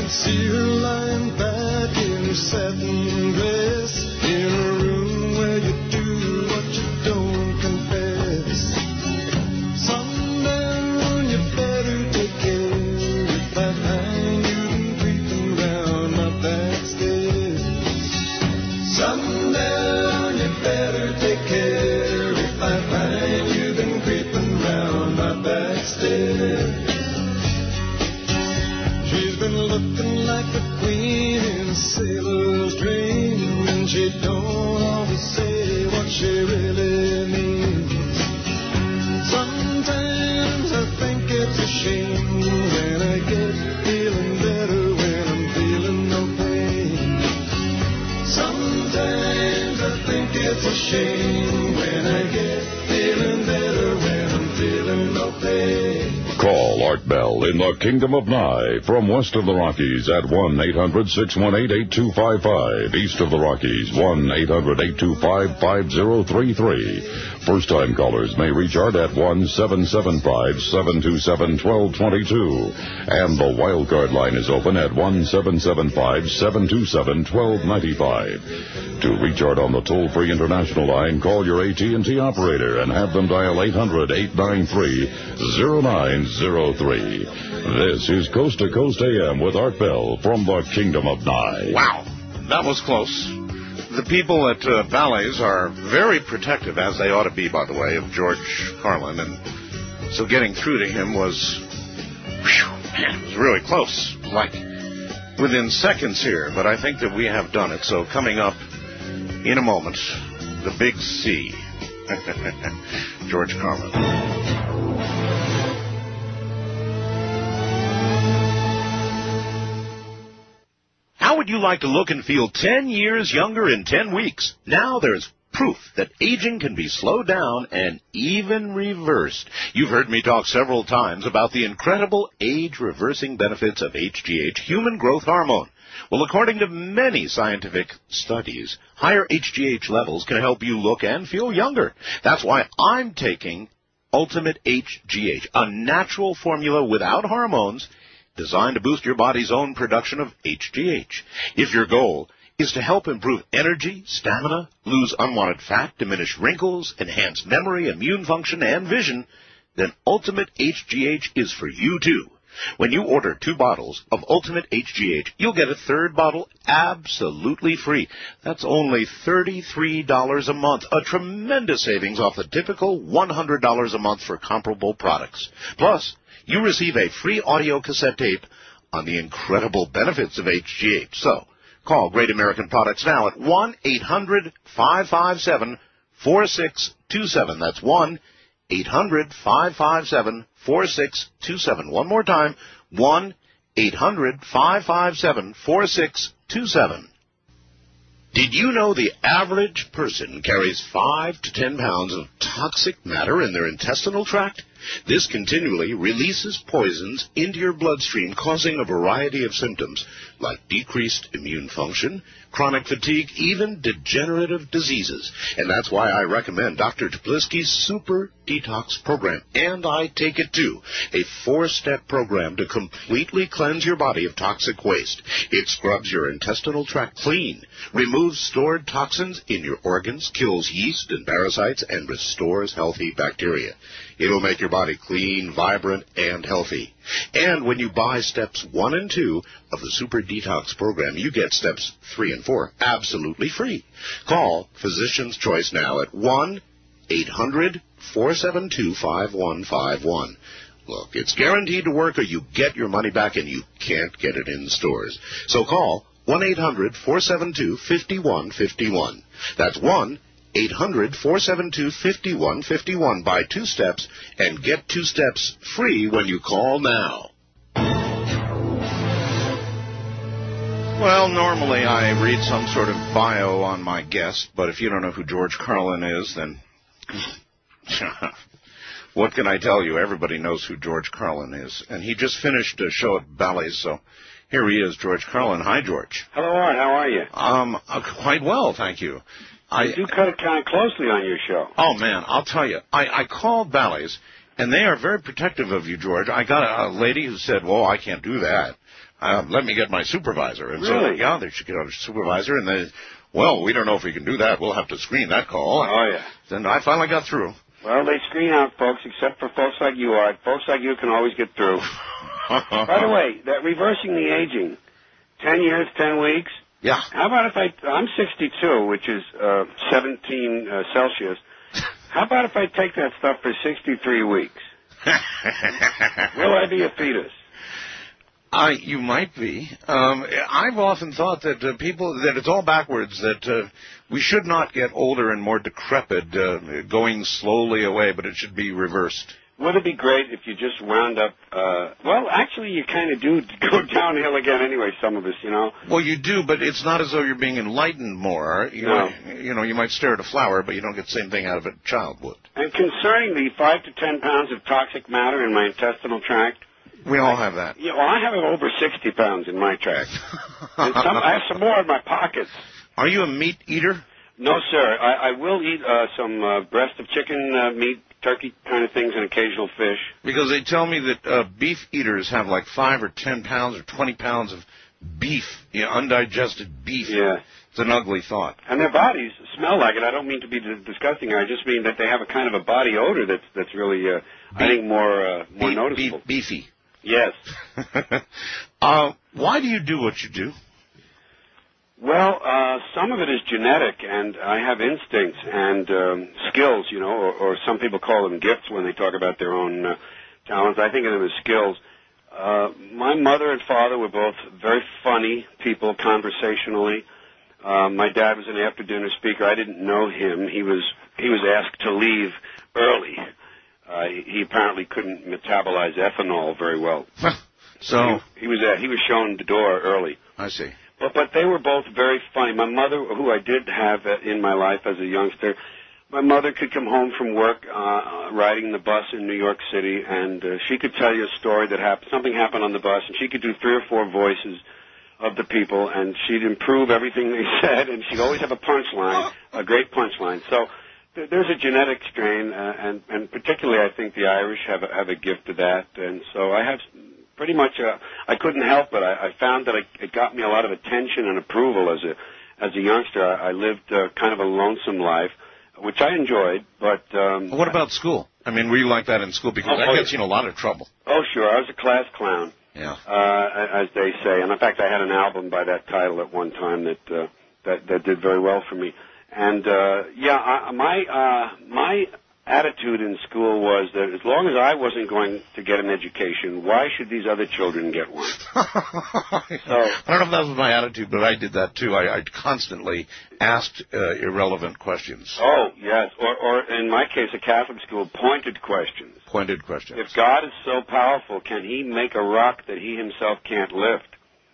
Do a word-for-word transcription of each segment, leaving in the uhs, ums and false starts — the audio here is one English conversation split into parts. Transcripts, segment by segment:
See her lying back in her satin dress in a room where you do what you don't confess. Sundown, you better take care if I find you been creeping round my back stairs. Sundown, you better take care if I find you been creeping round my back stairs. She's been looking like a queen in a sailor's dream, and she don't always say what she really means. Sometimes I think it's a shame when I get feeling better when I'm feeling no pain. Sometimes I think it's a shame when I get feeling better when I'm feeling no pain. Call Art Bell in the Kingdom of Nye from west of the Rockies at one eight hundred six one eight eight two five five. East of the Rockies, one eight hundred eight two five five zero three three. First-time callers may reach Art at one seven seven five seven two seven one two two two. And the wildcard line is open at one seven seven five seven two seven one two nine five. To reach Art on the toll-free international line, call your A T and T operator and have them dial eight hundred eight nine three zero nine zero three. This is Coast to Coast A M with Art Bell from the Kingdom of Nye. Wow, that was close. The people at uh, Bally's are very protective, as they ought to be, by the way, of George Carlin, and so getting through to him was, whew, man, it was really close, like within seconds here, but I think that we have done it. So coming up in a moment, the big C, George Carlin. How would you like to look and feel ten years younger in ten weeks? Now there's proof that aging can be slowed down and even reversed. You've heard me talk several times about the incredible age-reversing benefits of H G H, human growth hormone. Well, according to many scientific studies, higher H G H levels can help you look and feel younger. That's why I'm taking Ultimate H G H, a natural formula without hormones, designed to boost your body's own production of H G H. If your goal is to help improve energy, stamina, lose unwanted fat, diminish wrinkles, enhance memory, immune function, and vision, then Ultimate H G H is for you too. When you order two bottles of Ultimate H G H, you'll get a third bottle absolutely free. That's only thirty-three dollars a month, a tremendous savings off the typical one hundred dollars a month for comparable products. Plus, you receive a free audio cassette tape on the incredible benefits of H G H. So, call Great American Products now at one eight hundred five five seven four six two seven. That's one eight hundred five five seven four six two seven. One more time, one eight hundred five five seven four six two seven. Did you know the average person carries five to ten pounds of toxic matter in their intestinal tract? This continually releases poisons into your bloodstream, causing a variety of symptoms like decreased immune function, chronic fatigue, even degenerative diseases. And that's why I recommend Doctor Toplisky's Super Detox Program. And I take it too, a four-step program to completely cleanse your body of toxic waste. It scrubs your intestinal tract clean, removes stored toxins in your organs, kills yeast and parasites, and restores healthy bacteria. It'll make your body clean, vibrant, and healthy. And when you buy steps one and two of the Super Detox Program, you get steps three and four absolutely free. Call Physician's Choice now at one eight hundred four seven two five one five one. Look, it's guaranteed to work or you get your money back and you can't get it in stores. So call one eight hundred four seven two five one five one. That's one eight hundred four seven two five one five one. Buy two steps and get two steps free when you call now. Well, normally I read some sort of bio on my guest, but if you don't know who George Carlin is, then what can I tell you? Everybody knows who George Carlin is. And he just finished a show at Bally's, so here he is, George Carlin. Hi, George. Hello, Art. How are you? Um, uh, quite well, thank you. I do cut it kind of closely on your show. Oh, man, I'll tell you. I, I called Bally's, And they are very protective of you, George. I got a, a lady who said, well, I can't do that. Uh, let me get my supervisor. And really? So, yeah, they should get a supervisor. And they, well, we don't know if we can do that. We'll have to screen that call. Oh, yeah. Then I finally got through. Well, they screen out folks, except for folks like you are. Folks like you can always get through. By the way, that reversing the aging, ten years, ten weeks. Yeah. How about if I, I'm sixty-two, which is uh, seventeen uh, Celsius. How about if I take that stuff for sixty-three weeks? Will I be a fetus? Uh, you might be. Um, I've often thought that uh, people, that it's all backwards, that uh, we should not get older and more decrepit, uh, going slowly away, but it should be reversed. Would it be great if you just wound up, uh, well, actually you kind of do go downhill again anyway, some of us, you know? Well, you do, but it's not as though you're being enlightened more. You, no. know, you know, you might stare at a flower, but you don't get the same thing out of it a child would. And concerning the five to ten pounds of toxic matter in my intestinal tract, we all have that. Yeah, well, I have over sixty pounds in my tract. And some, I have some more in my pockets. Are you a meat eater? No, sir. I, I will eat uh, some uh, breast of chicken uh, meat, turkey kind of things, and occasional fish. Because they tell me that uh, beef eaters have like five or ten pounds or twenty pounds of beef, you know, undigested beef. Yeah. It's an ugly thought. And their bodies smell like it. I don't mean to be disgusting. I just mean that they have a kind of a body odor that's that's really, uh, I think, more uh, more beef, noticeable. Beef, beefy. Yes. uh, why do you do what you do? Well, uh, some of it is genetic, and I have instincts and um, skills, you know, or, or some people call them gifts when they talk about their own uh, talents. I think of them as skills. Uh, my mother and father were both very funny people conversationally. Uh, my dad was an after-dinner speaker. I didn't know him. He was he was asked to leave early. Uh, he, he apparently couldn't metabolize ethanol very well. so he, he was uh, he was shown the door early. I see. But but they were both very funny. My mother, who I did have in my life as a youngster, my mother could come home from work uh, riding the bus in New York City, and uh, she could tell you a story that happened. Something happened on the bus, and she could do three or four voices of the people, and she'd improve everything they said, and she'd always have a punchline, a great punchline. So th- there's a genetic strain, uh, and, and particularly I think the Irish have a, have a gift to that, and so I have pretty much, uh, I couldn't help it. I, I found that I, it got me a lot of attention and approval as a, as a youngster. I, I lived uh, kind of a lonesome life, which I enjoyed, but... Um, what about school? I mean, were you like that in school? Because oh, that oh, gets you in a lot of trouble. Oh, sure. I was a class clown. Yeah. Uh, as they say. And in fact, I had an album by that title at one time that uh, that, that did very well for me. And uh, yeah, I, my uh, my attitude in school was that as long as I wasn't going to get an education, why should these other children get one? so I don't know if that was my attitude, but I did that too. I, I constantly asked uh, irrelevant questions. Oh yes, or or in my case, a Catholic school, pointed questions. Pointed questions. If God is so powerful, can He make a rock that He Himself can't lift?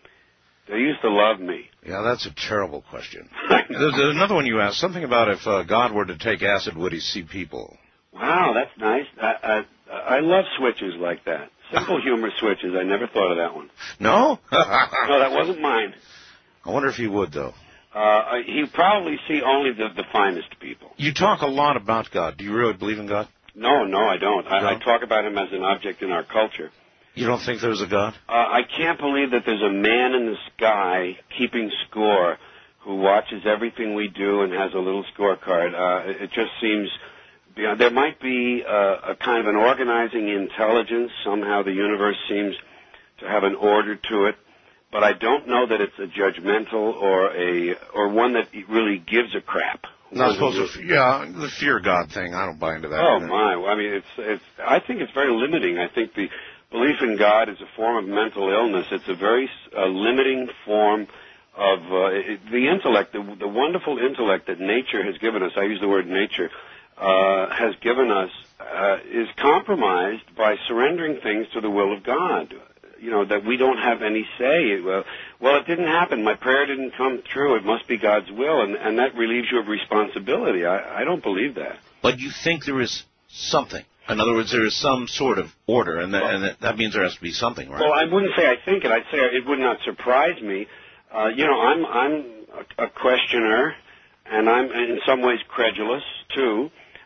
They used to love me. Yeah, that's a terrible question. there's, there's another one you asked, something about if uh, God were to take acid, would He see people? Wow, that's nice. I, I, I love switches like that. Simple humor switches. I never thought of that one. No? No, that wasn't mine. I wonder if he would, though. Uh, he'd probably see only the, the finest people. You talk a lot about God. Do you really believe in God? No, no, I don't. I, No? I talk about Him as an object in our culture. You don't think there's a God? Uh, I can't believe that there's a man in the sky keeping score who watches everything we do and has a little scorecard. Uh, it, it just seems... Yeah, there might be a, a kind of an organizing intelligence. Somehow the universe seems to have an order to it, but I don't know that it's a judgmental or a or one that really gives a crap. Not supposed to. Yeah, the fear God thing. I don't buy into that. Oh either. my! I mean, it's it's. I think it's very limiting. I think the belief in God is a form of mental illness. It's a very uh, limiting form of uh, it, the intellect, the, the wonderful intellect that nature has given us. I use the word nature. Uh, has given us uh, is compromised by surrendering things to the will of God. You know, that we don't have any say. Well, well, it didn't happen. My prayer didn't come true. It must be God's will, and, and that relieves you of responsibility. I, I don't believe that. But you think there is something. In other words, there is some sort of order, and that, well, and that, that means there has to be something, right? Well, I wouldn't say I think it. I'd say it would not surprise me. Uh, you know, I'm, I'm a, a questioner, and I'm in some ways credulous, too.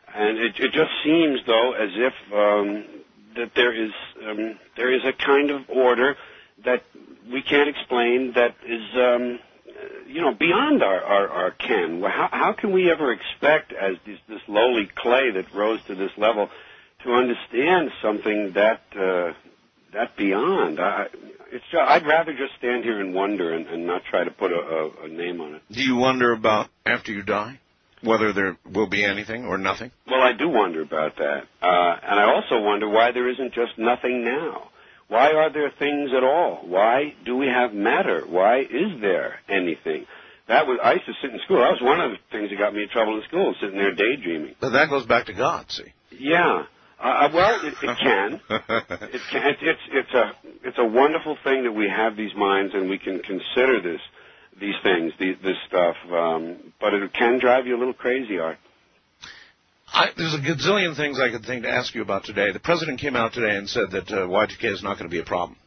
And it, it just seems, though, as if um, that there is um, there is a kind of order that we can't explain that is, um, you know, beyond our, our, our ken. How, how can we ever expect, as this, this lowly clay that rose to this level, to understand something that uh, that beyond? I, it's just, I'd rather just stand here and wonder and, and not try to put a, a, a name on it. Do you wonder about after you die, whether there will be anything or nothing? Well, I do wonder about that. Uh, and I also wonder why there isn't just nothing now. Why are there things at all? Why do we have matter? Why is there anything? That was I used to sit in school. That was one of the things that got me in trouble in school, sitting there daydreaming. But that goes back to God, see? Yeah. Uh, well, it, it can. It can. It, it's it's a it's a wonderful thing that we have these minds and we can consider this these things, these, this stuff. Um, but it can drive you a little crazy, Art. I, there's a gazillion things I could think to ask you about today. The president came out today and said that uh, Y two K is not going to be a problem.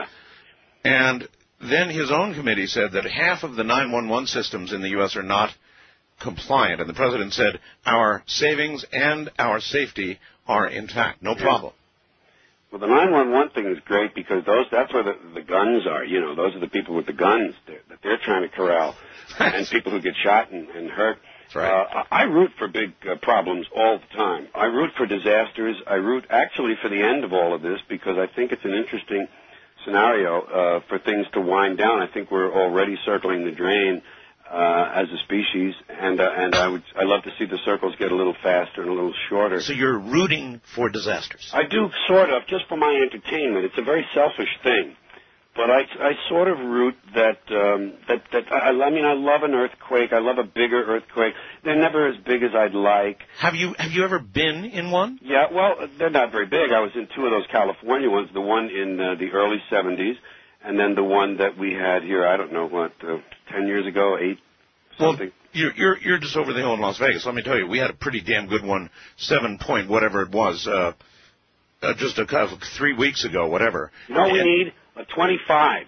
And then his own committee said that half of the nine one one systems in the U S are not compliant. And the president said our savings and our safety are intact. No problem. Well, the nine one one thing is great because those that's where the, the guns are. You know, those are the people with the guns that, that they're trying to corral, and people who get shot and, and hurt. That's right. Uh, I root for big uh, problems all the time. I root for disasters. I root actually for the end of all of this because I think it's an interesting scenario uh, for things to wind down. I think we're already circling the drain uh, as a species, and uh, and I would I love to see the circles get a little faster and a little shorter. So you're rooting for disasters? I do, sort of, just for my entertainment. It's a very selfish thing. But I, I sort of root that, um, that, that I, I mean, I love an earthquake. I love a bigger earthquake. They're never as big as I'd like. Have you, have you ever been in one? Yeah, well, they're not very big. I was in two of those California ones, the one in uh, the early seventies, and then the one that we had here, I don't know, what, uh, ten years ago, eight, something. Well, you're, you're, you're just over the hill in Las Vegas. Let me tell you, we had a pretty damn good one, seven point whatever it was, uh, uh, just a couple, three weeks ago, whatever. You know what we and, need? A twenty-five.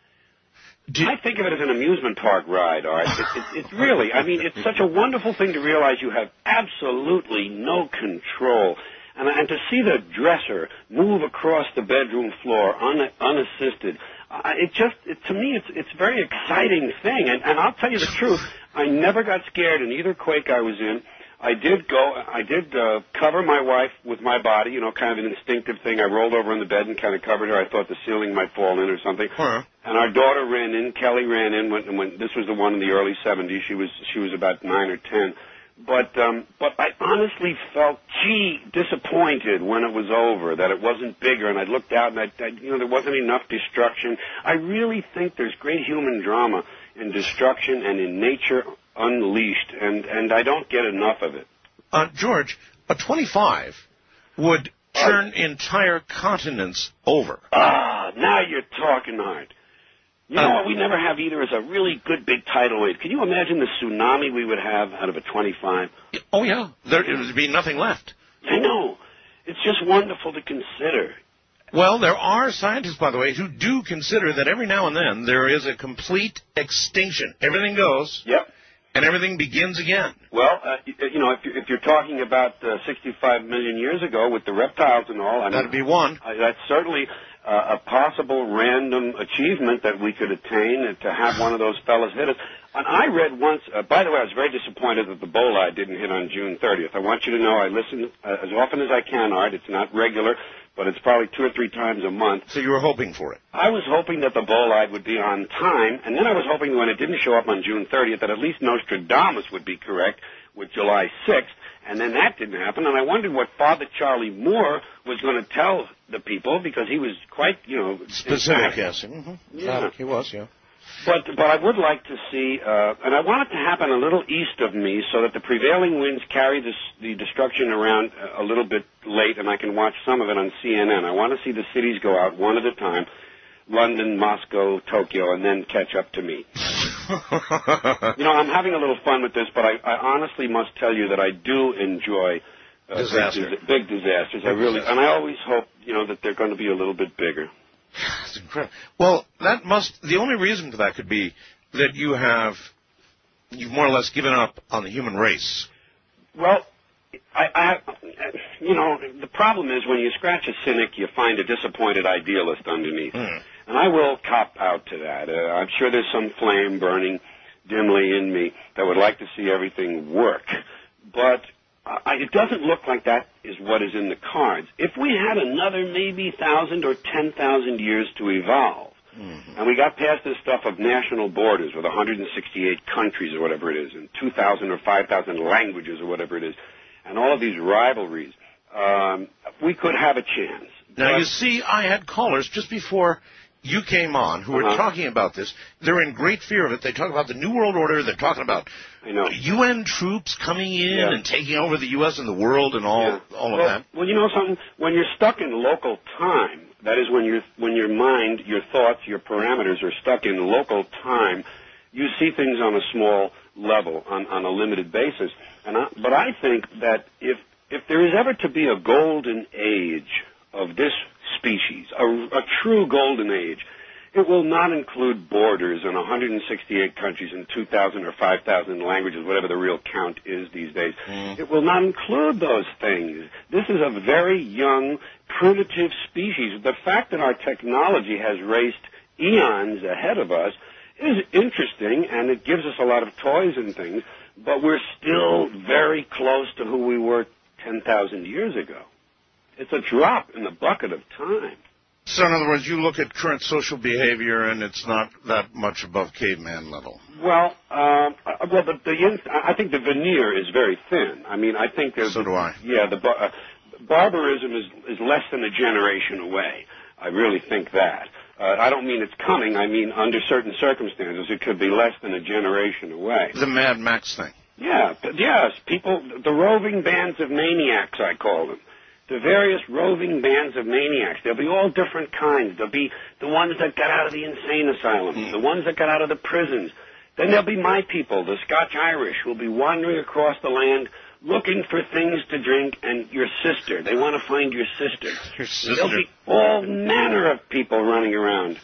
Did, I think of it as an amusement park ride, Art. It, it, it's really, I mean, it's such a wonderful thing to realize you have absolutely no control. And, and to see the dresser move across the bedroom floor un, unassisted, uh, it just, it, to me, it's it's a very exciting thing. And, and I'll tell you the truth, I never got scared in either quake I was in. I did go, I did uh, cover my wife with my body, you know, kind of an instinctive thing. I rolled over in the bed and kind of covered her. I thought the ceiling might fall in or something. Huh. And our daughter ran in, Kelly ran in when, when this was the one in the early seventies. She was she was about nine or ten. But um, but I honestly felt, gee, disappointed when it was over, that it wasn't bigger. And I looked out and I, I you know, there wasn't enough destruction. I really think there's great human drama in destruction and in nature unleashed, and, and I don't get enough of it. Uh, George, a twenty-five would turn uh, entire continents over. Ah, now you're talking, Art. You know what we never have either is a really good big tidal wave. Can you imagine the tsunami we would have out of a twenty-five? Oh, yeah. There would be nothing left. I know. It's just wonderful to consider. Well, there are scientists, by the way, who do consider that every now and then there is a complete extinction. Everything goes. Yep. And everything begins again. Well, uh, you know, if you're, if you're talking about uh, sixty-five million years ago with the reptiles and all, I mean, that'd be one. Uh, that's certainly uh, a possible random achievement that we could attain, and to have one of those fellas hit us. And I read once, uh, by the way, I was very disappointed that the bolide didn't hit on June thirtieth. I want you to know I listen uh, as often as I can, Art. It's not regular, but it's probably two or three times a month. So you were hoping for it? I was hoping that the bolide would be on time, and then I was hoping when it didn't show up on June thirtieth that at least Nostradamus would be correct with July sixth, and then that didn't happen, and I wondered what Father Charlie Moore was going to tell the people, because he was quite, you know... specific, yes. Mm-hmm. Yeah. He was, yeah. But but I would like to see, uh, and I want it to happen a little east of me so that the prevailing winds carry this, the destruction around a little bit late, and I can watch some of it on C N N. I want to see the cities go out one at a time, London, Moscow, Tokyo, and then catch up to me. You know, I'm having a little fun with this, but I, I honestly must tell you that I do enjoy uh, Disaster. big, big disasters. I really, and I always hope, you know, that they're going to be a little bit bigger. That's incredible. Well, that must, the only reason for that could be that you have, you've more or less given up on the human race. Well, I, I, you know, the problem is when you scratch a cynic, you find a disappointed idealist underneath. Mm. And I will cop out to that. Uh, I'm sure there's some flame burning dimly in me that would like to see everything work. But I, it doesn't look like that is what is in the cards. If we had another maybe thousand or ten thousand years to evolve, mm-hmm. and we got past this stuff of national borders with one hundred sixty-eight countries or whatever it is, and two thousand or five thousand languages or whatever it is, and all of these rivalries, um, we could have a chance. Now, but, you see, I had callers just before you came on who uh-huh. were talking about this. They're in great fear of it. They talk about the New World Order. They're talking about I know. U N troops coming in yeah. and taking over the U S and the world and all, yeah. all well, of that. Well, you know something? When you're stuck in local time, that is when, you're, when your mind, your thoughts, your parameters are stuck in local time, you see things on a small level, on, on a limited basis. And I, but I think that if, if there is ever to be a golden age of this species, a, a true golden age, it will not include borders in one hundred sixty-eight countries and two thousand or five thousand languages, whatever the real count is these days. Mm. It will not include those things. This is a very young, primitive species. The fact that our technology has raced eons ahead of us is interesting, and it gives us a lot of toys and things, but we're still very close to who we were ten thousand years ago. It's a drop in the bucket of time. So, in other words, you look at current social behavior, and it's not that much above caveman level. Well, um, well, the, the I think the veneer is very thin. I mean, I think there's... So do I. Yeah, the uh, barbarism is, is less than a generation away. I really think that. Uh, I don't mean it's coming. I mean, under certain circumstances, it could be less than a generation away. The Mad Max thing. Yeah, yes, people, the roving bands of maniacs, I call them. The various roving bands of maniacs. There'll be all different kinds. There'll be the ones that got out of the insane asylums, mm. the ones that got out of the prisons. Then there'll be my people, the Scotch-Irish, who will be wandering across the land looking for things to drink, and your sister. They want to find your sister. Your sister. There'll be all manner of people running around.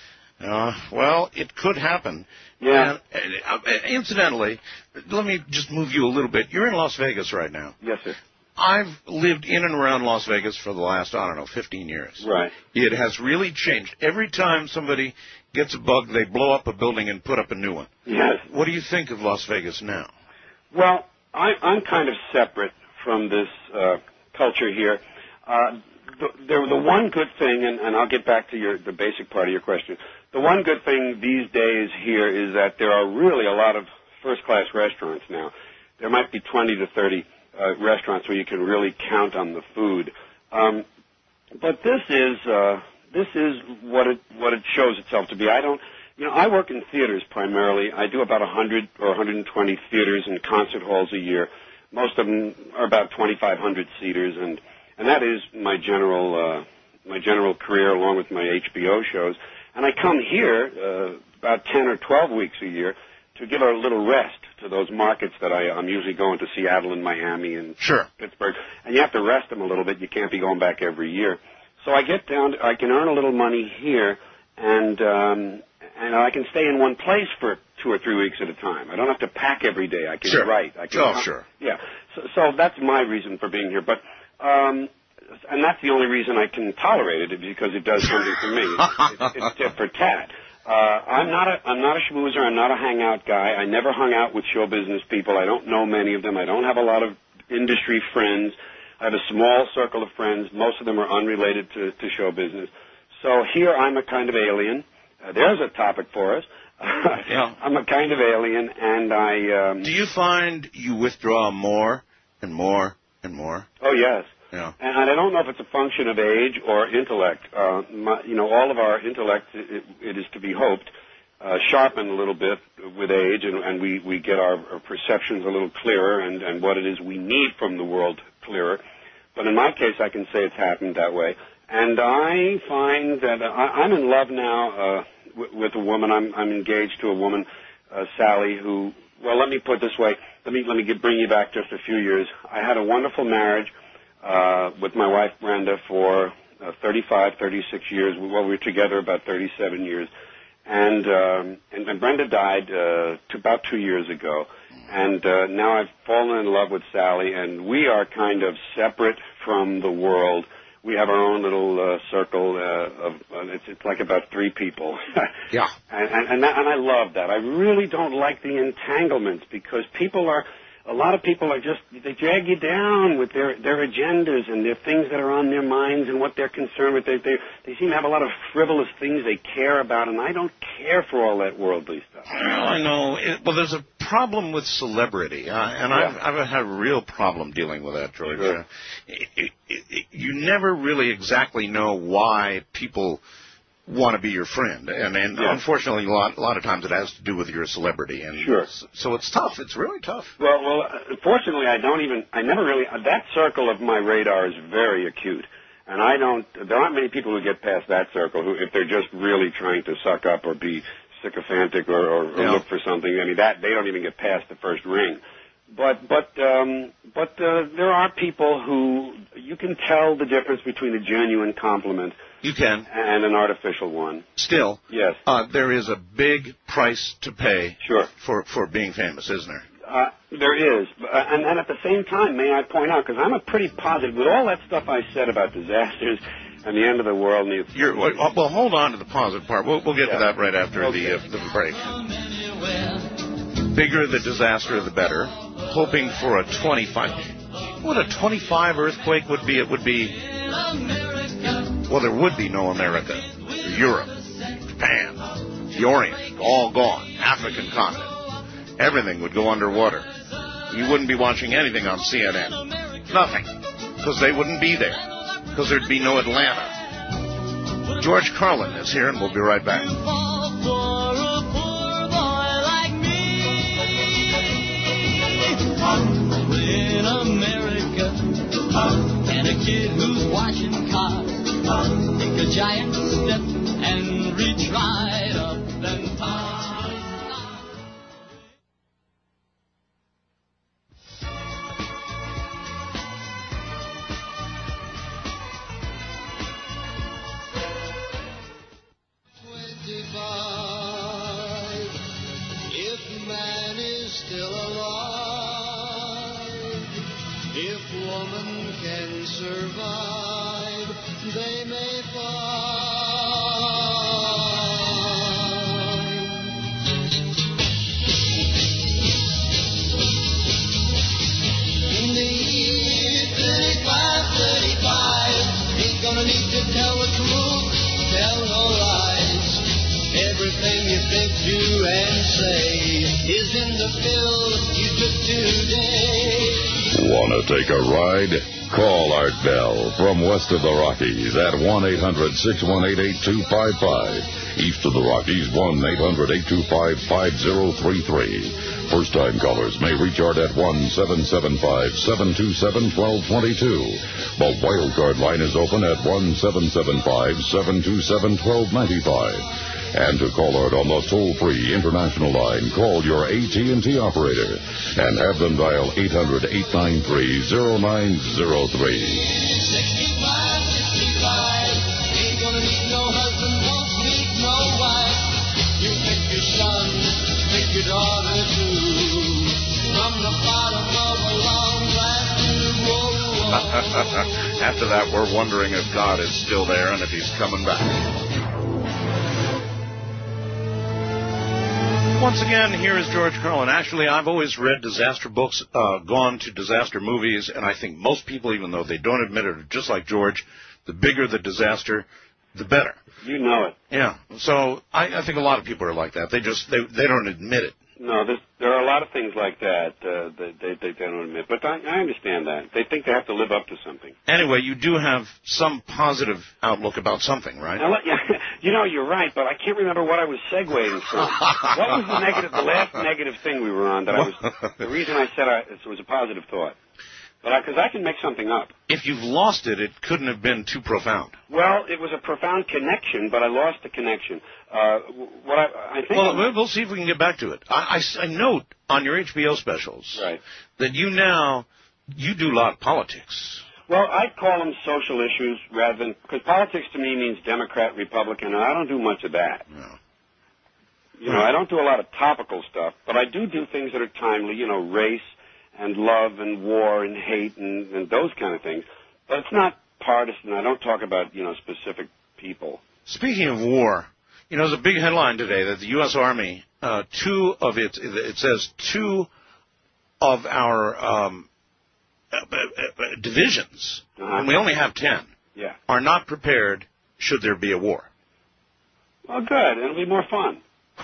Uh, well, it could happen. Yeah. And, uh, incidentally, let me just move you a little bit. You're in Las Vegas right now. Yes, sir. I've lived in and around Las Vegas for the last, I don't know, fifteen years. Right. It has really changed. Every time somebody gets a bug, they blow up a building and put up a new one. Yes. What do you think of Las Vegas now? Well, I, I'm kind of separate from this uh, culture here. Uh, the, the, the one good thing, and, and I'll get back to your, the basic part of your question, the one good thing these days here is that there are really a lot of first-class restaurants now. There might be twenty to thirty Uh, restaurants where you can really count on the food, um, but this is uh, this is what it what it shows itself to be. I don't, you know, I work in theaters primarily. I do about one hundred or one hundred twenty theaters and concert halls a year. Most of them are about twenty-five hundred seaters, and and that is my general uh, my general career along with my H B O shows. And I come here uh, about ten or twelve weeks a year to give a little rest to those markets that I, I'm usually going to, Seattle and Miami and sure. Pittsburgh. And you have to rest them a little bit. You can't be going back every year. So I get down, to, I can earn a little money here, and um, and I can stay in one place for two or three weeks at a time. I don't have to pack every day. I can sure. write. I can oh, come, sure. Yeah. So, so that's my reason for being here. But um, and that's the only reason I can tolerate it, because it does something for me. It's, it's tit for tat. Uh, I'm not a, I'm not a schmoozer. I'm not a hangout guy. I never hung out with show business people. I don't know many of them. I don't have a lot of industry friends. I have a small circle of friends. Most of them are unrelated to, to show business. So here I'm a kind of alien. Uh, there's a topic for us. yeah. I'm a kind of alien, and I... Um, Do you find you withdraw more and more and more? Oh, yes. Yeah. And I don't know if it's a function of age or intellect. Uh, my, you know, all of our intellect, it, it is to be hoped, uh, sharpened a little bit with age, and, and we, we get our, our perceptions a little clearer, and, and what it is we need from the world clearer. But in my case, I can say it's happened that way. And I find that I, I'm in love now uh, w- with a woman. I'm, I'm engaged to a woman, uh, Sally, who, well, let me put it this way. Let me, let me get, bring you back just a few years. I had a wonderful marriage Uh, with my wife Brenda for uh, thirty-five, thirty-six years. Well, we were together about thirty-seven years, and um, and, and Brenda died uh, to about two years ago. And uh, now I've fallen in love with Sally, and we are kind of separate from the world. We have our own little uh, circle uh, of uh, it's, it's like about three people. Yeah. And and, and, that, and I love that. I really don't like the entanglements because people are. A lot of people are just, they drag you down with their, their agendas and their things that are on their minds and what they're concerned with. They, they, they seem to have a lot of frivolous things they care about, and I don't care for all that worldly stuff. Well, I know. It, well, there's a problem with celebrity, uh, and Yeah. I've, I've had a real problem dealing with that, George. Sure. Uh, it, it, it, you never really exactly know why people want to be your friend, and, and Yeah. unfortunately, a lot, a lot of times it has to do with your celebrity, and Sure. so it's tough. It's really tough. Well, well, unfortunately, I don't even, I never really, that circle of my radar is very acute. And I don't, there aren't many people who get past that circle who, if they're just really trying to suck up or be sycophantic or, or, or Yeah. look for something, I mean, that, they don't even get past the first ring. But, but, um, but, uh, there are people who, you can tell the difference between a genuine compliment You can. and an artificial one. Still, Yes. uh, there is a big price to pay Sure. for, for being famous, isn't there? Uh, there is. Uh, and, and at the same time, may I point out, because I'm a pretty positive, with all that stuff I said about disasters and the end of the world. And the, You're, well, well, hold on to the positive part. We'll, we'll get Yeah. to that right after Okay. the, uh, the break. Bigger the disaster, the better. Hoping for a twenty-five. What a twenty-five earthquake would be, it would be. Well, there would be no America. Europe, Japan, the Orient, all gone. African continent. Everything would go underwater. You wouldn't be watching anything on C N N. Nothing. Because they wouldn't be there. Because there'd be no Atlanta. George Carlin is here, and we'll be right back. In America, and a kid who's washing cars, take a giant step and reach right up and far. Twenty-five, if man is still alive, if woman can survive, they may find. In the year thirty-five, thirty-five, ain't gonna need to tell the truth, tell no lies. Everything you think, do, and say is in the pill you took today. Want to take a ride? Call Art Bell from west of the Rockies at one eight hundred six one eight eight two five five. East of the Rockies, one eight hundred eight two five five zero three three. First-time callers may reach Art at one seven seven five seven two seven one two two two. The wildcard line is open at one seven seven five seven two seven one two nine five. And to call Art on the toll-free international line, call your A T and T operator and have them dial eight hundred eight nine three zero nine zero three. sixty-five, sixty-five, ain't gonna need no husband, won't speak no wife. You pick your son, pick your daughter too, from the bottom of a long glass tube. Whoa, whoa. After that, we're wondering if God is still there and if he's coming back. Once again, here is George Carlin. Actually, I've always read disaster books, uh, gone to disaster movies, and I think most people, even though they don't admit it, are just like George. The bigger the disaster, the better. You know it. Yeah. So I, I think a lot of people are like that. They just they they don't admit it. No, there's, there are a lot of things like that uh, that they, they, they don't admit. But I, I understand that. They think they have to live up to something. Anyway, you do have some positive outlook about something, right? Now, let- yeah, you know, you're right, but I can't remember what I was segueing from. What was the negative, the last negative thing we were on that I was, the reason I said I, it was a positive thought? But because I, I can make something up. If you've lost it, it couldn't have been too profound. Well, it was a profound connection, but I lost the connection. Uh, what I, I think. Well, I'm- we'll we'll see if we can get back to it. I, I, I note on your H B O specials Right. that you now, you do a lot of politics. Well, I call them social issues rather than, because politics to me means Democrat, Republican, and I don't do much of that. No. You know, I don't do a lot of topical stuff, but I do do things that are timely, you know, race and love and war and hate and, and those kind of things. But it's not partisan. I don't talk about, you know, specific people. Speaking of war, you know, there's a big headline today that the U S. Army, uh, two of its, it says two of our um, uh, uh, divisions, uh-huh. and we only have ten, yeah. are not prepared should there be a war. Well, good. It'll be more fun.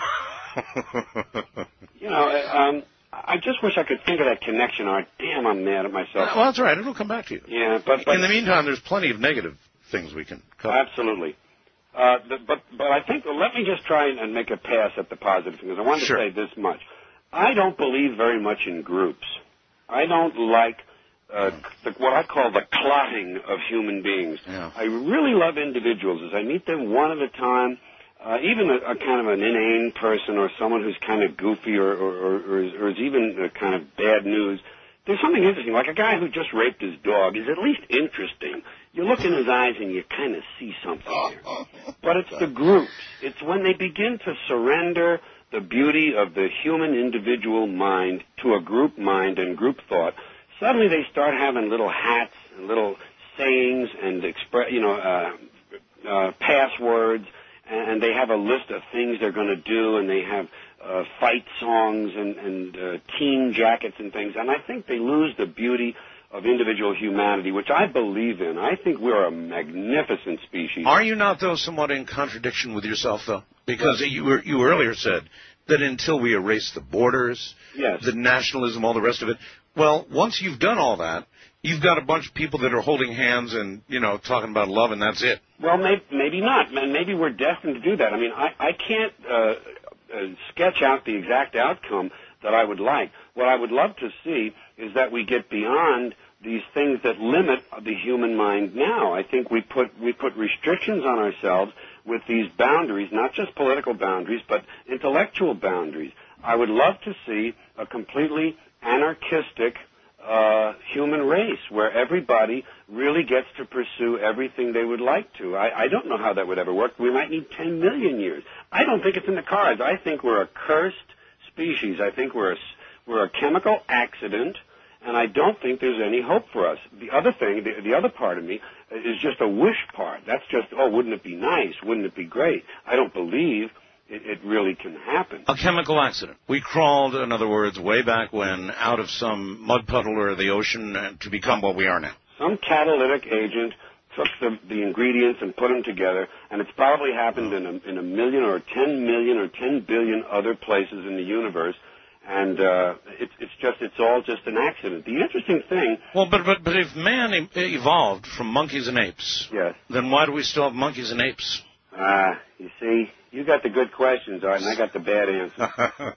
You know, um, I just wish I could think of that connection. Or damn, I'm mad at myself. Well, that's all right. It'll come back to you. Yeah, but, but in the meantime, there's plenty of negative things we can cover. Absolutely. Uh, the, but but I think well, let me just try and, and make a pass at the positive because I wanted Sure. to say this much. I don't believe very much in groups. I don't like uh, the, what I call the clotting of human beings. Yeah. I really love individuals. As I meet them one at a time, uh, even a, a kind of an inane person or someone who's kind of goofy or, or, or, or, is, or is even a kind of bad news, there's something interesting. Like a guy who just raped his dog is at least interesting. You look in his eyes and you kind of see something there. But it's the groups. It's when they begin to surrender the beauty of the human individual mind to a group mind and group thought. Suddenly they start having little hats and little sayings and express, you know, uh, uh, passwords, and they have a list of things they're going to do, and they have uh, fight songs and, and uh, team jackets and things. And I think they lose the beauty of individual humanity, which I believe in. I think we're a magnificent species. Are you not, though, somewhat in contradiction with yourself, though? Because you were, you earlier said that until we erase the borders, yes. the nationalism, all the rest of it, well, once you've done all that, you've got a bunch of people that are holding hands and, you know, talking about love, and that's it. Well, maybe, maybe not. Maybe we're destined to do that. I mean, I, I can't uh, uh, sketch out the exact outcome that I would like. What I would love to see is that we get beyond these things that limit the human mind now. I think we put we put restrictions on ourselves with these boundaries, not just political boundaries, but intellectual boundaries. I would love to see a completely anarchistic uh, human race where everybody really gets to pursue everything they would like to. I, I don't know how that would ever work. We might need ten million years. I don't think it's in the cards. I think we're a cursed species. I think we're a, we're a chemical accident, and I don't think there's any hope for us. The other thing, the, the other part of me, is just a wish part. That's just, oh, wouldn't it be nice? Wouldn't it be great? I don't believe it, it really can happen. A chemical accident. We crawled, in other words, way back when, out of some mud puddle or the ocean to become what we are now. Some catalytic agent took the, the ingredients and put them together, and it's probably happened in a, in a million or ten million or ten billion other places in the universe. And uh, it's it's just it's all just an accident. The interesting thing. Well, but but but if man e- evolved from monkeys and apes, yes, then why do we still have monkeys and apes? Ah, uh, you see, you got the good questions, Art, and I got the bad answers.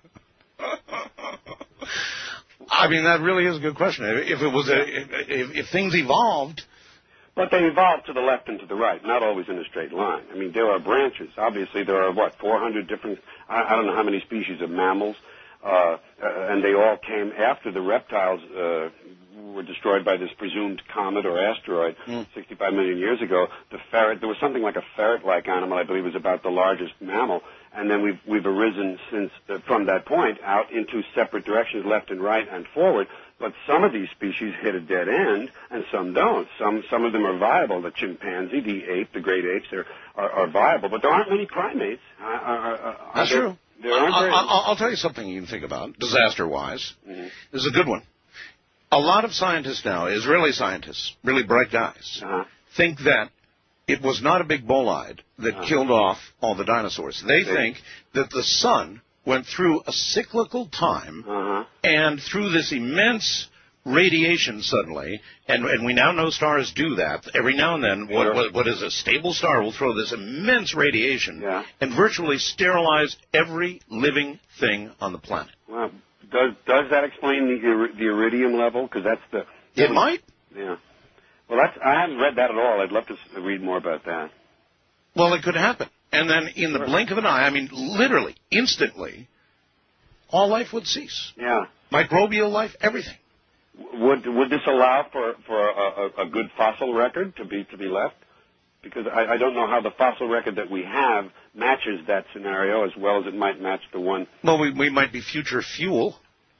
I mean, that really is a good question. If it was a if, if things evolved. But they evolved to the left and to the right, not always in a straight line. I mean, there are branches. Obviously, there are, what, four hundred different, I, I don't know how many species of mammals, uh, uh, and they all came after the reptiles uh, were destroyed by this presumed comet or asteroid mm. sixty-five million years ago. The ferret, there was something like a ferret-like animal, I believe, was about the largest mammal, and then we've, we've arisen since, uh, from that point out into separate directions, left and right and forward. But some of these species hit a dead end, and some don't. Some some of them are viable. The chimpanzee, the ape, the great apes, are, are, are viable. But there aren't many primates. Uh, are, are, That's there, true. There aren't very... I'll, I'll tell you something you can think about, disaster-wise. Mm-hmm. This is a good one. A lot of scientists now, Israeli scientists, really bright guys, uh-huh. think that it was not a big bolide that uh-huh. killed off all the dinosaurs. They, they think that the sun went through a cyclical time, uh-huh. and through this immense radiation suddenly, and, and we now know stars do that. Every now and then, what, what, what is a stable star will throw this immense radiation yeah. and virtually sterilize every living thing on the planet. Well, does does that explain the the iridium level? Because that's the... It was, might. Yeah. Well, that's, I haven't read that at all. I'd love to read more about that. Well, it could happen. And then in the sure. blink of an eye, I mean, literally, instantly, all life would cease. Yeah. Microbial life, everything. Would would this allow for for a, a good fossil record to be to be left? Because I, I don't know how the fossil record that we have matches that scenario as well as it might match the one. Well, we we might be future fuel.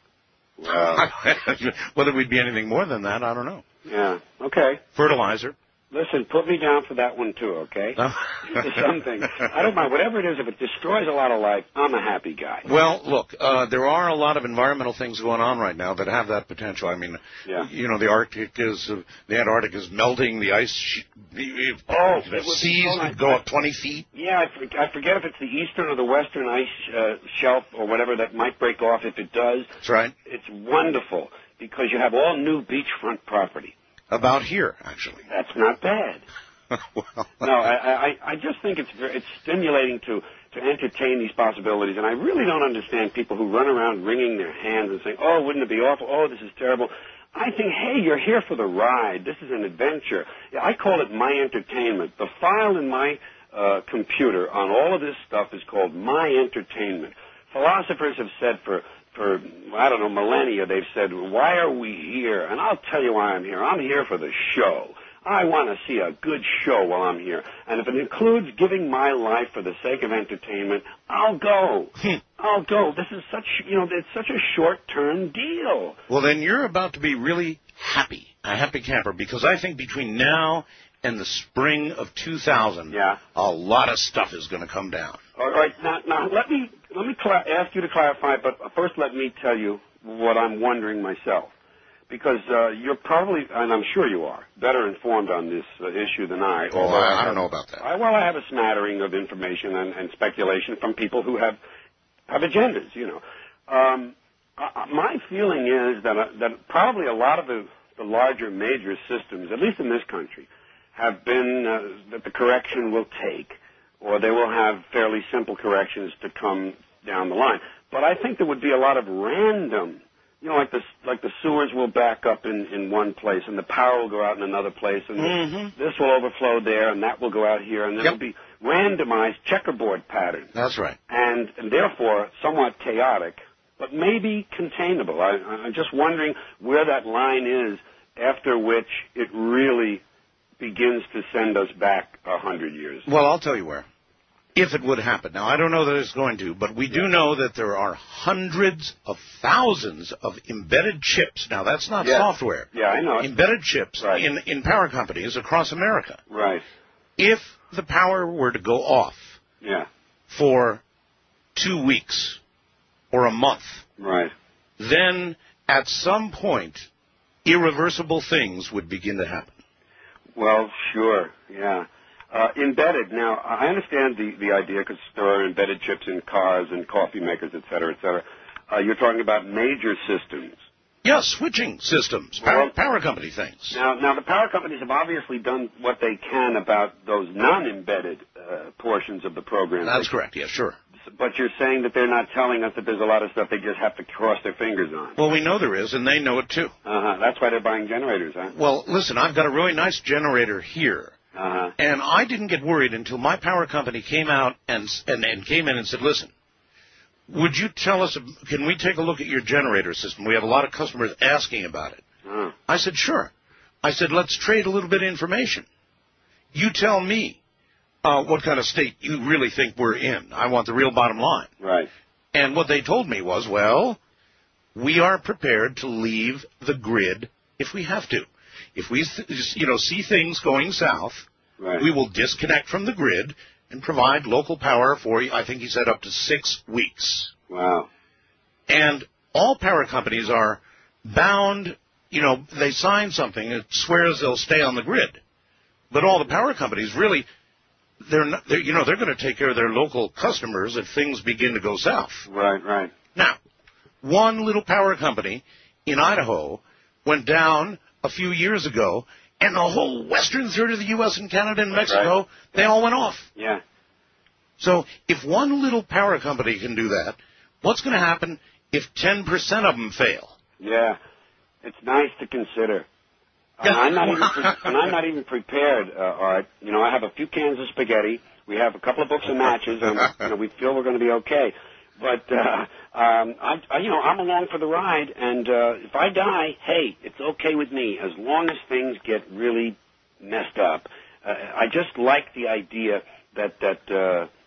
Well, whether we'd be anything more than that, I don't know. Yeah. Okay. Fertilizer. Listen, put me down for that one too, okay? No. Something. I don't mind. Whatever it is, if it destroys a lot of life, I'm a happy guy. Well, look, uh, there are a lot of environmental things going on right now that have that potential. I mean, yeah. you know, the Arctic is, uh, the Antarctic is melting, the ice, sh- the, oh, the seas so nice. would go up twenty feet. Yeah, I, for, I forget if it's the eastern or the western ice uh, shelf or whatever that might break off. If it does, that's right. It's wonderful because you have all new beachfront property. About here, actually. That's not bad. well, no, I, I, I just think it's it's stimulating to, to entertain these possibilities, and I really don't understand people who run around wringing their hands and saying, oh, wouldn't it be awful? Oh, this is terrible. I think, hey, you're here for the ride. This is an adventure. I call it my entertainment. The file in my uh, computer on all of this stuff is called my entertainment. Philosophers have said for For, I don't know, millennia, they've said, why are we here? And I'll tell you why I'm here. I'm here for the show. I want to see a good show while I'm here. And if it includes giving my life for the sake of entertainment, I'll go. I'll go. This is such, you know, it's such a short-term deal. Well, then you're about to be really happy, a happy camper, because I think between now and the spring of two thousand, yeah. a lot of stuff is going to come down. All right. Now, now let me let me cl- ask you to clarify, but first let me tell you what I'm wondering myself. Because uh, you're probably, and I'm sure you are, better informed on this uh, issue than I. Oh, I, I, I don't know about that. I, well, I have a smattering of information and, and speculation from people who have have agendas, you know. Um, uh, my feeling is that uh, that probably a lot of the, the larger major systems, at least in this country, have been uh, that the correction will take, or they will have fairly simple corrections to come down the line. But I think there would be a lot of random. You know, like the like the sewers will back up in, in one place, and the power will go out in another place, and mm-hmm. this will overflow there, and that will go out here, and there yep. will be randomized checkerboard patterns. That's right. And, and therefore somewhat chaotic, but maybe containable. I, I'm just wondering where that line is after which it really begins to send us back a hundred years. Well, I'll tell you where. If it would happen. Now, I don't know that it's going to, but we do know that there are hundreds of thousands of embedded chips. Now, that's not yeah. software. Yeah, I know. Embedded chips right. in, in power companies across America. Right. If the power were to go off yeah. for two weeks or a month, right. then at some point, irreversible things would begin to happen. Well, sure, yeah. Uh, embedded. Now, I understand the, the idea because there are embedded chips in cars and coffee makers, et cetera, et cetera. Uh, you're talking about major systems. Yes, switching systems, power, well, power company things. Now, now, the power companies have obviously done what they can about those non-embedded uh, portions of the program. That's they, correct, yes, sure. But you're saying that they're not telling us that there's a lot of stuff they just have to cross their fingers on. Well, we know there is, and they know it too. Uh-huh. That's why they're buying generators, huh? Well, listen, I've got a really nice generator here. Uh-huh. And I didn't get worried until my power company came out and, and and came in and said, listen, would you tell us, can we take a look at your generator system? We have a lot of customers asking about it. Uh-huh. I said, sure. I said, let's trade a little bit of information. You tell me uh, what kind of state you really think we're in. I want the real bottom line. Right. And what they told me was, well, we are prepared to leave the grid if we have to. If we, you know, see things going south, right. we will disconnect from the grid and provide local power for, I think he said, up to six weeks. Wow. And all power companies are bound, you know, they sign something that swears they'll stay on the grid. But all the power companies really, they're, not, they're you know, they're going to take care of their local customers if things begin to go south. Right, right. Now, one little power company in Idaho went down a few years ago, and the whole western third of the U S and Canada and Mexico, right. they all went off. Yeah. So if one little power company can do that, what's going to happen if ten percent of them fail? Yeah. It's nice to consider. Yeah. And I'm not even pre- and I'm not even prepared, uh, Art. You know, I have a few cans of spaghetti. We have a couple of books of matches, and you know, we feel we're going to be okay. But, uh, um, I, I, you know, I'm along for the ride, and uh, if I die, hey, it's okay with me, as long as things get really messed up. Uh, I just like the idea that, that uh,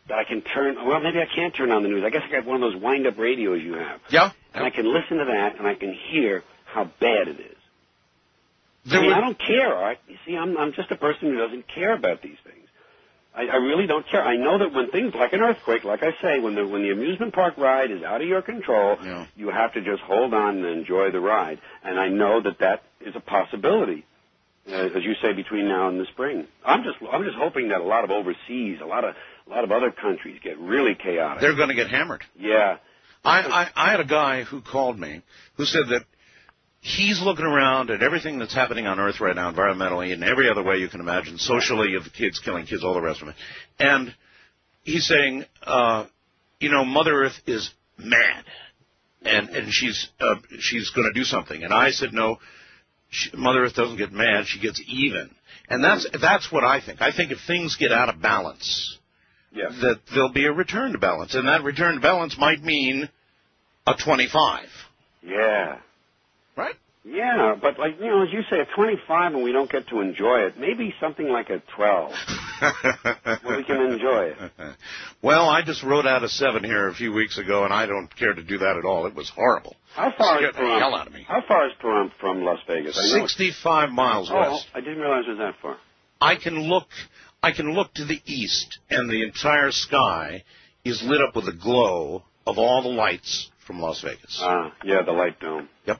that I can turn, well, maybe I can't turn on the news. I guess I got one of those wind-up radios you have. Yeah. And I can listen to that, and I can hear how bad it is. There I mean, would... I don't care, Art. You see, I'm, I'm just a person who doesn't care about these things. I, I really don't care. I know that when things like an earthquake, like I say, when the when the amusement park ride is out of your control, yeah. you have to just hold on and enjoy the ride. And I know that that is a possibility, uh, as you say, between now and the spring. I'm just I'm just hoping that a lot of overseas, a lot of a lot of other countries get really chaotic. They're going to get hammered. Yeah. I, I I had a guy who called me who said that he's looking around at everything that's happening on Earth right now, environmentally, and every other way you can imagine, socially, of the kids killing kids, all the rest of it. And he's saying, uh, you know, Mother Earth is mad, and and she's uh, she's going to do something. And I said, no, she, Mother Earth doesn't get mad; she gets even. And that's that's what I think. I think if things get out of balance, yeah. that there'll be a return to balance, and that return to balance might mean a twenty-five. Yeah. Right? Yeah, but like, you know, as you say, a twenty-five and we don't get to enjoy it, maybe something like a twelve where we can enjoy it. Well, I just wrote out a seven here a few weeks ago, and I don't care to do that at all. It was horrible. How far Scared is Pahrump? the hell out of me. How far is Pahrump from Las Vegas? I know sixty-five miles oh, west. I didn't realize it was that far. I can look I can look to the east, and the entire sky is lit up with a glow of all the lights from Las Vegas. Ah, yeah, the light dome. Yep.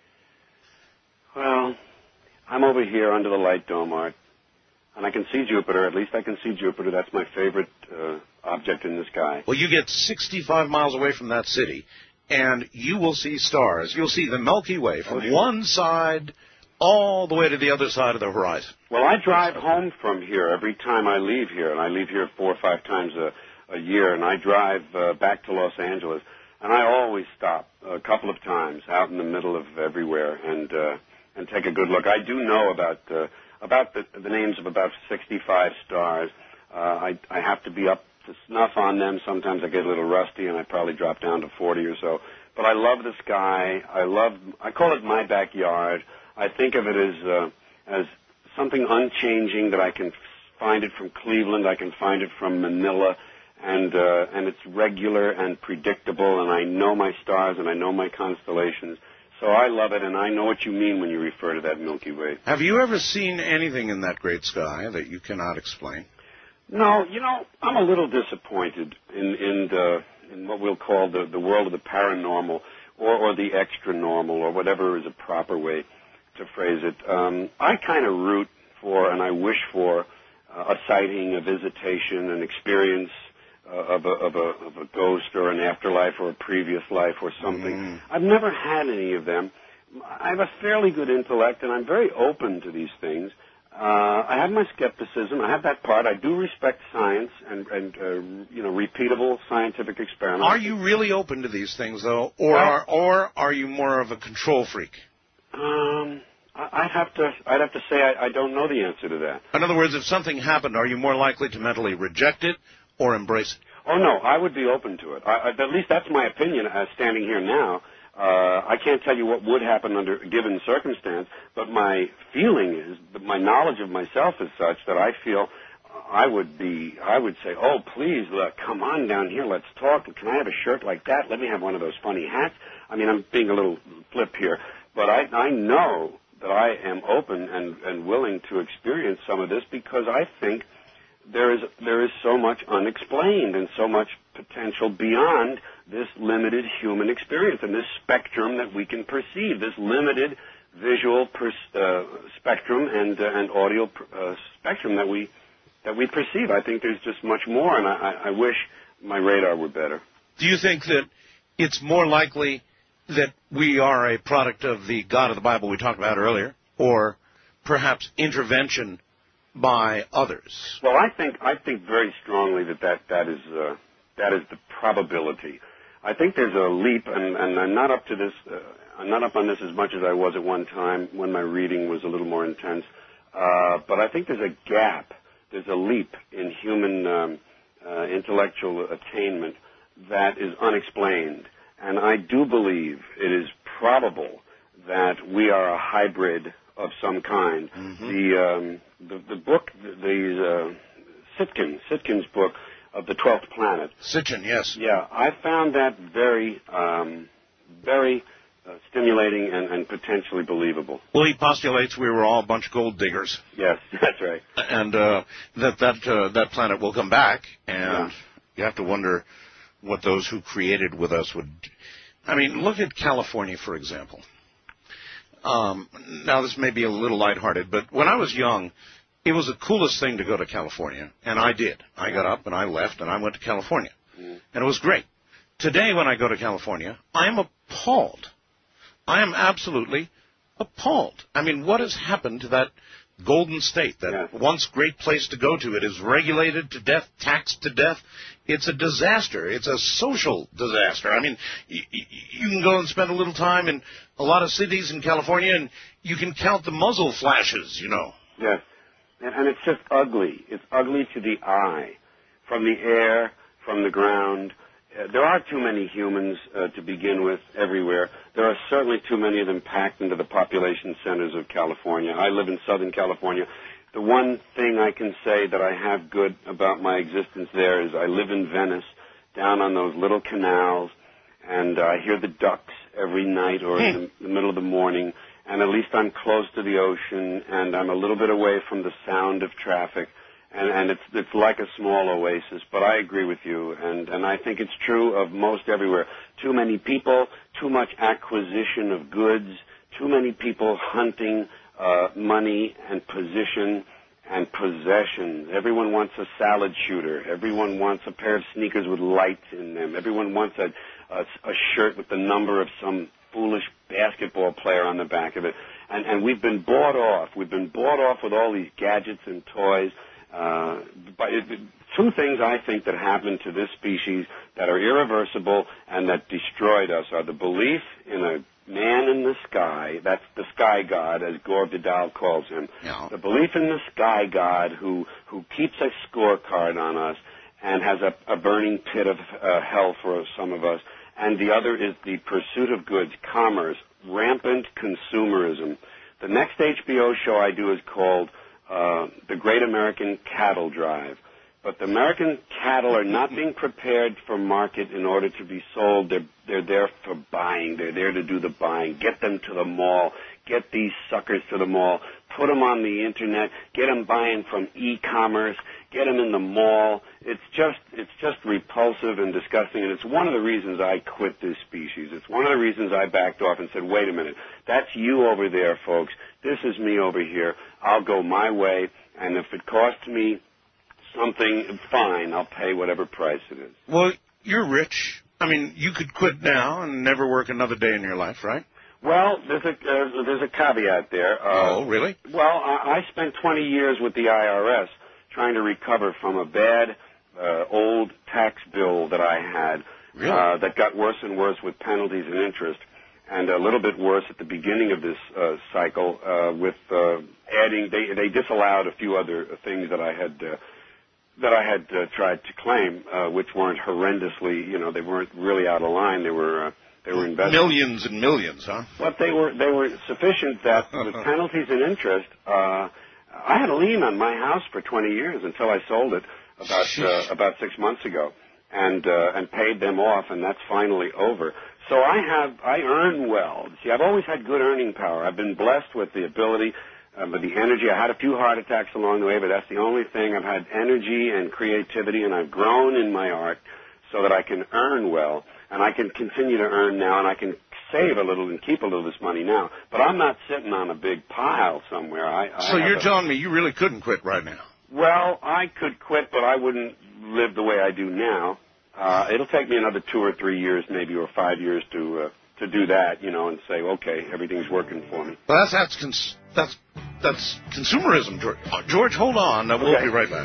Well, I'm over here under the light dome, Art, and I can see Jupiter. At least I can see Jupiter. That's my favorite uh, object in the sky. Well, you get sixty-five miles away from that city, and you will see stars. You'll see the Milky Way from Oh, sure. one side all the way to the other side of the horizon. Well, I drive home from here every time I leave here, and I leave here four or five times a, a year, and I drive uh, back to Los Angeles, and I always stop a couple of times out in the middle of everywhere and uh, and take a good look. I do know about uh, about the, the names of about sixty-five stars. Uh, I, I have to be up to snuff on them. Sometimes I get a little rusty, and I probably drop down to forty or so. But I love the sky. I love. I call it my backyard. I think of it as uh, as something unchanging that I can find it from Cleveland. I can find it from Manila, and uh, and it's regular and predictable. And I know my stars and I know my constellations. So I love it, and I know what you mean when you refer to that Milky Way. Have you ever seen anything in that great sky that you cannot explain? No, you know, I'm a little disappointed in in the in what we'll call the the world of the paranormal, or or the extra normal, or whatever is a proper way to phrase it. Um, I kind of root for and I wish for uh, a sighting, a visitation, an experience uh, of, a, of, a, of a ghost or an afterlife or a previous life or something. Mm. I've never had any of them. I have a fairly good intellect, and I'm very open to these things. Uh, I have my skepticism. I have that part. I do respect science and, and uh, you know, repeatable scientific experiments. Are you really open to these things, though, or are, or are you more of a control freak? Um, I'd have to. I'd have to say I, I don't know the answer to that. In other words, if something happened, are you more likely to mentally reject it or embrace it? Oh no, I would be open to it. I, I, at least that's my opinion. As standing here now, uh, I can't tell you what would happen under a given circumstance, but my feeling is, that my knowledge of myself is such that I feel I would be. I would say, oh please, look, come on down here, let's talk. Can I have a shirt like that? Let me have one of those funny hats. I mean, I'm being a little flip here, but I, I know that I am open and, and willing to experience some of this because I think there is there is so much unexplained and so much potential beyond this limited human experience and this spectrum that we can perceive, this limited visual per, uh, spectrum and uh, and audio uh, spectrum that we that we perceive. I think there's just much more, and I, I wish my radar were better. Do you think that it's more likely that we are a product of the God of the Bible we talked about earlier, or perhaps intervention by others? Well, I think I think very strongly that that, that is uh, that is the probability. I think there's a leap, and, and I'm not up to this. Uh, I'm not up on this as much as I was at one time when my reading was a little more intense. Uh, but I think there's a gap. There's a leap in human um, uh, intellectual attainment that is unexplained. And I do believe it is probable that we are a hybrid of some kind. Mm-hmm. The, um, the the book, the, the uh, Sitkin, Sitkin's book, of the twelfth planet. Sitchin, yes. Yeah, I found that very, um, very uh, stimulating and, and potentially believable. Well, he postulates we were all a bunch of gold diggers. Yes, that's right. And uh, that that uh, that planet will come back, and Yeah. you have to wonder what those who created with us would. I mean, look at California, for example. Um, now, this may be a little lighthearted, but when I was young, it was the coolest thing to go to California, and I did. I got up and I left and I went to California, Mm. and it was great. Today, when I go to California, I am appalled. I am absolutely appalled. I mean, what has happened to that golden state, that Yeah. once great place to go to? It is regulated to death, taxed to death. It's a disaster. It's a social disaster. I mean, y- y- you can go and spend a little time in a lot of cities in California, and you can count the muzzle flashes, you know. Yes, and, and it's just ugly. It's ugly to the eye, from the air, from the ground. Uh, there are too many humans uh, to begin with everywhere. There are certainly too many of them packed into the population centers of California. I live in Southern California. The one thing I can say that I have good about my existence there is I live in Venice, down on those little canals, and I hear the ducks every night or in the, the middle of the morning, and at least I'm close to the ocean, and I'm a little bit away from the sound of traffic. And, and it's it's like a small oasis, but I agree with you, and, and I think it's true of most everywhere. Too many people, too much acquisition of goods, too many people hunting uh, money and position and possession. Everyone wants a salad shooter. Everyone wants a pair of sneakers with lights in them. Everyone wants a, a, a shirt with the number of some foolish basketball player on the back of it. And, and we've been bought off. We've been bought off with all these gadgets and toys. Uh, but it, two things I think that happened to this species that are irreversible and that destroyed us are the belief in a man in the sky, that's the sky god, as Gore Vidal calls him, Yeah. the belief in the sky god who, who keeps a scorecard on us and has a, a burning pit of uh, hell for some of us, and the other is the pursuit of goods, commerce, rampant consumerism. The next H B O show I do is called Uh, the Great American Cattle Drive. But the American cattle are not being prepared for market in order to be sold. They're, they're there for buying. They're there to do the buying. Get them to the mall. Get these suckers to the mall. Put them on the Internet. Get them buying from e-commerce. Get them in the mall. It's just, it's just repulsive and disgusting, and it's one of the reasons I quit this species. It's one of the reasons I backed off and said, wait a minute, that's you over there, folks. This is me over here. I'll go my way, and if it costs me something, fine, I'll pay whatever price it is. Well, you're rich. I mean, you could quit now and never work another day in your life, right? Well, there's a uh, there's a caveat there. Uh, oh, really? Well, I, I spent twenty years with the I R S trying to recover from a bad uh, old tax bill that I had Really? uh, that got worse and worse with penalties and interest, and a little bit worse at the beginning of this uh, cycle uh, with uh, adding. They they disallowed a few other things that I had. Uh, that I had uh, tried to claim, uh, which weren't horrendously, you know, they weren't really out of line. They were uh, they were invested. Millions and millions, huh? But they were they were sufficient that with penalties and interest, uh, I had a lien on my house for twenty years until I sold it about uh, about six months ago, and uh, and paid them off, and that's finally over. So I have I earn well. See, I've always had good earning power. I've been blessed with the ability. Uh, but the energy, I had a few heart attacks along the way, but that's the only thing. I've had energy and creativity, and I've grown in my art so that I can earn well, and I can continue to earn now, and I can save a little and keep a little of this money now. But I'm not sitting on a big pile somewhere. I, I So you're a, telling me you really couldn't quit right now? Well, I could quit, but I wouldn't live the way I do now. Uh, it'll take me another two or three years, maybe, or five years to uh, to do that, you know, and say, okay, everything's working for me. Well, that's that's cons- that's that's consumerism, George. Uh, George, hold on. Uh, we'll Okay. be right back.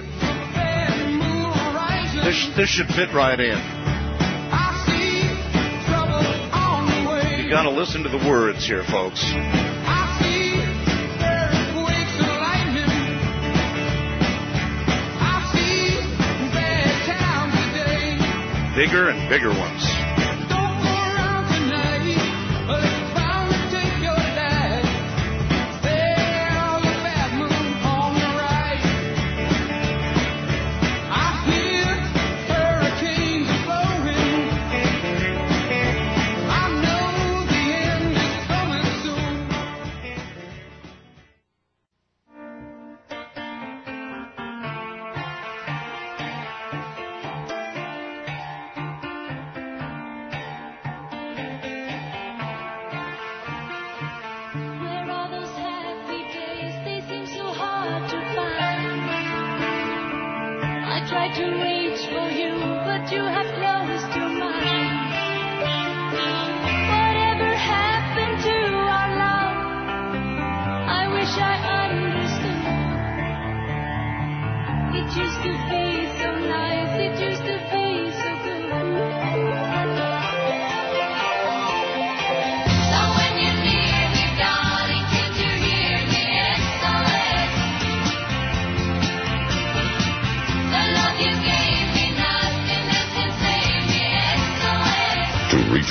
This this should fit right in. You got to listen to the words here, folks. Bigger and bigger ones.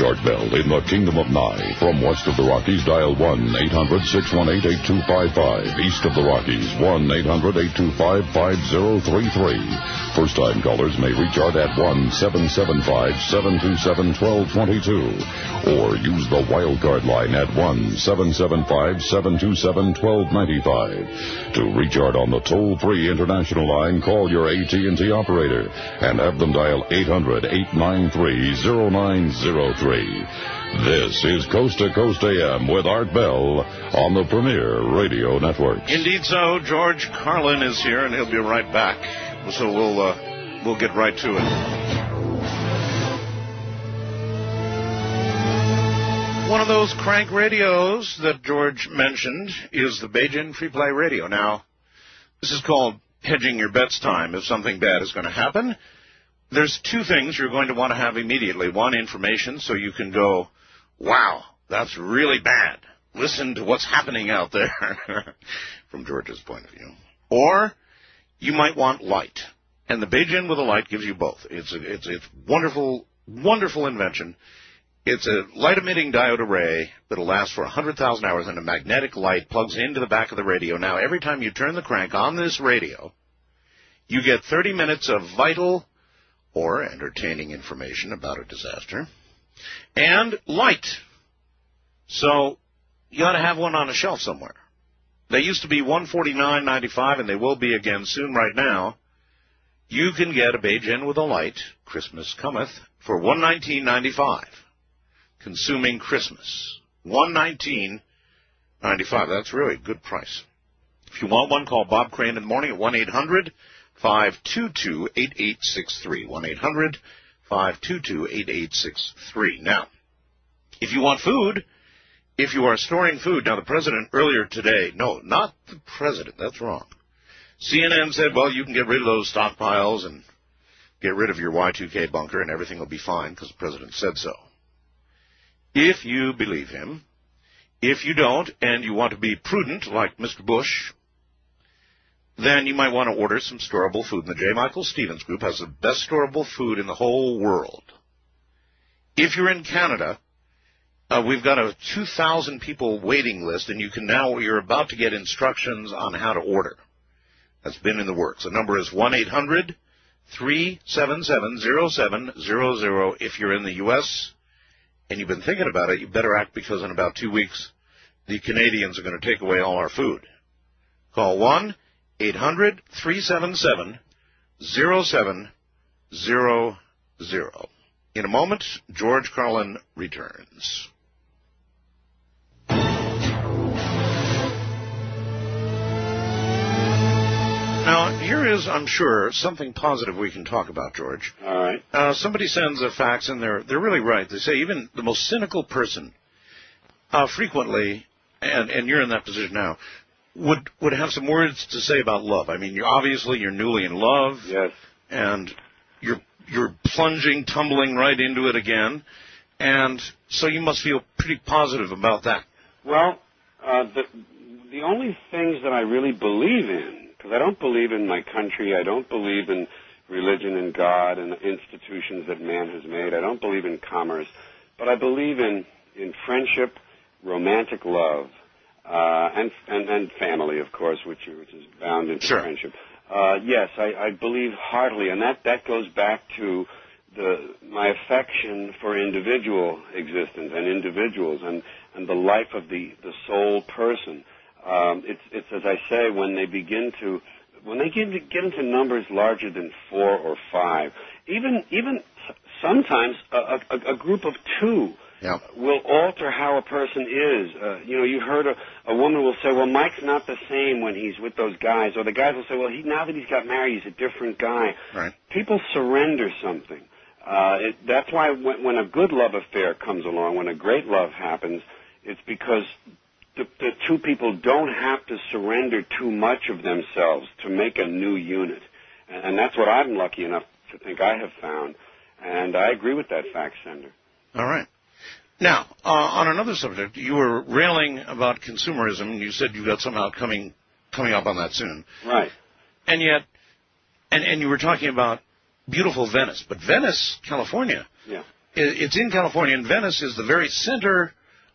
Art Bell in the Kingdom of Nye. From west of the Rockies, dial one eight hundred six one eight eight two five five. East of the Rockies, one eight hundred eight two five five zero three three. First-time callers may reach Art at one seven seven five seven two seven one two two two. Or use the wildcard line at one seven seven five seven two seven one two nine five. To reach Art on the toll-free international line, call your A T and T operator and have them dial eight hundred eight nine three zero nine zero three. This is Coast to Coast A M with Art Bell on the Premier Radio Network. Indeed so. George Carlin is here, and he'll be right back. So we'll uh, we'll get right to it. One of those crank radios that George mentioned is the Beijing Free Play Radio. Now, this is called hedging your bets time. If something bad is going to happen, there's two things you're going to want to have immediately. One, information, so you can go, wow, that's really bad. Listen to what's happening out there, from George's point of view. Or you might want light. And the Beijing with a light gives you both. It's a it's it's wonderful, wonderful invention. It's a light-emitting diode array that'll last for one hundred thousand hours, and a magnetic light plugs into the back of the radio. Now, every time you turn the crank on this radio, you get thirty minutes of vital or entertaining information about a disaster and light. So you ought to have one on a shelf somewhere. They used to be one hundred forty-nine ninety-five, and they will be again soon. Right now, you can get a Beijing with a light, Christmas cometh, for one hundred nineteen ninety-five. Consuming Christmas. one hundred nineteen ninety-five. That's really a good price. If you want one, call Bob Crane in the morning at one eight hundred five two two eight eight six three. one eight hundred five two two eight eight six three. Now, if you want food, if you are storing food, now the president earlier today, no, not the president, that's wrong. C N N said, well, you can get rid of those stockpiles and get rid of your Y two K bunker and everything will be fine because the president said so. If you believe him, if you don't, and you want to be prudent like Mister Bush, then you might want to order some storable food. And the J. Michael Stevens Group has the best storable food in the whole world. If you're in Canada, uh, we've got a two thousand people waiting list, and you can now, you're about to get instructions on how to order. That's been in the works. The number is one eight hundred three seven seven zero seven zero zero. If you're in the U S and you've been thinking about it, you better act, because in about two weeks, the Canadians are going to take away all our food. Call one eight hundred three seven seven zero seven zero zero. In a moment, George Carlin returns. Now, here is, I'm sure, something positive we can talk about, George. All right. Uh, somebody sends a fax, and they're they're really right. They say even the most cynical person, uh, frequently, and and you're in that position now, would would have some words to say about love. I mean, you're obviously you're newly in love. Yes. And you're you're plunging, tumbling right into it again, and so you must feel pretty positive about that. Well, uh, the the only things that I really believe in. Because I don't believe in my country, I don't believe in religion and God and the institutions that man has made. I don't believe in commerce, but I believe in, in friendship, romantic love, uh, and, and and family, of course, which which is bound into sure. friendship. Uh, yes, I, I believe heartily, and that, that goes back to the my affection for individual existence and individuals and, and the life of the, the sole person. Um, it's, it's, as I say, when they begin to, when they get, get into numbers larger than four or five, even, even sometimes a, a, a group of two yeah. will alter how a person is. Uh, you know, you heard a, a woman will say, well, Mike's not the same when he's with those guys. Or the guys will say, well, he, now that he's got married, he's a different guy. Right. People surrender something. Uh, it, that's why when, when a good love affair comes along, when a great love happens, it's because The, the two people don't have to surrender too much of themselves to make a new unit. And, and that's what I'm lucky enough to think I have found. And I agree with that fax sender. All right. Now, uh, on another subject, you were railing about consumerism, and you said you got some out coming, coming up on that soon. Right. And yet, and, and you were talking about beautiful Venice. But Venice, California, yeah. It's in California, and Venice is the very center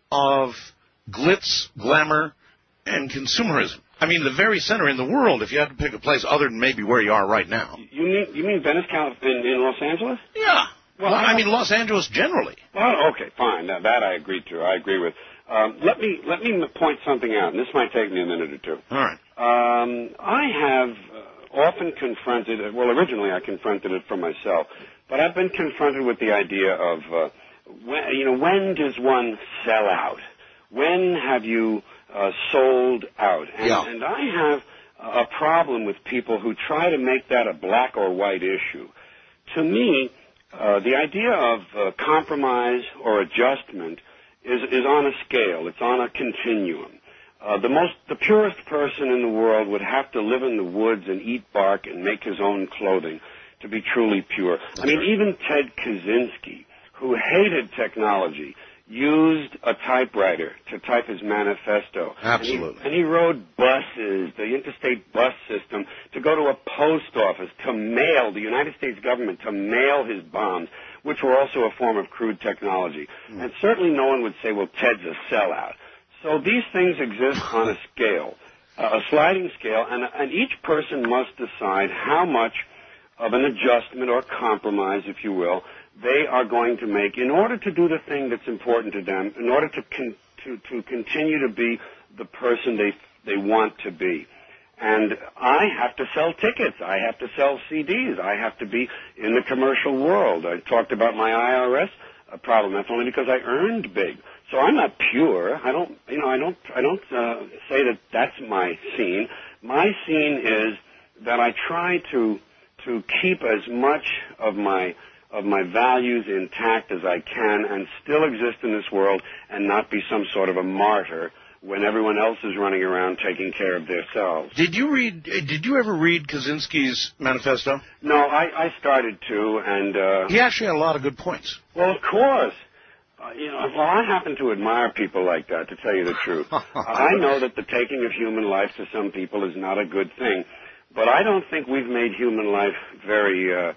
of glitz, glamour, and consumerism. I mean, the very center in the world, if you had to pick a place other than maybe where you are right now. You mean you mean Venice, California, in, in Los Angeles? Yeah. Well, I mean, Los Angeles generally. Oh, okay, fine. Now, that I agree to. I agree with. Um, let me let me point something out, and this might take me a minute or two. All right. Um, I have uh, often confronted, well, originally I confronted it for myself, but I've been confronted with the idea of, uh, when, you know, when does one sell out? When have you uh, sold out? And, yeah. and I have a problem with people who try to make that a black or white issue. To me, uh, the idea of uh, compromise or adjustment is, is on a scale. It's on a continuum. Uh, the most, the purest person in the world would have to live in the woods and eat bark and make his own clothing to be truly pure. I mean, even Ted Kaczynski, who hated technology, used a typewriter to type his manifesto. Absolutely. And he, and he rode buses, the interstate bus system, to go to a post office, to mail, the United States government, to mail his bombs, which were also a form of crude technology. Mm. And certainly no one would say, well, Ted's a sellout. So these things exist on a scale, uh, a sliding scale, and, and each person must decide how much of an adjustment or compromise, if you will, they are going to make in order to do the thing that's important to them, in order to con- to, to continue to be the person they they want to be. And I have to sell tickets. I have to sell C Ds. I have to be in the commercial world. I talked about my I R S problem. That's only because I earned big. So I'm not pure. I don't, you know, I don't, I don't uh, say that that's my scene. My scene is that I try to to keep as much of my of my values intact as I can and still exist in this world and not be some sort of a martyr when everyone else is running around taking care of themselves. Did you read? Did you ever read Kaczynski's manifesto? No, I, I started to, and uh, he actually had a lot of good points. Well, of course. Uh, you know, well, I happen to admire people like that, to tell you the truth. I know that the taking of human life to some people is not a good thing, but I don't think we've made human life very, uh,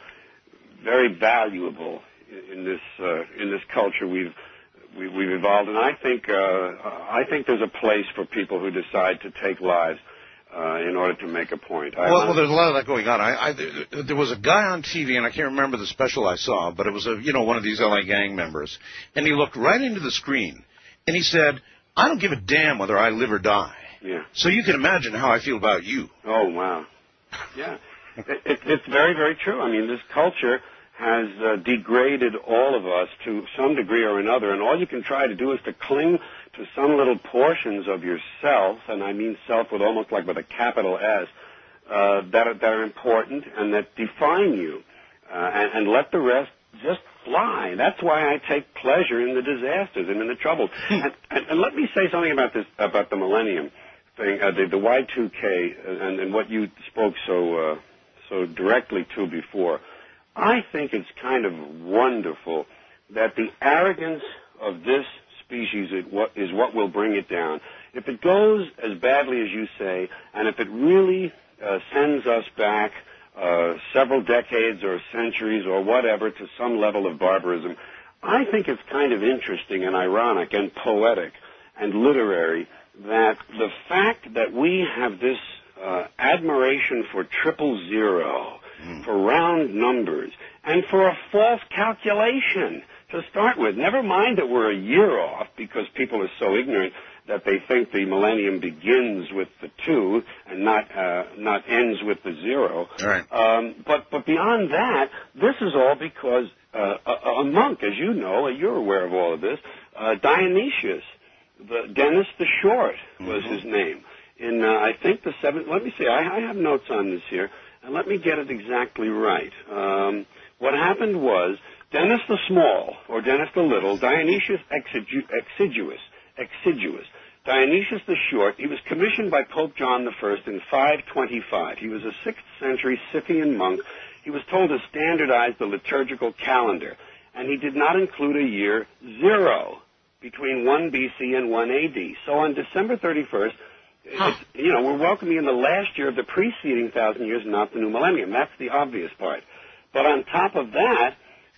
very valuable in this uh, in this culture we've we, we've evolved. And I think uh, I think there's a place for people who decide to take lives uh, in order to make a point. I, well, well, there's a lot of that going on. I, I, there was a guy on T V, and I can't remember the special I saw, but it was a you know one of these L A gang members, and he looked right into the screen, and he said, "I don't give a damn whether I live or die." Yeah. So you can imagine how I feel about you. Oh wow. Yeah. it, it, it's very, very true. I mean, this culture has uh, degraded all of us to some degree or another, and all you can try to do is to cling to some little portions of yourself, and I mean self with almost like with a capital S, uh, that, are, that are important and that define you, uh, and, and let the rest just fly. That's why I take pleasure in the disasters and in the troubles. and, and, and let me say something about this, about the millennium thing, uh, the, the Y two K, and, and what you spoke so uh, so directly to before. I think it's kind of wonderful that the arrogance of this species is what, is what will bring it down. If it goes as badly as you say, and if it really uh, sends us back uh, several decades or centuries or whatever to some level of barbarism, I think it's kind of interesting and ironic and poetic and literary that the fact that we have this uh, admiration for triple zero, mm. for round numbers, and for a false calculation to start with. Never mind that we're a year off because people are so ignorant that they think the millennium begins with the two and not uh, not ends with the zero. Right. Um, but but beyond that, this is all because uh, a, a monk, as you know, you're aware of all of this, uh, Dionysius, the Dennis the Short was mm-hmm. his name. In uh, I think the seventh. Let me see. I, I have notes on this here, and let me get it exactly right. Um, what happened was Dennis the Small or Dennis the Little, Dionysius exigu- Exiguus, Exiguus, Dionysius the Short. He was commissioned by Pope John the First in five twenty-five. He was a sixth century Scythian monk. He was told to standardize the liturgical calendar, and he did not include a year zero between one B C and one A D. So on December thirty-first, huh. you know, we're welcoming in the last year of the preceding thousand years, not the new millennium. That's the obvious part. But on top of that,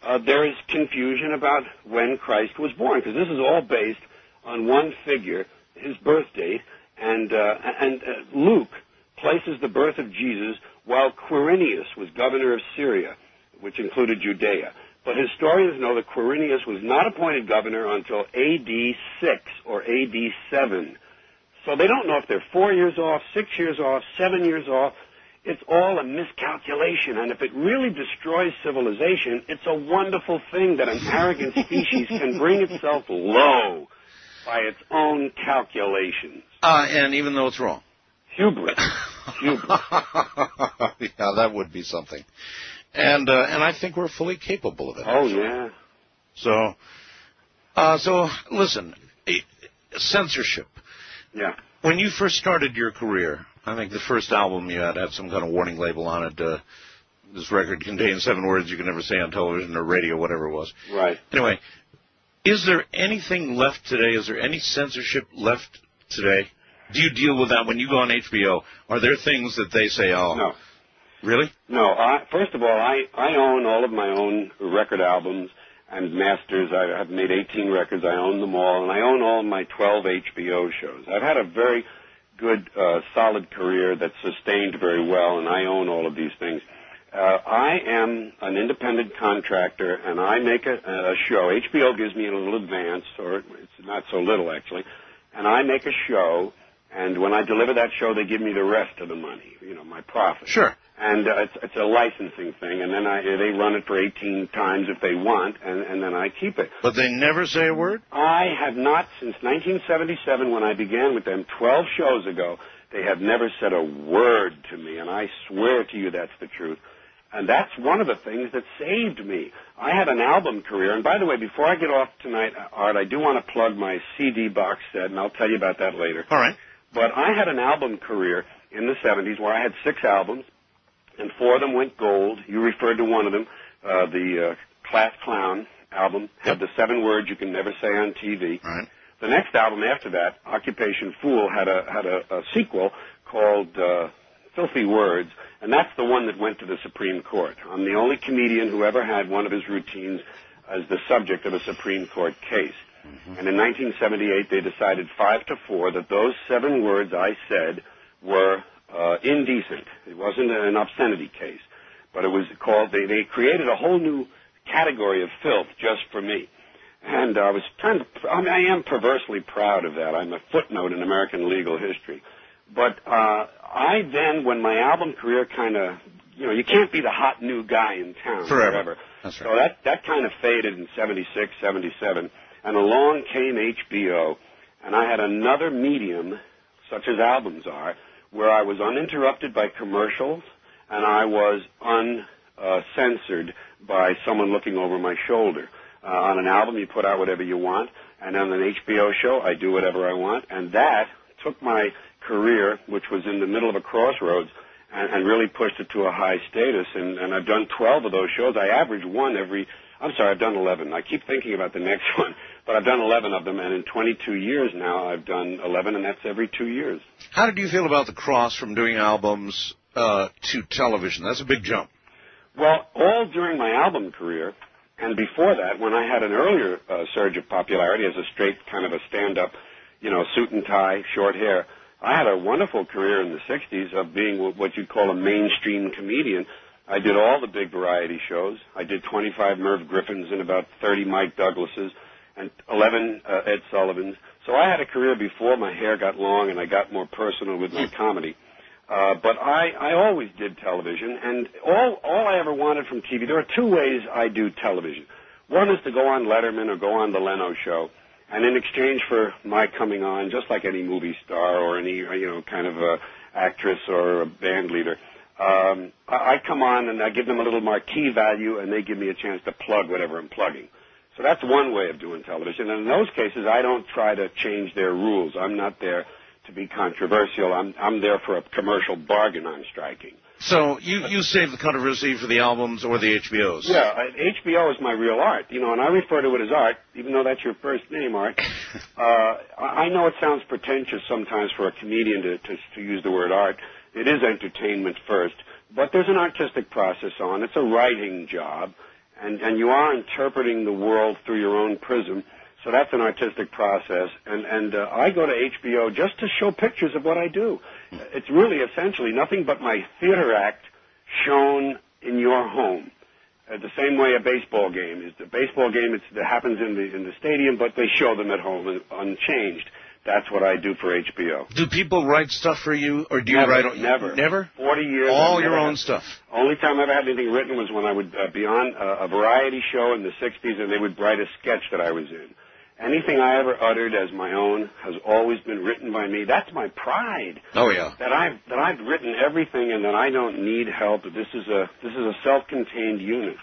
uh, there is confusion about when Christ was born, because this is all based on one figure, his birth date, and, uh, and uh, Luke places the birth of Jesus while Quirinius was governor of Syria, which included Judea. But historians know that Quirinius was not appointed governor until A D six or A D seven. So they don't know if they're four years off, six years off, seven years off. It's all a miscalculation. And if it really destroys civilization, it's a wonderful thing that an arrogant species can bring itself low by its own calculations. Uh, and even though it's wrong. Hubris. Hubris. Yeah, that would be something. And uh, and I think we're fully capable of it. Oh, yeah. So, uh, so listen, censorship. Yeah. When you first started your career, I think the first album you had had some kind of warning label on it. Uh, this record contains seven words you can never say on television or radio, whatever it was. Right. Anyway, is there anything left today? Is there any censorship left today? Do you deal with that when you go on H B O? Are there things that they say, oh... No. Really? No. I, first of all, I, I own all of my own record albums and masters. I have made eighteen records. I own them all. And I own all my twelve H B O shows. I've had a very good, uh, solid career that's sustained very well, and I own all of these things. Uh, I am an independent contractor, and I make a, a show. H B O gives me a little advance, or it's not so little, actually. And I make a show, and when I deliver that show, they give me the rest of the money, you know, my profit. Sure. And uh, it's, it's a licensing thing, and then I, they run it for eighteen times if they want, and, and then I keep it. But they never say a word? I have not, since nineteen seventy-seven, when I began with them twelve shows ago, they have never said a word to me, and I swear to you that's the truth. And that's one of the things that saved me. I had an album career, and by the way, before I get off tonight, Art, I do want to plug my C D box set, and I'll tell you about that later. All right. But I had an album career in the seventies where I had six albums, and four of them went gold. You referred to one of them, uh, the uh, Class Clown album, had the seven words you can never say on T V. Right. The next album after that, Occupation Fool, had a had a, a sequel called uh, Filthy Words, and that's the one that went to the Supreme Court. I'm the only comedian who ever had one of his routines as the subject of a Supreme Court case. Mm-hmm. And in nineteen seventy-eight, they decided five to four that those seven words I said were uh, indecent. It wasn't an obscenity case, but it was called, they, they created a whole new category of filth just for me. And I was trying to, I mean, I am perversely proud of that. I'm a footnote in American legal history. But uh, I then, when my album career kind of, you know, you can't be the hot new guy in town forever. forever. That's right. So that, that kind of faded in seventy-six, seventy-seven. And along came H B O, and I had another medium, such as albums are, where I was uninterrupted by commercials, and I was uncensored by someone looking over my shoulder. Uh, on an album, you put out whatever you want, and on an H B O show, I do whatever I want, and that took my career, which was in the middle of a crossroads, and, and really pushed it to a high status, and, and I've done twelve of those shows. I average one every, I'm sorry, I've done eleven. I keep thinking about the next one, but I've done eleven of them, and in twenty-two years now, I've done eleven, and that's every two years. How did you feel about the cross from doing albums uh, to television? That's a big jump. Well, all during my album career, and before that, when I had an earlier uh, surge of popularity as a straight kind of a stand-up, you know, suit and tie, short hair, I had a wonderful career in the sixties of being what you'd call a mainstream comedian. I did all the big variety shows. I did twenty-five Merv Griffins and about thirty Mike Douglases and eleven uh, Ed Sullivans. So I had a career before my hair got long and I got more personal with my comedy. Uh, but I, I always did television, and all, all I ever wanted from T V, there are two ways I do television. One is to go on Letterman or go on The Leno Show, and in exchange for my coming on, just like any movie star or any, you know, kind of a actress or a band leader, um, I, I come on and I give them a little marquee value, and they give me a chance to plug whatever I'm plugging. So that's one way of doing television, and in those cases, I don't try to change their rules. I'm not there to be controversial. I'm I'm there for a commercial bargain I'm striking. So you, you save the controversy for the albums or the H B Os? Yeah, H B O is my real art, you know, and I refer to it as art, even though that's your first name, Art. uh, I know it sounds pretentious sometimes for a comedian to, to, to use the word art. It is entertainment first, but there's an artistic process on. It's a writing job, and, and you are interpreting the world through your own prism. So that's an artistic process, and, and uh, I go to H B O just to show pictures of what I do. It's really essentially nothing but my theater act shown in your home. Uh, the same way a baseball game is. The baseball game it's, it happens in the in the stadium, but they show them at home and, unchanged. That's what I do for H B O. Do people write stuff for you, or do you never, write... Never. Never? Forty years. All your own had, stuff? Only time I ever had anything written was when I would uh, be on a, a variety show in the sixties, and they would write a sketch that I was in. Anything I ever uttered as my own has always been written by me. That's my pride. Oh yeah. That I've that I've written everything, and that I don't need help. This is a this is a self-contained unit.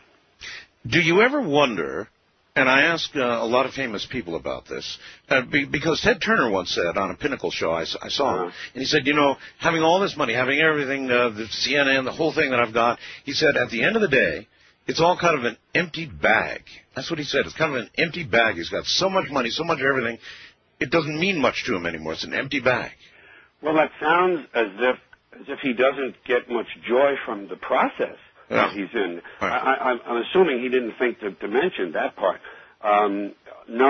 Do you ever wonder? And I ask uh, a lot of famous people about this, uh, be, because Ted Turner once said on a Pinnacle show, I, I saw him, uh-huh. and he said, you know, having all this money, having everything, uh, the C N N, the whole thing that I've got, he said, at the end of the day, it's all kind of an empty bag. That's what he said. It's kind of an empty bag. He's got so much money, so much everything, it doesn't mean much to him anymore. It's an empty bag. Well, that sounds as if as if he doesn't get much joy from the process Yeah. that he's in. Right. I, I, I'm assuming he didn't think to, to mention that part. Um, no,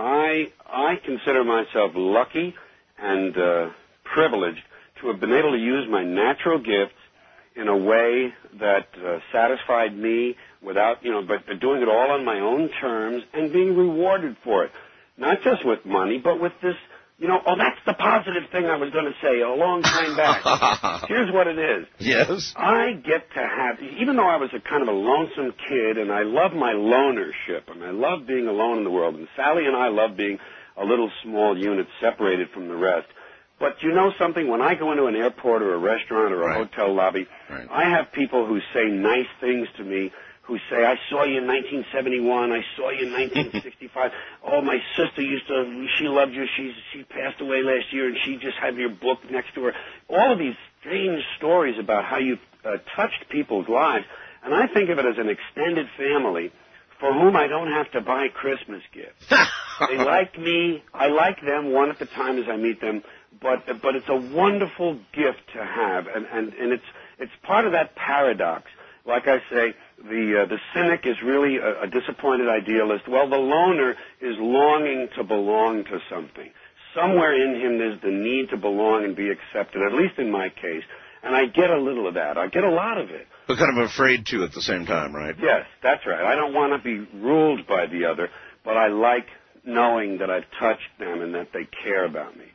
I I consider myself lucky and uh, privileged to have been able to use my natural gifts in a way that uh, satisfied me without, you know, but, but doing it all on my own terms and being rewarded for it. Not just with money, but with this, you know, oh, that's the positive thing I was going to say a long time back. Here's what it is. Yes? I get to have, even though I was a kind of a lonesome kid, and I love my lonership, and I love being alone in the world, and Sally and I love being a little small unit separated from the rest. But you know something? When I go into an airport or a restaurant or a right. hotel lobby, right. I have people who say nice things to me, who say, I saw you in nineteen seventy-one, I saw you in nineteen sixty-five. Oh, my sister used to, she loved you, she, she passed away last year, and she just had your book next to her. All of these strange stories about how you've uh, touched people's lives, and I think of it as an extended family for whom I don't have to buy Christmas gifts. They like me, I like them one at a time as I meet them, but but it's a wonderful gift to have, and, and, and it's it's part of that paradox. Like I say, the uh, the cynic is really a, a disappointed idealist. Well, the loner is longing to belong to something. Somewhere in him there's the need to belong and be accepted, at least in my case. And I get a little of that. I get a lot of it. But kind of afraid to at the same time, right? Yes, that's right. I don't want to be ruled by the other, but I like knowing that I've touched them and that they care about me.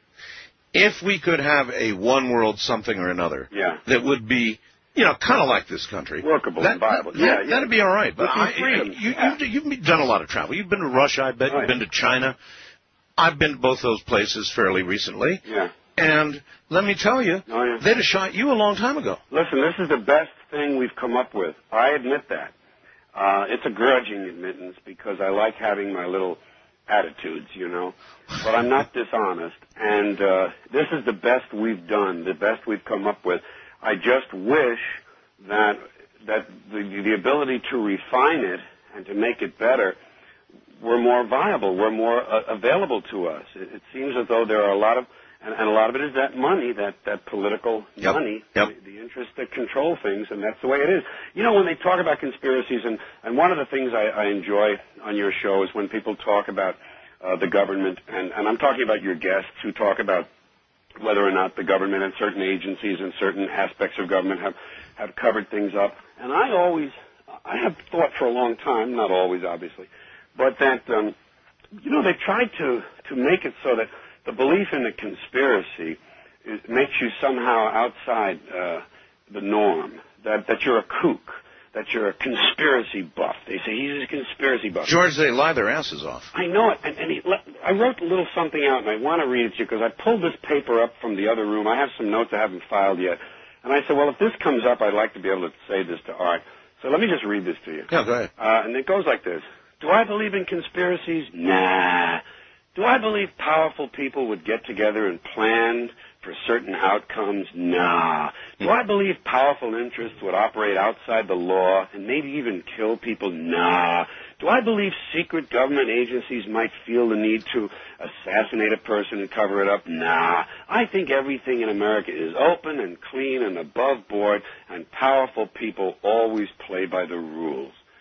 If we could have a one world something or another yeah. that would be, you know, kind of like this country. Workable that, and viable. That, yeah, yeah. That'd be all right. But I, freedom. you, yeah. you've, you've done a lot of travel. You've been to Russia, I bet. Right. You've been to China. I've been to both those places fairly recently. Yeah. And let me tell you, oh, yeah. they'd have shot you a long time ago. Listen, this is the best thing we've come up with. I admit that. Uh, it's a grudging admittance because I like having my little attitudes, you know. But I'm not dishonest. And uh, this is the best we've done, the best we've come up with. I just wish that that the, the ability to refine it and to make it better were more viable, were more uh, available to us. It, it seems as though there are a lot of, and, and a lot of it is that money, that, that political yep. money, yep. the, the interest that control things, and that's the way it is. You know, when they talk about conspiracies, and, and one of the things I, I enjoy on your show is when people talk about uh, the government, and, and I'm talking about your guests who talk about whether or not the government and certain agencies and certain aspects of government have, have covered things up. And I always, I have thought for a long time, not always obviously, but that, um, you know, they tried to, to make it so that the belief in the conspiracy is, makes you somehow outside uh, the norm, that, that you're a kook, that you're a conspiracy buff. They say he's a conspiracy buff. George, they lie their asses off. I know it. And, and he, I wrote a little something out, and I want to read it to you because I pulled this paper up from the other room. I have some notes I haven't filed yet. And I said, well, if this comes up, I'd like to be able to say this to Art. So let me just read this to you. Yeah, go ahead. Uh, and it goes like this. Do I believe in conspiracies? Nah. Do I believe powerful people would get together and plan for certain outcomes? Nah. Do I believe powerful interests would operate outside the law and maybe even kill people? Nah. Do I believe secret government agencies might feel the need to assassinate a person and cover it up? Nah. I think everything in America is open and clean and above board, and powerful people always play by the rules.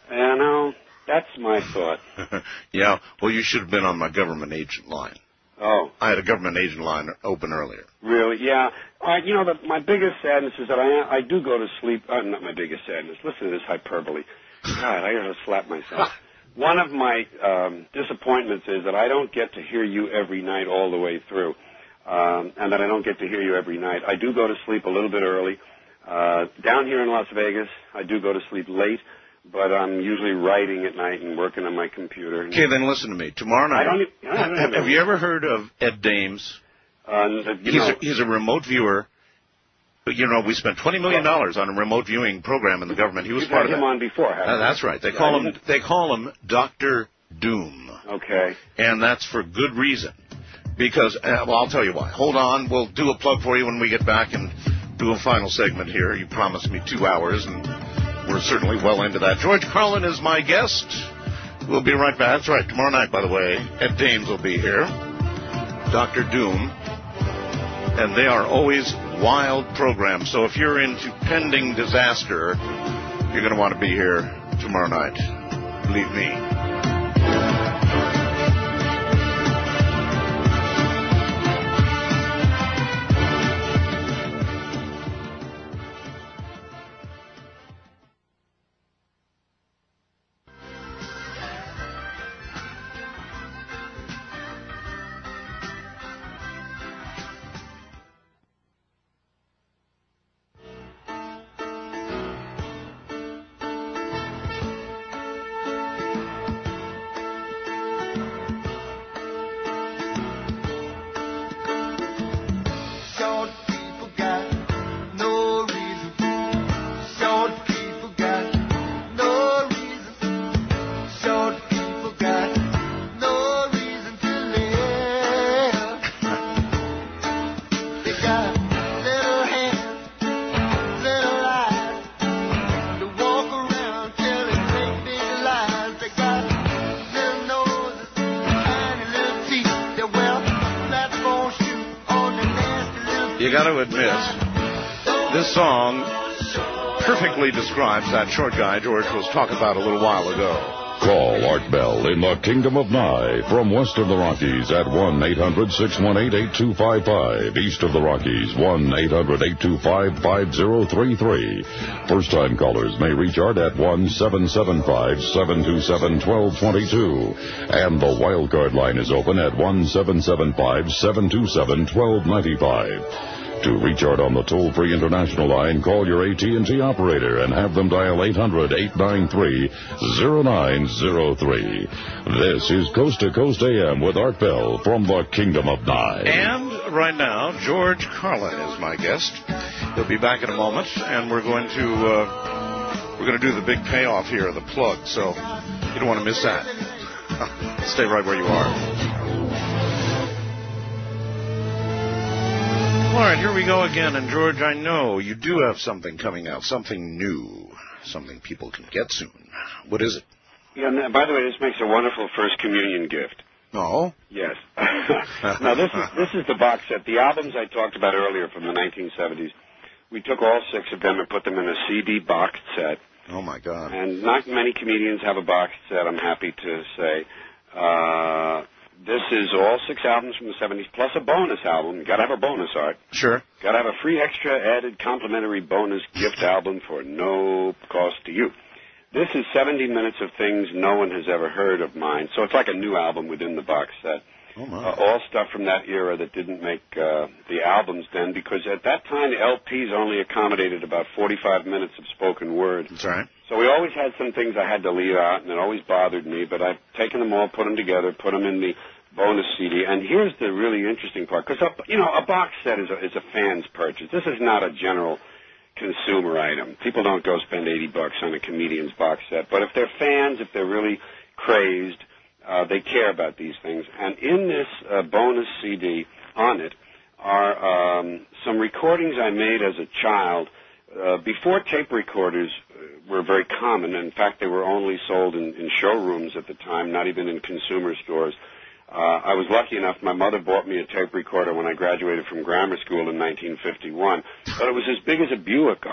You know, that's my thought. Yeah, well, you should have been on my government agent line. Oh. I had a government agent line open earlier. Really? Yeah. All right, you know, the, my biggest sadness is that I I do go to sleep. Uh, not my biggest sadness. Listen to this hyperbole. God, I gotta slap myself. One of my um, disappointments is that I don't get to hear you every night all the way through, um, and that I don't get to hear you every night. I do go to sleep a little bit early. Uh, down here in Las Vegas, I do go to sleep late, but I'm usually writing at night and working on my computer. Okay, then listen to me. Tomorrow night, I don't, I don't have, have you ever heard of Ed Dames? Uh, you he's, know, a, he's a remote viewer. But, you know, we spent twenty million dollars on a remote viewing program in the government. He was You've part had of him that. on before, haven't Uh, you? that's right. They Yeah, call he him. They call him Doctor Doom. Okay. And that's for good reason. Because, uh, well, I'll tell you why. Hold on. We'll do a plug for you when we get back and do a final segment here. You promised me two hours, and we're certainly well into that. George Carlin is my guest. We'll be right back. That's right. Tomorrow night, by the way, Ed Dames will be here. Doctor Doom. And they are always wild programs. So if you're into pending disaster, you're going to want to be here tomorrow night. Believe me. You got to admit, this song perfectly describes that short guy George was talking about a little while ago. Call Art Bell in the Kingdom of Nye from west of the Rockies at one eight hundred six one eight eight two five five. East of the Rockies, one eight hundred eight two five five zero three three. First-time callers may reach Art at one seven seven five seven two seven one two two two. And the wildcard line is open at one seven seven five seven two seven one two nine five. To reach Art on the toll-free international line, call your A T and T operator and have them dial eight hundred eight nine three zero nine zero three. This is Coast to Coast A M with Art Bell from the Kingdom of Nye. And right now, George Carlin is my guest. He'll be back in a moment, and we're going to uh, we're going to do the big payoff here, the plug. So you don't want to miss that. Stay right where you are. All right, here we go again. And, George, I know you do have something coming out, something new, something people can get soon. What is it? Yeah, and by the way, this makes a wonderful first communion gift. Oh? Yes. Now, this is, this is the box set. The albums I talked about earlier from the nineteen seventies, we took all six of them and put them in a C D box set. Oh, my God. And not many comedians have a box set, I'm happy to say. Uh... This is all six albums from the seventies, plus a bonus album. You got to have a bonus, Art. Sure. Got to have a free, extra, added, complimentary bonus gift album for no cost to you. This is seventy minutes of things no one has ever heard of mine, so it's like a new album within the box set. Oh, my. Uh, all stuff from that era that didn't make uh, the albums then, because at that time the L Ps only accommodated about forty-five minutes of spoken word. That's right. So we always had some things I had to leave out, and it always bothered me, but I've taken them all, put them together, put them in the bonus C D. And here's the really interesting part, because, you know, a box set is a, is a fan's purchase. This is not a general consumer item. People don't go spend eighty bucks on a comedian's box set. But if they're fans, if they're really crazed, uh, they care about these things. And in this uh, bonus C D, on it, are um, some recordings I made as a child. Uh, before tape recorders were very common. In fact, they were only sold in, in showrooms at the time, not even in consumer stores. Uh, I was lucky enough, my mother bought me a tape recorder when I graduated from grammar school in nineteen fifty-one, but it was as big as a Buick, Art.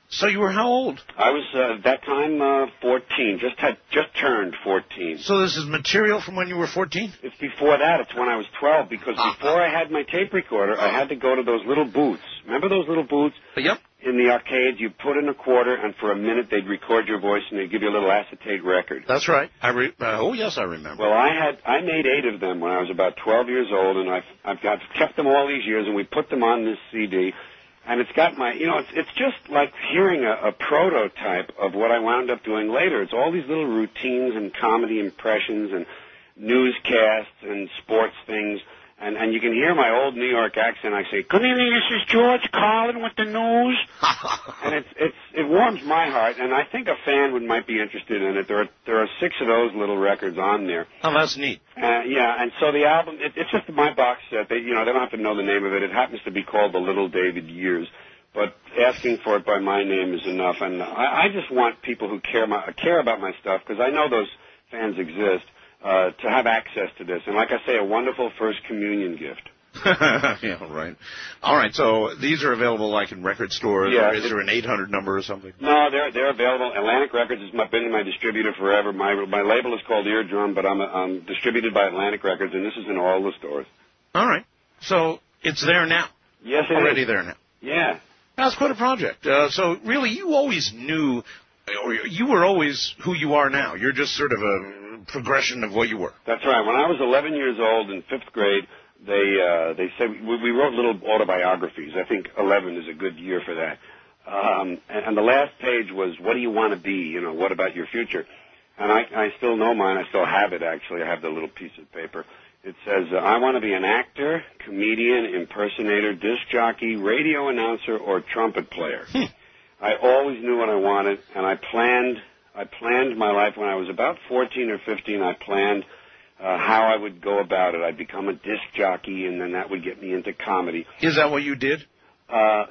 So you were how old? I was, uh, at that time, uh, fourteen. Just had, just turned fourteen. So this is material from when you were fourteen? It's before that. It's when I was twelve, because before I had my tape recorder, I had to go to those little booths. Remember those little booths? Yep. In the arcades, you put in a quarter, and for a minute they'd record your voice, and they'd give you a little acetate record. That's right. I re- uh, oh, yes, I remember. Well, I had I made eight of them when I was about twelve years old, and I've, I've got, kept them all these years, and we put them on this C D. And it's got my, you know, it's it's just like hearing a, a prototype of what I wound up doing later. It's all these little routines and comedy impressions and newscasts and sports things. And and you can hear my old New York accent. I say, "Good evening, this is George Carlin with the news." And it's it's it warms my heart, and I think a fan would might be interested in it. There are there are six of those little records on there. Oh, that's neat. Uh, yeah, and so the album, it, it's just my box set. They, you know, they don't have to know the name of it. It happens to be called The Little David Years, but asking for it by my name is enough. And I, I just want people who care my, care about my stuff, because I know those fans exist, uh, to have access to this. And like I say, a wonderful first communion gift. Yeah, right. All right, so these are available like in record stores, Yeah, or is it, there an eight hundred number or something? No, they're they're available. Atlantic Records has my, been my distributor forever. My my label is called Eardrum, but I'm I'm distributed by Atlantic Records, and this is in all the stores. All right, so it's there now. Yes, it Already is. there now. Yeah. That's quite a project. Uh, so really, you always knew, or you were always who you are now. You're just sort of a progression of what you were. That's right. When I was eleven years old in fifth grade, they uh, they said we, we wrote little autobiographies. I think eleven is a good year for that. Um, and, and the last page was, what do you want to be? You know, what about your future? And I, I still know mine. I still have it, actually. I have the little piece of paper. It says, uh, I want to be an actor, comedian, impersonator, disc jockey, radio announcer, or trumpet player. I always knew what I wanted, and I planned I planned my life when I was about fourteen or fifteen. I planned uh, how I would go about it. I'd become a disc jockey, and then that would get me into comedy. Is that what you did? Uh, uh,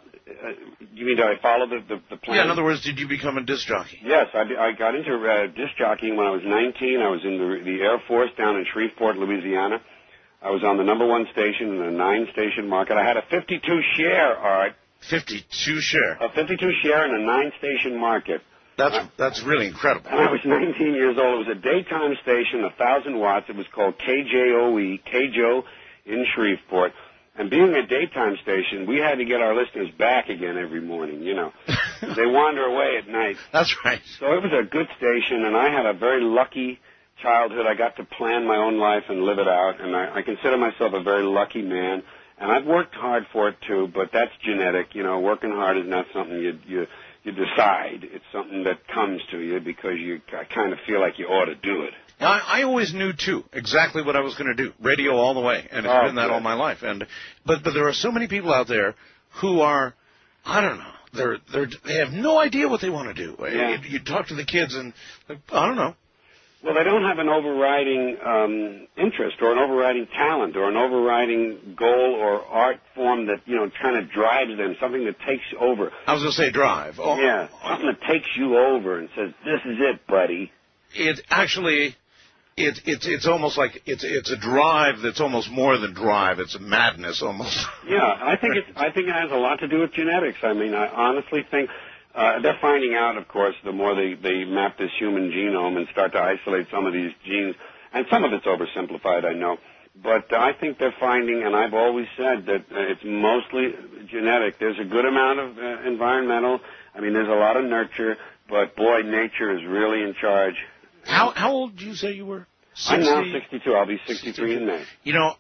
you mean did I follow the, the, the plan? Yeah, in other words, did you become a disc jockey? Yes, I, I got into uh, disc jockeying when I was nineteen. I was in the, the Air Force down in Shreveport, Louisiana. I was on the number one station in a nine-station market. I had a fifty-two share, Art. fifty-two share. A fifty-two share in a nine-station market. That's that's really incredible. And I was nineteen years old. It was a daytime station, one thousand watts. It was called K J O E, K J O in Shreveport. And being a daytime station, we had to get our listeners back again every morning, you know. They wander away at night. That's right. So it was a good station, and I had a very lucky childhood. I got to plan my own life and live it out, and I, I consider myself a very lucky man. And I've worked hard for it, too, but that's genetic. You know, working hard is not something you you you decide. It's something that comes to you because you kind of feel like you ought to do it. I, I always knew, too, exactly what I was going to do. Radio all the way, and it's Oh, been that good. all my life. And but but there are so many people out there who are, I don't know, they're they're they have no idea what they want to do. Yeah. You, you talk to the kids, and I don't know. Well, they don't have an overriding um, interest or an overriding talent or an overriding goal or art form that, you know, kind of drives them, something that takes over. I was going to say drive. Oh, Yeah, something that takes you over and says, this is it, buddy. It actually, it, it's it's almost like it's it's a drive that's almost more than drive. It's a madness almost. Yeah, I think it's, I think it has a lot to do with genetics. I mean, I honestly think uh, they're finding out, of course, the more they, they map this human genome and start to isolate some of these genes, and some of it's oversimplified, I know. But I think they're finding, and I've always said that uh, it's mostly genetic. There's a good amount of uh, environmental. I mean, there's a lot of nurture, but boy, nature is really in charge. How how old did you say you were? I'm now sixty-two. I'll be sixty-three in May. You know,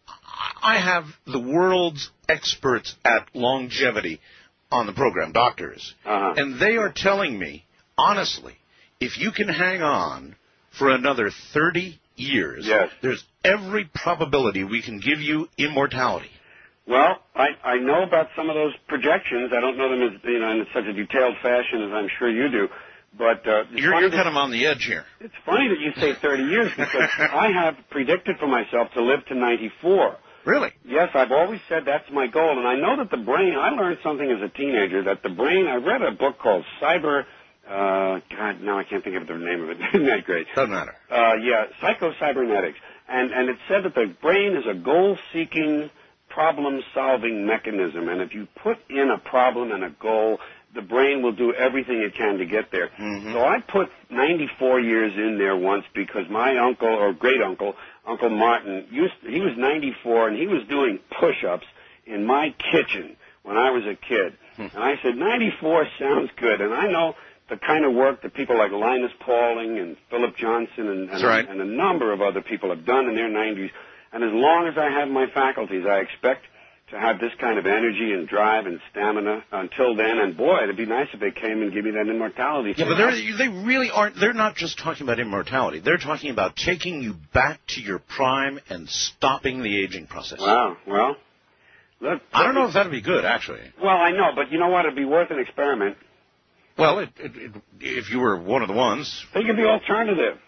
I have the world's experts at longevity on the program, doctors, Uh-huh. and they are telling me, honestly, if you can hang on for another thirty years, Yes. there's every probability we can give you immortality. Well, I, I know about some of those projections. I don't know them as, you know, in such a detailed fashion as I'm sure you do. But uh, it's You're, funny you're that- kind of on the edge here. It's funny that you say thirty years because I have predicted for myself to live to ninety-four. Really? Yes, I've always said that's my goal, and I know that the brain, I learned something as a teenager, that the brain, I read a book called Cyber, uh, God, now I can't think of the name of it. Isn't that great? Doesn't matter. Uh, yeah, psycho-cybernetics. And, and it said that the brain is a goal-seeking, problem-solving mechanism, and if you put in a problem and a goal, the brain will do everything it can to get there. Mm-hmm. So I put ninety-four years in there once because my uncle or great uncle, Uncle Martin, used to, he was ninety-four and he was doing push-ups in my kitchen when I was a kid. Hmm. And I said, ninety-four sounds good. And I know the kind of work that people like Linus Pauling and Philip Johnson and, and, right. and a number of other people have done in their nineties. And as long as I have my faculties, I expect to have this kind of energy and drive and stamina until then. And boy, it'd be nice if they came and give me that immortality. Yeah, but they're, they really aren't. They're not just talking about immortality. They're talking about taking you back to your prime and stopping the aging process. Wow. Well, look. I don't know if that'd be good, actually. Well, I know, but you know what? It'd be worth an experiment. Well, it, it, it, if you were one of the ones. Think of the alternative.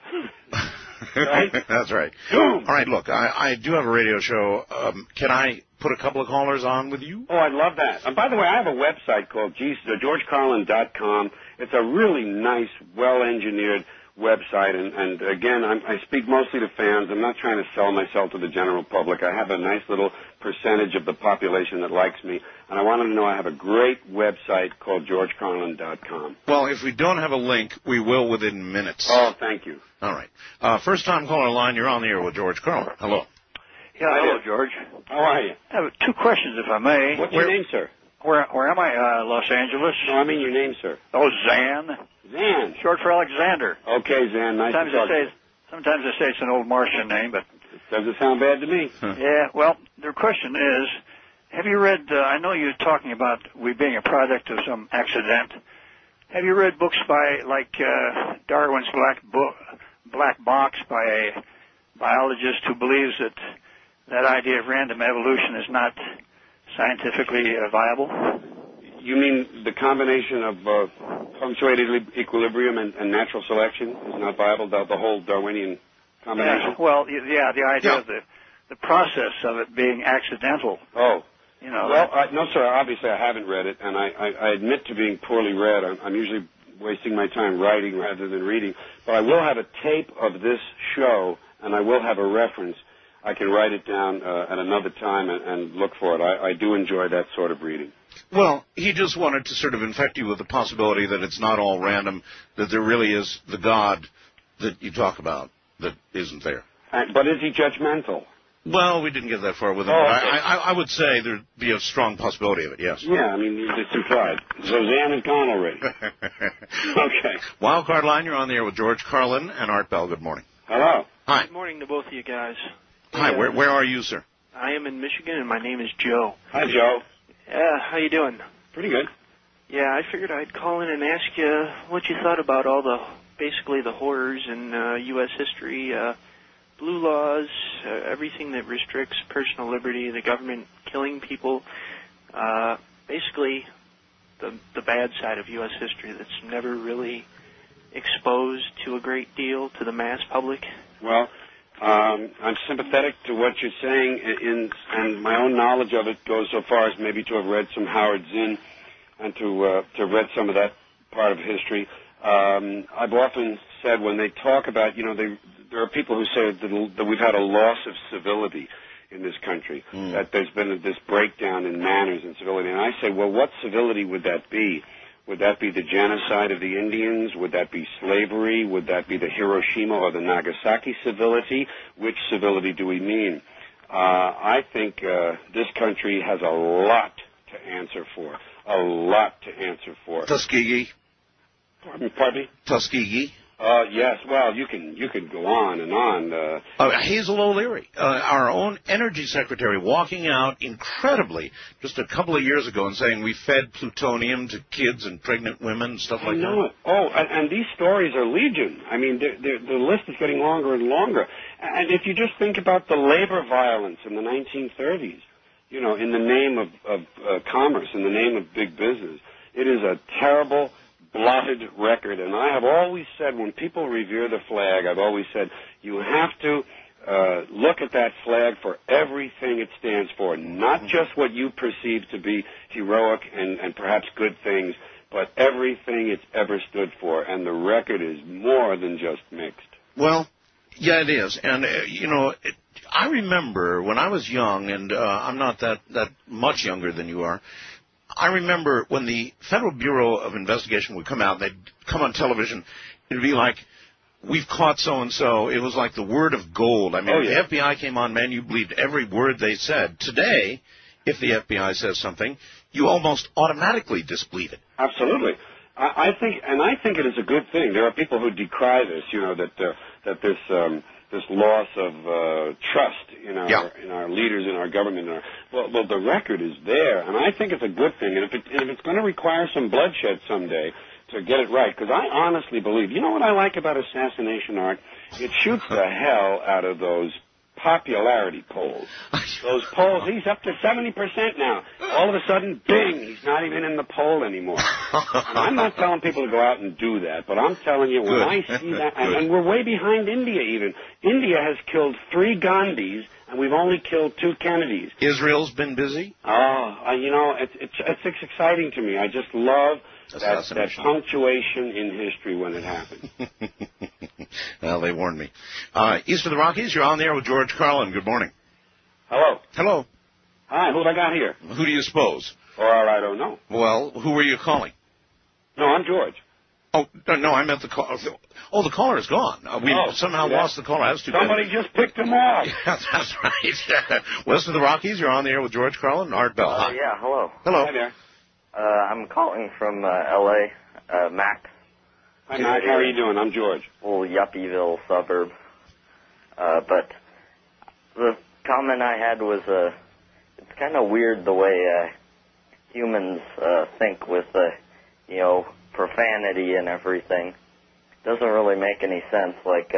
Right? That's right. Boom. All right, look, I, I do have a radio show. Um, can I put a couple of callers on with you? Oh, I'd love that. And by the way, I have a website called george carlin dot com. It's a really nice, well-engineered website. And, and again, I'm, I speak mostly to fans. I'm not trying to sell myself to the general public. I have a nice little percentage of the population that likes me. And I want them to know I have a great website called george carlin dot com. Well, if we don't have a link, we will within minutes. Oh, thank you. All right. Uh, first time caller line, you're on the air with George Carlin. Hello. Yeah, hello, George. How are you? I have two questions, if I may. What's where, your name, sir? Where Where am I? Uh, Los Angeles? No, I mean your name, sir. Oh, Zan. Zan. Short for Alexander. Okay, Zan. Nice sometimes to talk I say, to you. Sometimes I say it's an old Martian name, but... Doesn't sound bad to me. Huh. Yeah, well, the question is, have you read, uh, I know you're talking about we being a product of some accident. Have you read books by, like, uh, Darwin's Black Book, Black Box by a biologist who believes that that idea of random evolution is not scientifically uh, viable? You mean the combination of uh, punctuated equilibrium and, and natural selection is not viable, the, the whole Darwinian combination? Yeah, well, y- yeah, the idea Yeah. of the, the process of it being accidental. Oh. You know, Well, I, no, sir, obviously I haven't read it, and I, I, I admit to being poorly read. I'm, I'm usually wasting my time writing rather than reading. But I will have a tape of this show, and I will have a reference. I can write it down uh, at another time and, and look for it. I, I do enjoy that sort of reading. Well, he just wanted to sort of infect you with the possibility that it's not all random, that there really is the God that you talk about that isn't there. And, but is he judgmental? Well, we didn't get that far with him. Oh, but okay. I, I, I would say there'd be a strong possibility of it, yes. Yeah, I mean, it's implied. So Zan is gone already. Okay. Wildcard line, you're on the air with George Carlin and Art Bell. Good morning. Hello. Hi. Good morning to both of you guys. Hi, Uh, where, where are you, sir? I am in Michigan, and my name is Joe. Hi, Joe. Uh, how you doing? Pretty good. Yeah, I figured I'd call in and ask you what you thought about all the, basically the horrors in uh, U S history, uh, blue laws, uh, everything that restricts personal liberty, the government killing people, uh, basically the, the bad side of U S history that's never really exposed to a great deal to the mass public. Well, um, I'm sympathetic to what you're saying, in, and my own knowledge of it goes so far as maybe to have read some Howard Zinn and to uh, to have read some of that part of history. Um, I've often said when they talk about, you know, they, there are people who say that, that we've had a loss of civility in this country, Mm. that there's been a, this breakdown in manners and civility. And I say, well, what civility would that be? Would that be the genocide of the Indians? Would that be slavery? Would that be the Hiroshima or the Nagasaki civility? Which civility do we mean? Uh, I think uh, this country has a lot to answer for. A lot to answer for. Tuskegee. Pardon, pardon me? Tuskegee. Uh, yes. Well, you can you can go on and on. Uh, Uh, Hazel O'Leary, uh, our own energy secretary, walking out incredibly just a couple of years ago and saying we fed plutonium to kids and pregnant women and stuff I like know that. it. Oh, and, and these stories are legion. I mean, they're, they're, the list is getting longer and longer. And if you just think about the labor violence in the nineteen thirties, you know, in the name of, of uh, commerce, in the name of big business, it is a terrible, blotted record. And I have always said, when people revere the flag, I've always said, you have to uh, look at that flag for everything it stands for, not just what you perceive to be heroic and, and perhaps good things, but everything it's ever stood for. And the record is more than just mixed. Well, yeah, it is. And, uh, you know, it, I remember when I was young, and uh, I'm not that, that much younger than you are, I remember when the Federal Bureau of Investigation would come out, and they'd come on television, it would be like, we've caught so-and-so. It was like the word of gold. I mean, oh, if yeah. the F B I came on, man, you believed every word they said. Today, if the F B I says something, you almost automatically disbelieve it. Absolutely. I, I think, and I think it is a good thing. There are people who decry this, you know, that uh, that this um, this loss of uh, trust in our yeah. in our leaders, in our government. In our, well, well, the record is there, and I think it's a good thing. And if, it, and if it's going to require some bloodshed someday to get it right, because I honestly believe, you know what I like about assassination art? It shoots the hell out of those popularity polls. Those polls, he's up to seventy percent now. All of a sudden, bing, he's not even in the poll anymore. And I'm not telling people to go out and do that, but I'm telling you, when Good. I see that, and, and we're way behind India even. India has killed three Gandhis, and we've only killed two Kennedys. Israel's been busy? Oh, uh, you know, it's, it's, it's exciting to me. I just love that, that punctuation in history when it happens. Well, they warned me. Uh, East of the Rockies, you're on there with George Carlin. Good morning. Hello. Hello. Hi, who have I got here? Who do you suppose? Or I don't know. Well, who were you calling? No, I'm George. Oh, no, no I meant the call. Oh, the caller is gone. Uh, we oh, somehow yeah. lost the caller. That's too Somebody bad. just picked him off. Yeah, that's right. West of the Rockies, you're on the air with George Carlin. Art Bell. Uh, yeah, hello. Hello. Hi there. Uh, I'm calling from uh, L A, uh, Max. Hi, Mac. How are you doing? I'm George. Little Yuppieville suburb. Uh, but the comment I had was, uh, it's kind of weird the way uh, humans uh, think with, uh, you know, profanity and everything. Doesn't really make any sense. Like,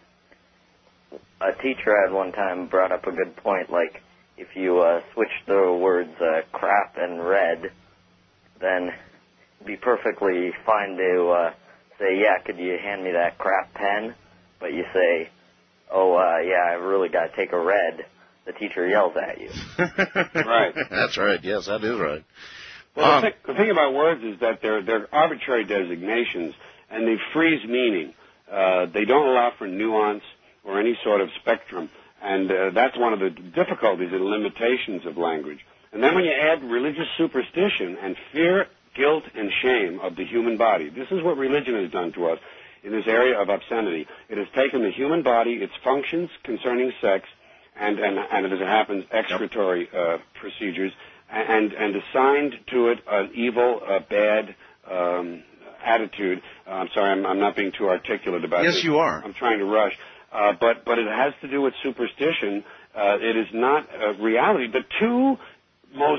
uh, a teacher I had one time brought up a good point, like, if you uh, switch the words uh, crap and red, then it'd be perfectly fine to uh, say, yeah, could you hand me that crap pen? But you say, oh, uh, yeah, I really got to take a red. The teacher yells at you. Right. That's right. Yes, that is right. Well, Um, the, thing, the thing about words is that they're, they're arbitrary designations, and they freeze meaning. Uh, they don't allow for nuance or any sort of spectrum, and uh, that's one of the difficulties and limitations of language. And then when you add religious superstition and fear, guilt, and shame of the human body, this is what religion has done to us in this area of obscenity. It has taken the human body, its functions concerning sex, and, and, and as it happens, excretory uh, procedures, and, and assigned to it an evil, uh, bad um, attitude. Uh, I'm sorry, I'm, I'm not being too articulate about yes, this. Yes, you are. I'm trying to rush. Uh, but, but it has to do with superstition. Uh, it is not uh, reality. The two most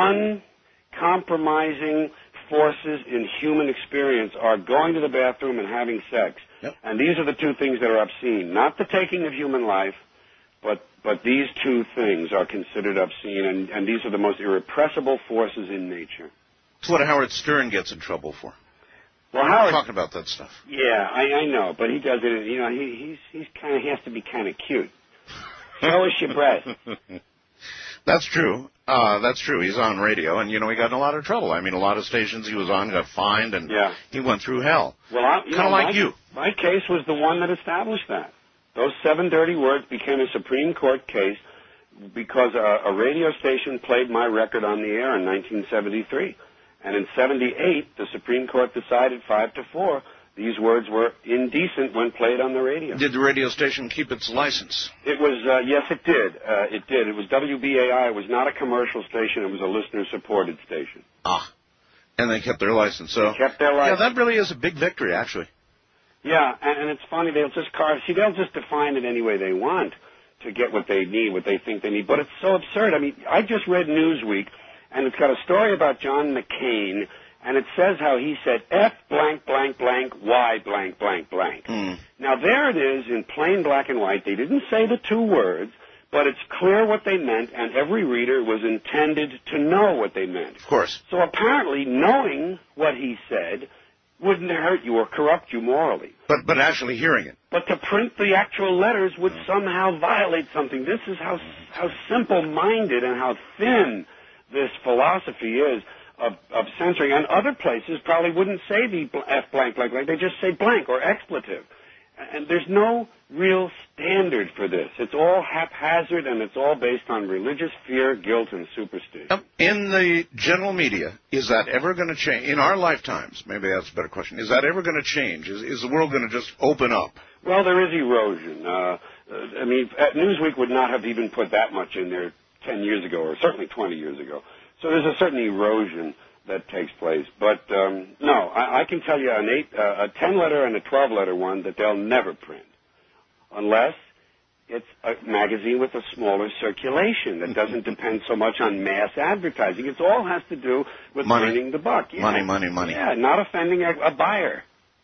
uncompromising forces in human experience are going to the bathroom and having sex. Yep. And these are the two things that are obscene. Not the taking of human life, but but these two things are considered obscene, and, and these are the most irrepressible forces in nature. It's what Howard Stern gets in trouble for. Well, Howard, talking about that stuff. Yeah, I, I know, but he does it. You know, he he's he's kind of he has to be kind of cute. Show us your breast. That's true. Uh, that's true. He's on radio, and, you know, he got in a lot of trouble. I mean, a lot of stations he was on got fined, and yeah. he went through hell. Well, kind of like my, you. My case was the one that established that. Those seven dirty words became a Supreme Court case because a, a radio station played my record on the air in nineteen seventy-three. And in seventy-eight, the Supreme Court decided five to four these words were indecent when played on the radio. Did the radio station keep its license? It was, uh, yes, it did. Uh, it did. It was W B A I. It was not a commercial station. It was a listener-supported station. Ah. And they kept their license. So they kept their license. Yeah, that really is a big victory, actually. Yeah, and, and it's funny. They'll just carve. See, they'll just define it any way they want to get what they need, what they think they need. But it's so absurd. I mean, I just read Newsweek, and it's got a story about John McCain, and it says how he said F blank, blank, blank, Y blank, blank, blank. Mm. Now, there it is in plain black and white. They didn't say the two words, but it's clear what they meant, and every reader was intended to know what they meant. Of course. So apparently, knowing what he said wouldn't hurt you or corrupt you morally. But but actually hearing it. But to print the actual letters would somehow violate something. This is how how simple-minded and how thin this philosophy is of, of censoring. And other places probably wouldn't say the F blank, blank, blank. They just say blank or expletive. And there's no real standard for this. It's all haphazard, and it's all based on religious fear, guilt, and superstition. In the general media, is that ever going to change? In our lifetimes, maybe that's a better question, is that ever going to change? Is, is the world going to just open up? Well, there is erosion. Uh, I mean, Newsweek would not have even put that much in there ten years ago, or certainly twenty years ago. So there's a certain erosion that takes place. But, um, no, I, I can tell you an eight, uh, a ten-letter and a twelve-letter one that they'll never print, unless it's a magazine with a smaller circulation that doesn't depend so much on mass advertising. It all has to do with money. earning the buck. Yeah. Money, money, money. Yeah, not offending a, a buyer.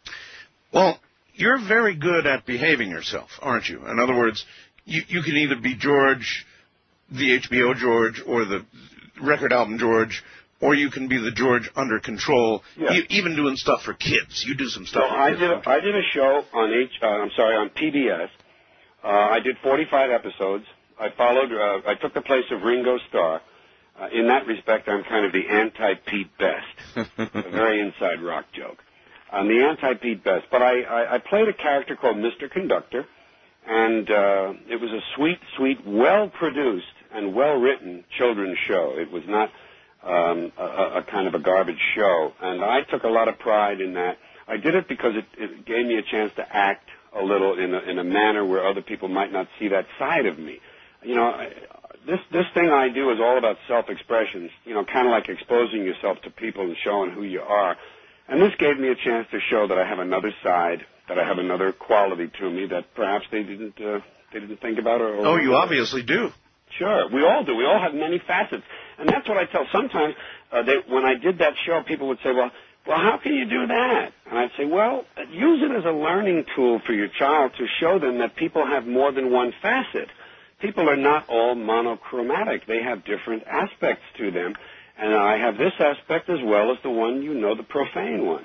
Well, you're very good at behaving yourself, aren't you? In other words, you, you can either be George, the H B O George, or the record album George, or you can be the George under control, Yeah. you, even doing stuff for kids. You do some stuff So for I kids. did a, I did a show on H. Uh, I'm sorry, on P B S. Uh, I did forty-five episodes. I followed. Uh, I took the place of Ringo Starr. Uh, in that respect, I'm kind of the anti-Pete Best. A very inside rock joke. I'm the anti-Pete Best. But I, I, I played a character called Mister Conductor, and uh, it was a sweet, sweet, well-produced and well-written children's show. It was not um, a, a kind of a garbage show, and I took a lot of pride in that. I did it because it, it gave me a chance to act a little in a, in a manner where other people might not see that side of me. You know, I, this this thing I do is all about self-expression, you know, kind of like exposing yourself to people and showing who you are. And this gave me a chance to show that I have another side, that I have another quality to me that perhaps they didn't uh, they didn't think about. Or, or Oh, you obviously do. Sure, we all do. We all have many facets, and that's what I tell. Sometimes uh, they, when I did that show, people would say, "Well, well, how can you do that?" And I'd say, "Well, use it as a learning tool for your child to show them that people have more than one facet. People are not all monochromatic. They have different aspects to them, and I have this aspect as well as the one you know, the profane one."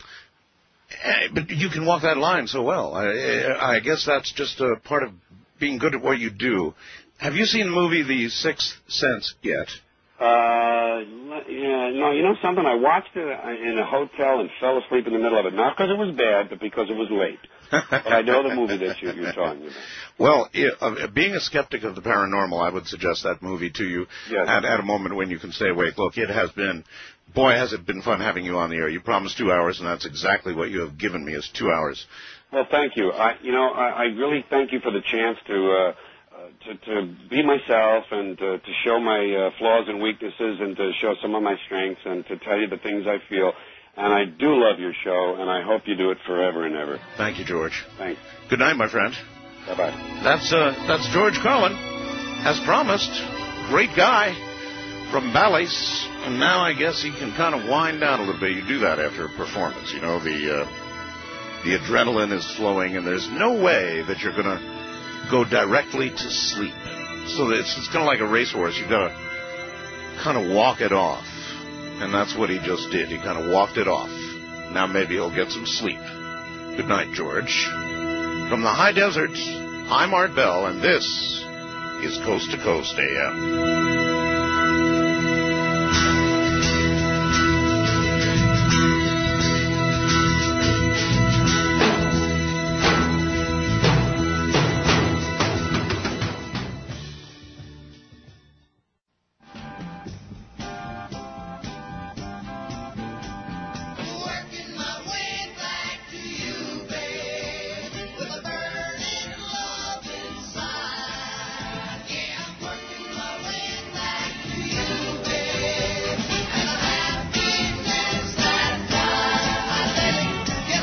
Eh, But you can walk that line so well. I, I guess that's just a part of being good at what you do. Have you seen the movie The Sixth Sense yet? Uh, yeah, no, you know something? I watched it in a hotel and fell asleep in the middle of it. Not because it was bad, but because it was late. But I know the movie that you, you're talking about. Well, yeah, uh, being a skeptic of the paranormal, I would suggest that movie to you Yes. at, at a moment when you can stay awake. Look, it has been, boy, has it been fun having you on the air. You promised two hours, and that's exactly what you have given me is two hours. Well, thank you. I, you know, I, I really thank you for the chance to, uh, uh, to, to be myself and uh, to show my uh, flaws and weaknesses and to show some of my strengths and to tell you the things I feel. And I do love your show, and I hope you do it forever and ever. Thank you, George. Thanks. Good night, my friend. Bye-bye. That's uh, that's George Carlin, as promised. Great guy from Bally's, and now I guess he can kind of wind down a little bit. You do that after a performance, you know. The uh, the adrenaline is flowing, and there's no way that you're going to go directly to sleep. So it's it's kind of like a racehorse. You've got to kind of walk it off, and that's what he just did. He kind of walked it off. Now maybe he'll get some sleep. Good night, George. From the high desert, I'm Art Bell, and this is Coast to Coast A M. Working my way back to you, babe, with a burning love inside. Yeah, I'm working my way back to you, babe, and the happiness that I let it get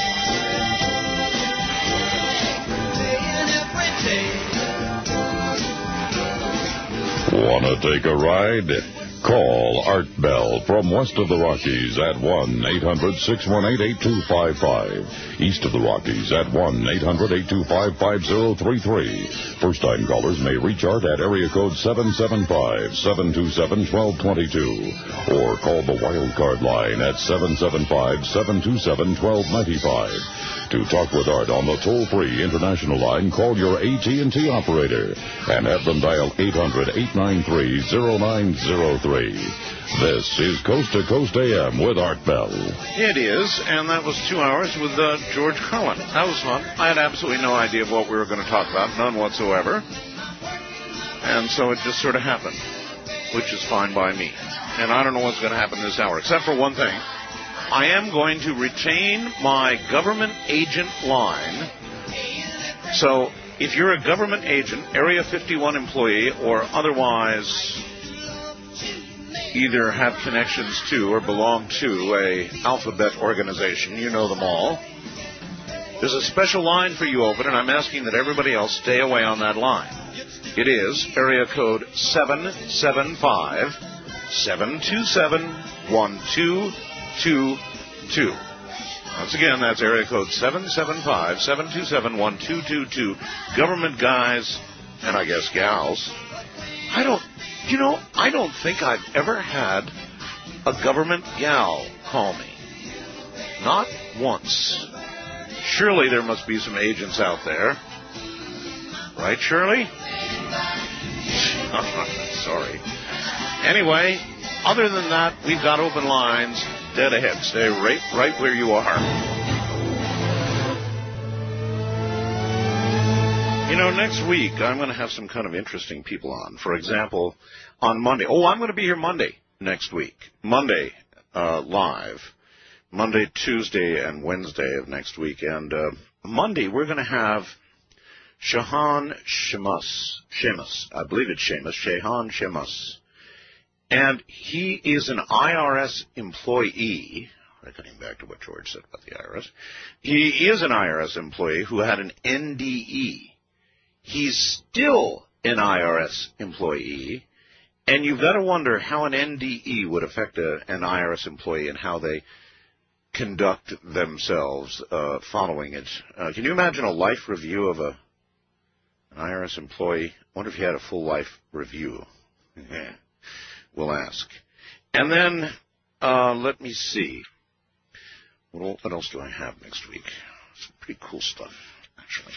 away. Day and every day. Want to take a ride? Call Art Bell from west of the Rockies at one eight hundred six one eight eight two five five. East of the Rockies at one eight hundred eight two five five zero three three. First-time callers may reach Art at area code seven seven five, seven two seven, one two two two or call the wild card line at seven seven five, seven two seven, one two nine five. To talk with Art on the toll-free international line, call your A T and T operator and have them dial eight hundred, eight nine three, zero nine zero three. three. This is Coast to Coast A M with Art Bell. It is, and that was two hours with uh, George Carlin. That was fun. I had absolutely no idea of what we were going to talk about, none whatsoever. And so it just sort of happened, which is fine by me. And I don't know what's going to happen this hour, except for one thing. I am going to retain my government agent line. So if you're a government agent, Area fifty-one employee, or otherwise either have connections to or belong to a alphabet organization, you know them all, there's a special line for you open, and I'm asking that everybody else stay away on that line. It is area code seven seven five, seven two seven, one two two two. Once again, that's area code seven seven five, seven two seven, one two two two. Government guys, and I guess gals. I don't, you know, I don't think I've ever had a government gal call me. Not once. Surely there must be some agents out there. Right, Shirley? Sorry. Anyway, other than that, we've got open lines dead ahead. Stay right, right where you are. You know, next week I'm going to have some kind of interesting people on. For example, on Monday. Oh, I'm going to be here Monday next week. Monday, uh, live. Monday, Tuesday, and Wednesday of next week. And uh, Monday we're going to have Shahan Shemus. Shemus. I believe it's Shemus. Shahan Shemus. And he is an I R S employee, reckoning back to what George said about the I R S. He is an I R S employee who had an N D E. He's still an I R S employee, and you've got to wonder how an N D E would affect a, an I R S employee and how they conduct themselves uh, following it. Uh, can you imagine a life review of a an I R S employee? I wonder if he had a full life review. Yeah. We'll ask. And then, uh, let me see. What, what else do I have next week? Some pretty cool stuff, actually.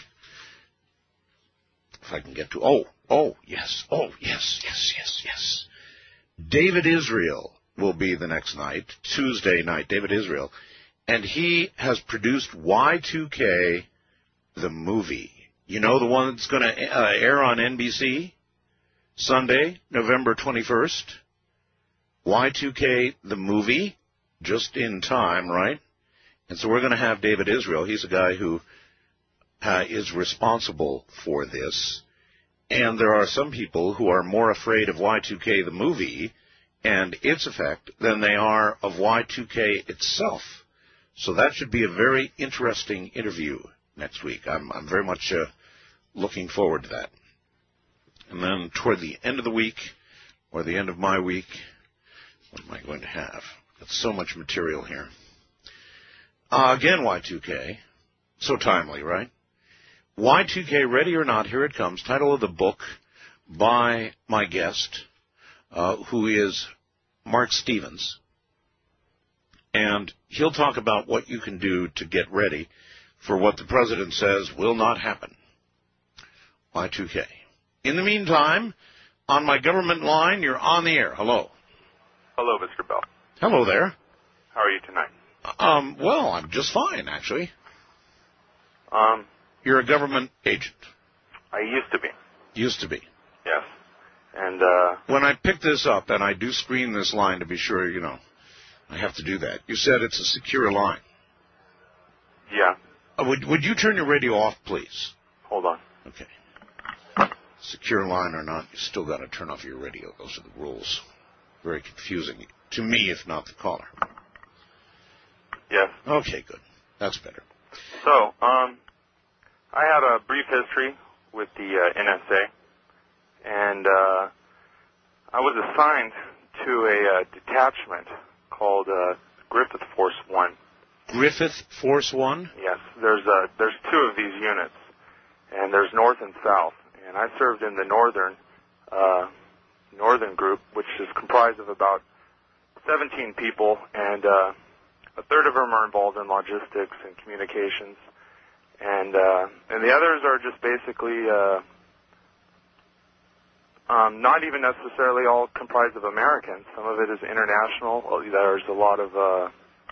If I can get to... Oh, oh, yes. Oh, yes, yes, yes, yes. David Israel will be the next night, Tuesday night, David Israel. And he has produced Y two K, the movie. You know, the one that's going to uh, air on N B C? Sunday, November twenty-first. Y two K, the movie, just in time, right? And so we're going to have David Israel. He's a guy who uh, is responsible for this. And there are some people who are more afraid of Y two K, the movie, and its effect than they are of Y two K itself. So that should be a very interesting interview next week. I'm, I'm very much uh, looking forward to that. And then toward the end of the week, or the end of my week, what am I going to have? Got so much material here. Uh, again, Y two K. So timely, right? Y two K, Ready or Not, here it comes. Title of the book by my guest, uh, who is Mark Stevens. And he'll talk about what you can do to get ready for what the president says will not happen. Y two K. In the meantime, on my government line, you're on the air. Hello. Hello, Mister Bell. Hello there. How are you tonight? Um, well, I'm just fine, actually. Um, You're a government agent. I used to be. Used to be. Yes. And, uh... when I pick this up, and I do screen this line to be sure, you know, I have to do that. You said it's a secure line. Yeah. Uh, would, would you turn your radio off, please? Hold on. Okay. Secure line or not, you still got to turn off your radio. Those are the rules. Very confusing to me, if not the caller. Yes. Okay, good. That's better. So, um, I had a brief history with the uh, N S A, and uh, I was assigned to a uh, detachment called uh, Griffith Force One. Griffith Force One? Yes. There's uh, there's two of these units, and there's North and South. And I served in the northern uh, northern group, which is comprised of about seventeen people, and uh, a third of them are involved in logistics and communications, and uh, and the others are just basically uh, Um, not even necessarily all comprised of Americans. Some of it is international. There's a lot of uh,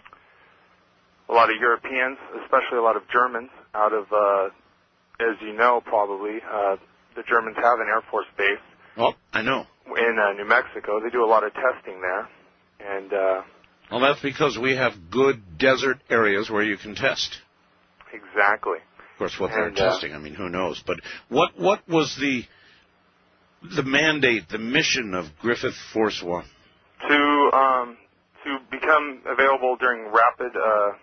a lot of Europeans, especially a lot of Germans. Out of, uh, as you know, probably uh, the Germans have an Air Force base. Oh, I know. In uh, New Mexico, they do a lot of testing there, and uh, well, that's because we have good desert areas where you can test. Exactly. Of course, what and, they're uh, testing, I mean, who knows? But what what was the the mandate, the mission of Griffith Force One? To um, to become available during rapid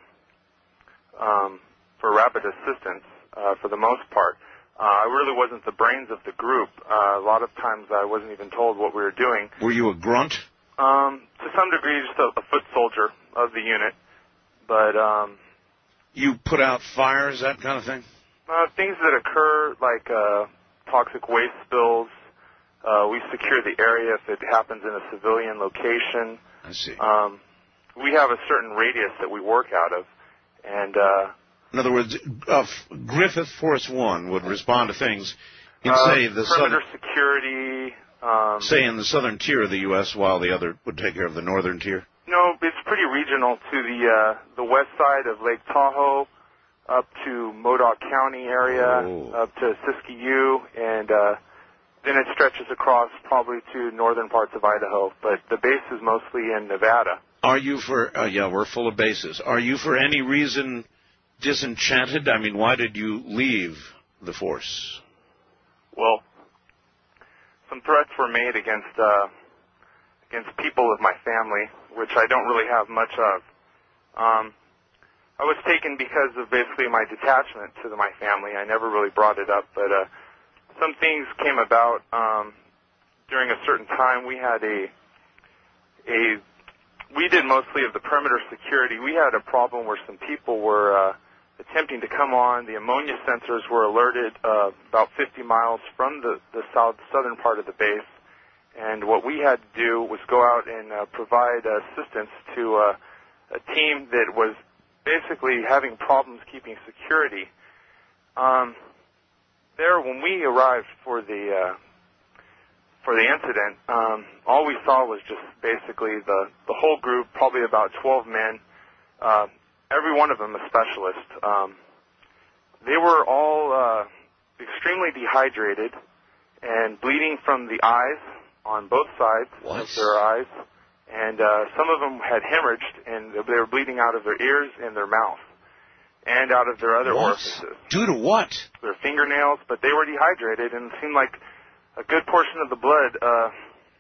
uh, um, for rapid assistance uh, for the most part. Uh, I really wasn't the brains of the group. Uh, a lot of times I wasn't even told what we were doing. Were you a grunt? Um, to some degree, just a, a foot soldier of the unit. But um, you put out fires, that kind of thing? Uh, things that occur, like uh, toxic waste spills. Uh, we secure the area if it happens in a civilian location. I see. Um, we have a certain radius that we work out of, and uh, in other words, uh, Griffith Force One would respond to things in, uh, say, the perimeter southern, security. Um, say, in the southern tier of the U S, while the other would take care of the northern tier. No, it's pretty regional to the uh, the west side of Lake Tahoe, up to Modoc County area, oh. up to Siskiyou, and uh, then it stretches across probably to northern parts of Idaho. But the base is mostly in Nevada. Are you for? Uh, yeah, we're full of bases. Are you for any reason disenchanted? I mean, why did you leave the force? Well, some threats were made against uh, against people of my family, which I don't really have much of. Um, I was taken because of basically my detachment to the, my family. I never really brought it up, but uh, some things came about um, during a certain time. We had a a we did mostly of the perimeter security. We had a problem where some people were uh, attempting to come on. The ammonia sensors were alerted uh, about fifty miles from the, the south southern part of the base. And what we had to do was go out and uh, provide assistance to uh, a team that was basically having problems keeping security. Um, there, when we arrived for the uh, for the incident, um, all we saw was just basically the the whole group, probably about twelve men. Uh, every one of them a specialist. Um, they were all uh, extremely dehydrated and bleeding from the eyes on both sides what? of their eyes, and uh, some of them had hemorrhaged, and they were bleeding out of their ears and their mouth, and out of their other what? orifices. Due to what? Their fingernails, but they were dehydrated, and it seemed like a good portion of the blood uh,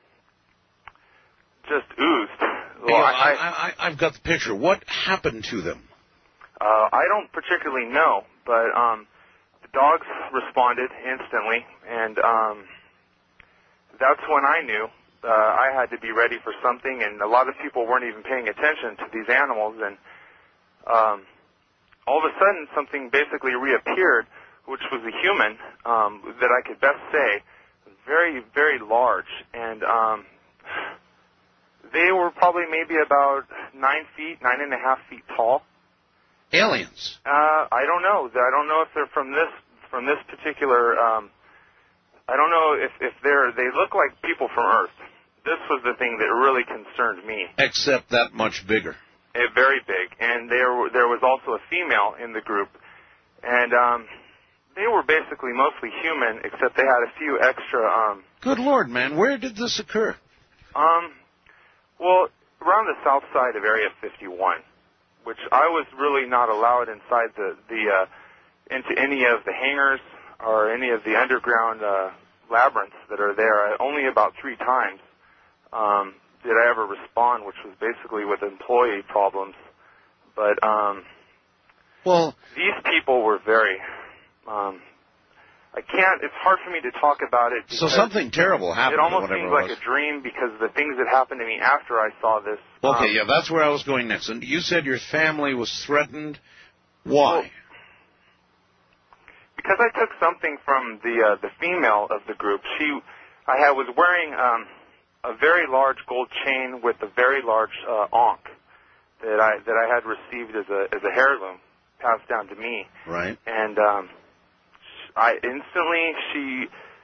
just oozed. Well, yeah, I, I, I, I've got the picture. What happened to them? Uh, I don't particularly know, but um, the dogs responded instantly, and um, that's when I knew uh, I had to be ready for something, and a lot of people weren't even paying attention to these animals, and um, all of a sudden something basically reappeared, which was a human um, that I could best say very, very large, and um, they were probably maybe about nine feet, nine and a half feet tall. Aliens? Uh, I don't know. I don't know if they're from this from this particular. Um, I don't know if if they're. They look like people from Earth. This was the thing that really concerned me. Except that much bigger. Uh, very big, and there there was also a female in the group, and um, they were basically mostly human, except they had a few extra. Um, Good Lord, man! Where did this occur? Um, well, around the south side of Area fifty-one. Which I was really not allowed inside the the uh, into any of the hangars or any of the underground uh, labyrinths that are there. I, only about three times um, did I ever respond, which was basically with employee problems. But um, well, these people were very. Um, I can't. It's hard for me to talk about it. So something terrible happened. It almost seems like a dream because the things that happened to me after I saw this. Okay, um, yeah, that's where I was going next. And you said your family was threatened. Why? Well, because I took something from the uh, the female of the group. She, I had, was wearing um, a very large gold chain with a very large uh, ankh that I that I had received as a as a heirloom passed down to me. Right. And um, I instantly she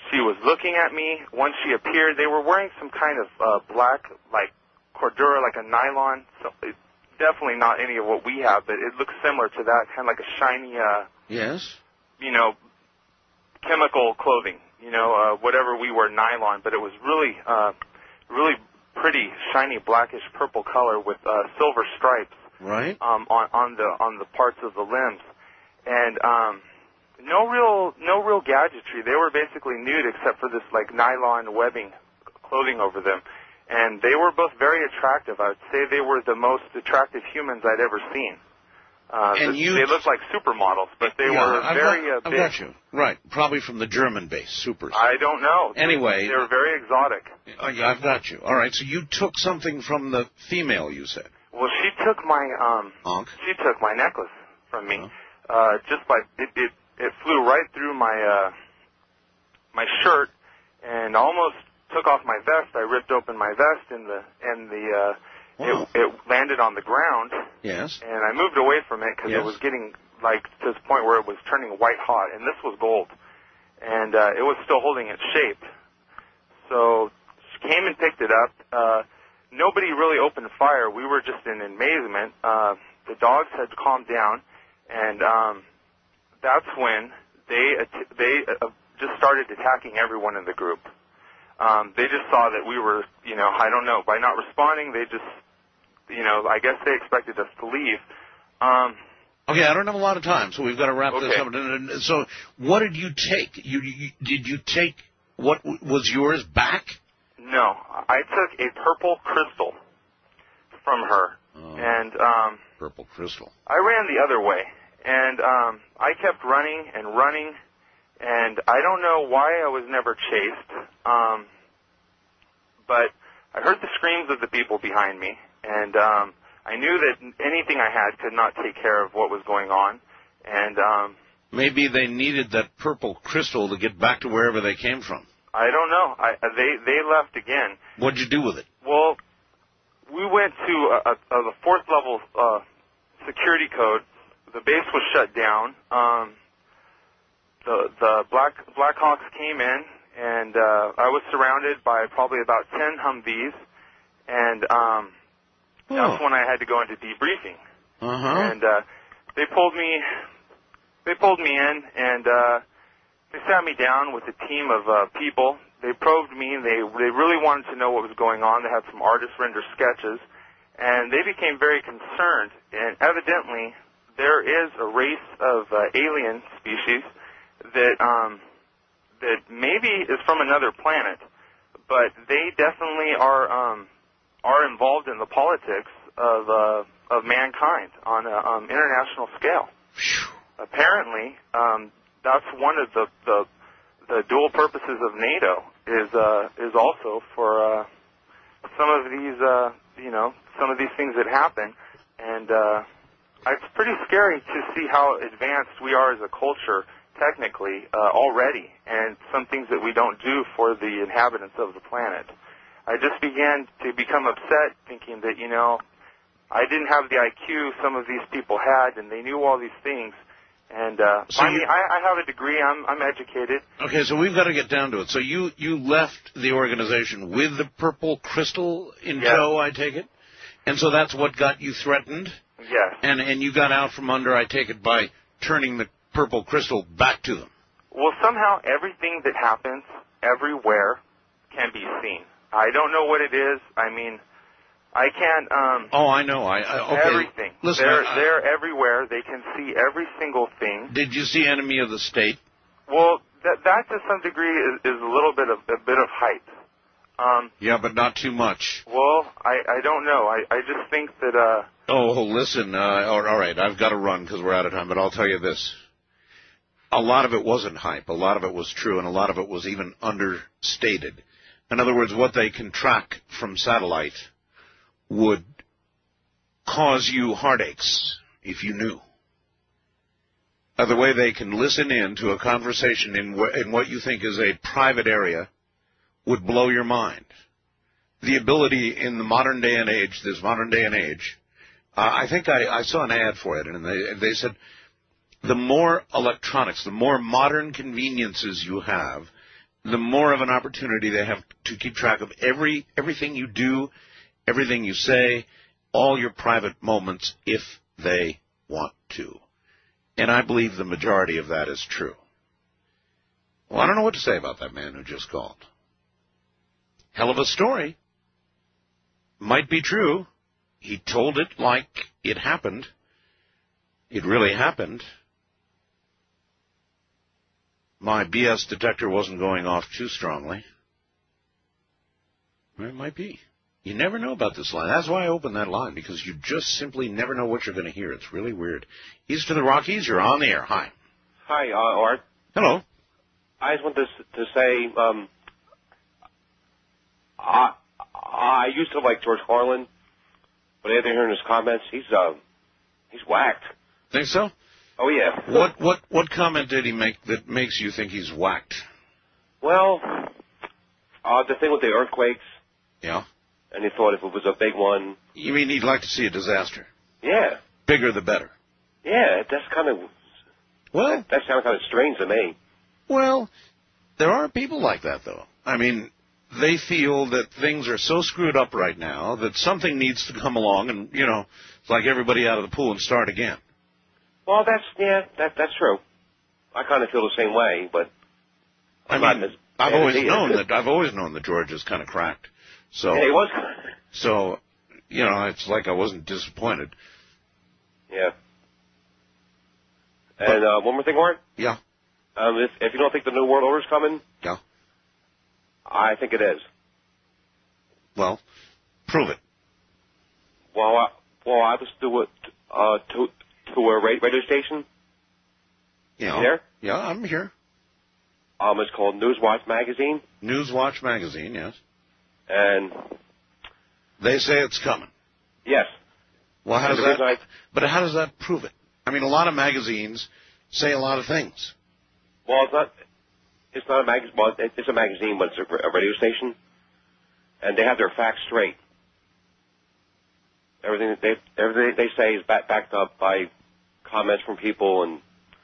She was looking at me. Once she appeared, they were wearing some kind of uh, black, like, cordura, like a nylon. So it's definitely not any of what we have, but it looks similar to that, kind of like a shiny, uh, yes, you know, chemical clothing, you know, uh, whatever we wear, nylon, but it was really, uh, really pretty, shiny, blackish purple color with uh, silver stripes, right, um, on on the on the parts of the limbs, and um, no real no real gadgetry. They were basically nude except for this like nylon webbing clothing over them, and they were both very attractive. I would say they were the most attractive humans I'd ever seen. Uh, and the, you they looked like supermodels, but they yeah, were I've very got, uh, I've big. got you. Right, probably from the German base, supers. I don't know. Anyway. They were very exotic. Oh, yeah, I've got you. All right, so you took something from the female, you said. Well, she took my, um, Honk. she took my necklace from me. Uh-huh. Uh, just by, it, it, it flew right through my, uh, my shirt and almost took off my vest. I ripped open my vest and the, and the, uh, Wow. It, it landed on the ground. Yes. And I moved away from it because Yes. it was getting, like, to this point where it was turning white hot. And this was gold. And uh, it was still holding its shape. So she came and picked it up. Uh, nobody really opened fire. We were just in amazement. Uh, the dogs had calmed down. And um, that's when they, att- they uh, just started attacking everyone in the group. Um, they just saw that we were, you know, I don't know, by not responding, they just, you know, I guess they expected us to leave. Um, okay, I don't have a lot of time, so we've got to wrap okay. this up. So what did you take? You, you Did you take what was yours back? No, I took a purple crystal from her, oh, and um, purple crystal. I ran the other way, and um, I kept running and running, and I don't know why I was never chased, um, but I heard the screams of the people behind me, and um, I knew that anything I had could not take care of what was going on, and um, maybe they needed that purple crystal to get back to wherever they came from. I don't know. I, they they left again. What'd you do with it? Well, we went to a, a, a, the fourth level uh, security code. The base was shut down. Um, the the Black Blackhawks came in, and uh, I was surrounded by probably about ten Humvees, and um, oh. that's when I had to go into debriefing. Uh-huh. And uh, they pulled me, they pulled me in, and uh, they sat me down with a team of uh, people. They probed me. They they really wanted to know what was going on. They had some artists render sketches, and they became very concerned. And evidently, there is a race of uh, alien species that um, that maybe is from another planet, but they definitely are um, are involved in the politics of uh, of mankind on an um, international scale. Whew. Apparently, um, that's one of the, the the dual purposes of NATO is uh, is also for uh, some of these uh, you know some of these things that happen, and uh, it's pretty scary to see how advanced we are as a culture technically uh, already, and some things that we don't do for the inhabitants of the planet. I just began to become upset, thinking that you know I didn't have the I Q some of these people had, and they knew all these things. And uh, so I mean, you, I, I have a degree. I'm, I'm educated. Okay, so we've got to get down to it. So you, you left the organization with the purple crystal in yes. tow, I take it? And so that's what got you threatened? Yes. And and you got out from under, I take it, by turning the purple crystal back to them? Well, somehow everything that happens everywhere can be seen. I don't know what it is. I mean, I can't. Um, oh, I know. I, I okay. Everything. Listen, they're I, they're everywhere. They can see every single thing. Did you see Enemy of the State? Well, that that to some degree is, is a little bit of a bit of hype. Um, yeah, but not too much. Well, I, I don't know. I, I just think that. Uh, oh, listen. Uh, all right, I've got to run because we're out of time. But I'll tell you this: a lot of it wasn't hype. A lot of it was true, and a lot of it was even understated. In other words, what they can track from satellite would cause you heartaches if you knew. Uh, the way they can listen in to a conversation in, wh- in what you think is a private area would blow your mind. The ability in the modern day and age, this modern day and age, uh, I think I, I saw an ad for it, and they, they said the more electronics, the more modern conveniences you have, the more of an opportunity they have to keep track of every everything you do, everything you say, all your private moments, if they want to. And I believe the majority of that is true. Well, I don't know what to say about that man who just called. Hell of a story. Might be true. He told it like it happened. It really happened. My B S detector wasn't going off too strongly. It might be. You never know about this line. That's why I opened that line, because you just simply never know what you're going to hear. It's really weird. East of the Rockies, you're on the air. Hi. Hi, uh, Art. Hello. I just want to, to say, um, I, I used to like George Carlin, but after hearing his comments, he's uh, he's whacked. Think so? Oh, yeah. What what what comment did he make that makes you think he's whacked? Well, uh, the thing with the earthquakes. Yeah. And he thought if it was a big one. You mean he'd like to see a disaster? Yeah. Bigger the better. Yeah, that's kind of. Well, that, that sounds kind of strange to me. Well, there are people like that, though. I mean, they feel that things are so screwed up right now that something needs to come along and, you know, it's like everybody out of the pool and start again. Well, that's, yeah, that that's true. I kind of feel the same way, but I'm I mean, not as I've always known that I've always known that George is kind of cracked. So yeah, he was. So, you know, it's like I wasn't disappointed. Yeah. And uh, one more thing, Warren. Yeah. Um, if if you don't think the New World Order is coming, yeah, I think it is. Well, prove it. Well, I, well, I was to it uh, to to a radio station. Yeah. You there? Yeah, I'm here. Um, it's called Newswatch Magazine. Newswatch Magazine, yes. And they say it's coming. Yes. Well, how does that? I, but how does that prove it? I mean, a lot of magazines say a lot of things. Well, it's not. It's not a magazine. Well, it's a magazine, but it's a, a radio station, and they have their facts straight. Everything that they everything they say is back, backed up by comments from people, and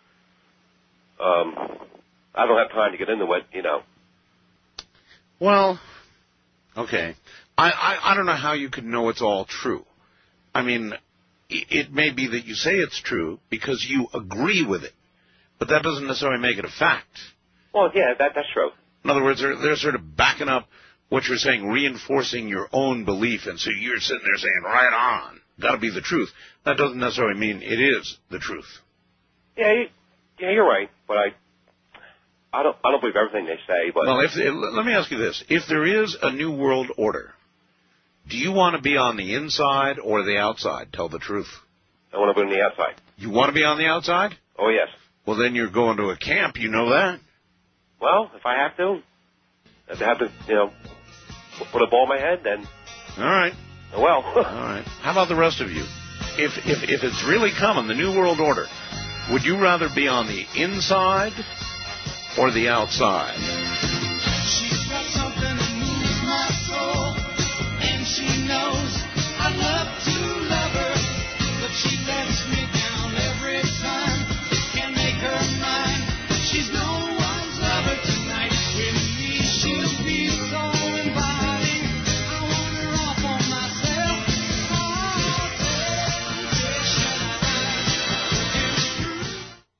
um, I don't have time to get into it, you know. Well, okay. I, I, I don't know how you could know it's all true. I mean, it, it may be that you say it's true because you agree with it, but that doesn't necessarily make it a fact. Well, yeah, that that's true. In other words, they're, they're sort of backing up what you're saying, reinforcing your own belief, and so you're sitting there saying, right on, got to be the truth. That doesn't necessarily mean it is the truth. Yeah, you, yeah, you're right, but I, I don't, I don't believe everything they say. But well, if let me ask you this: if there is a new world order, do you want to be on the inside or the outside? Tell the truth. I want to be on the outside. You want to be on the outside? Oh yes. Well, then you're going to a camp. You know that. Well, if I have to, if I have to, you know, put a ball in my head, then. All right. Well. All right. How about the rest of you? If if if it's really coming, the new world order, would you rather be on the inside or the outside? She's got something that moves my soul, and she knows I love to love her, but she lets me down every time. Can't make her mine. She's no one's lover tonight. With me, she'll be so inviting. I want her all for myself. All temptation is true.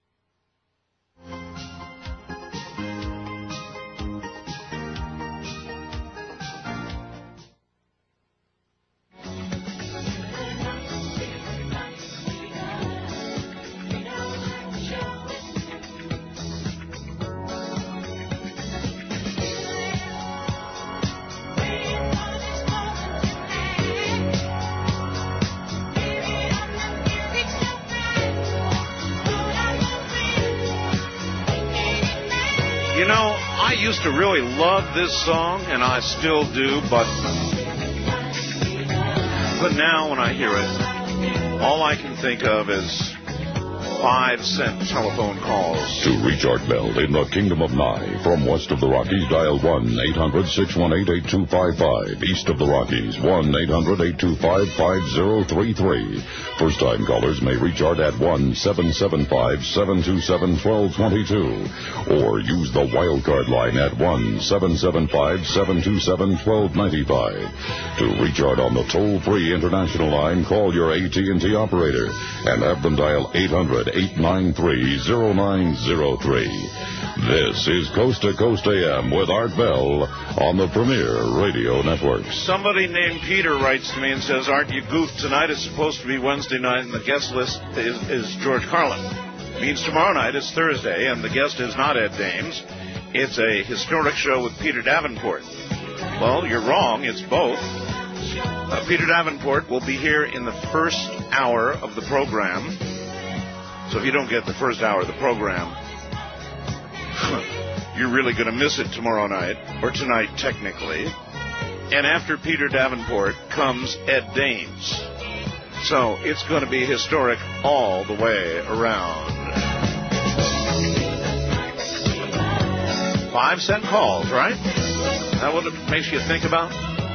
You know, I used to really love this song, and I still do, but but now when I hear it, all I can think of is five-cent telephone calls. To reach Art Bell in the Kingdom of Nye, from west of the Rockies, dial one eight hundred six one eight eight two five five. East of the Rockies, one eight hundred eight two five five zero three three. First-time callers may reach Art at one seven seven five seven two seven one two two two. Or use the wildcard line at one seven seven five seven two seven one two nine five. To reach Art on the toll-free international line, call your A T and T operator and have them dial eight hundred eight nine three zero nine zero three. This is Coast to Coast A M with Art Bell on the Premier Radio Network. Somebody named Peter writes to me and says, Art, you goofed. Tonight is supposed to be Wednesday night, and the guest list is, is George Carlin. It means tomorrow night is Thursday, and the guest is not Ed Dames. It's a historic show with Peter Davenport. Well, you're wrong. It's both. Uh, Peter Davenport will be here in the first hour of the program. So if you don't get the first hour of the program, you're really going to miss it tomorrow night, or tonight technically. And after Peter Davenport comes Ed Dames. So it's going to be historic all the way around. Five cent calls, right? That what it makes you think about?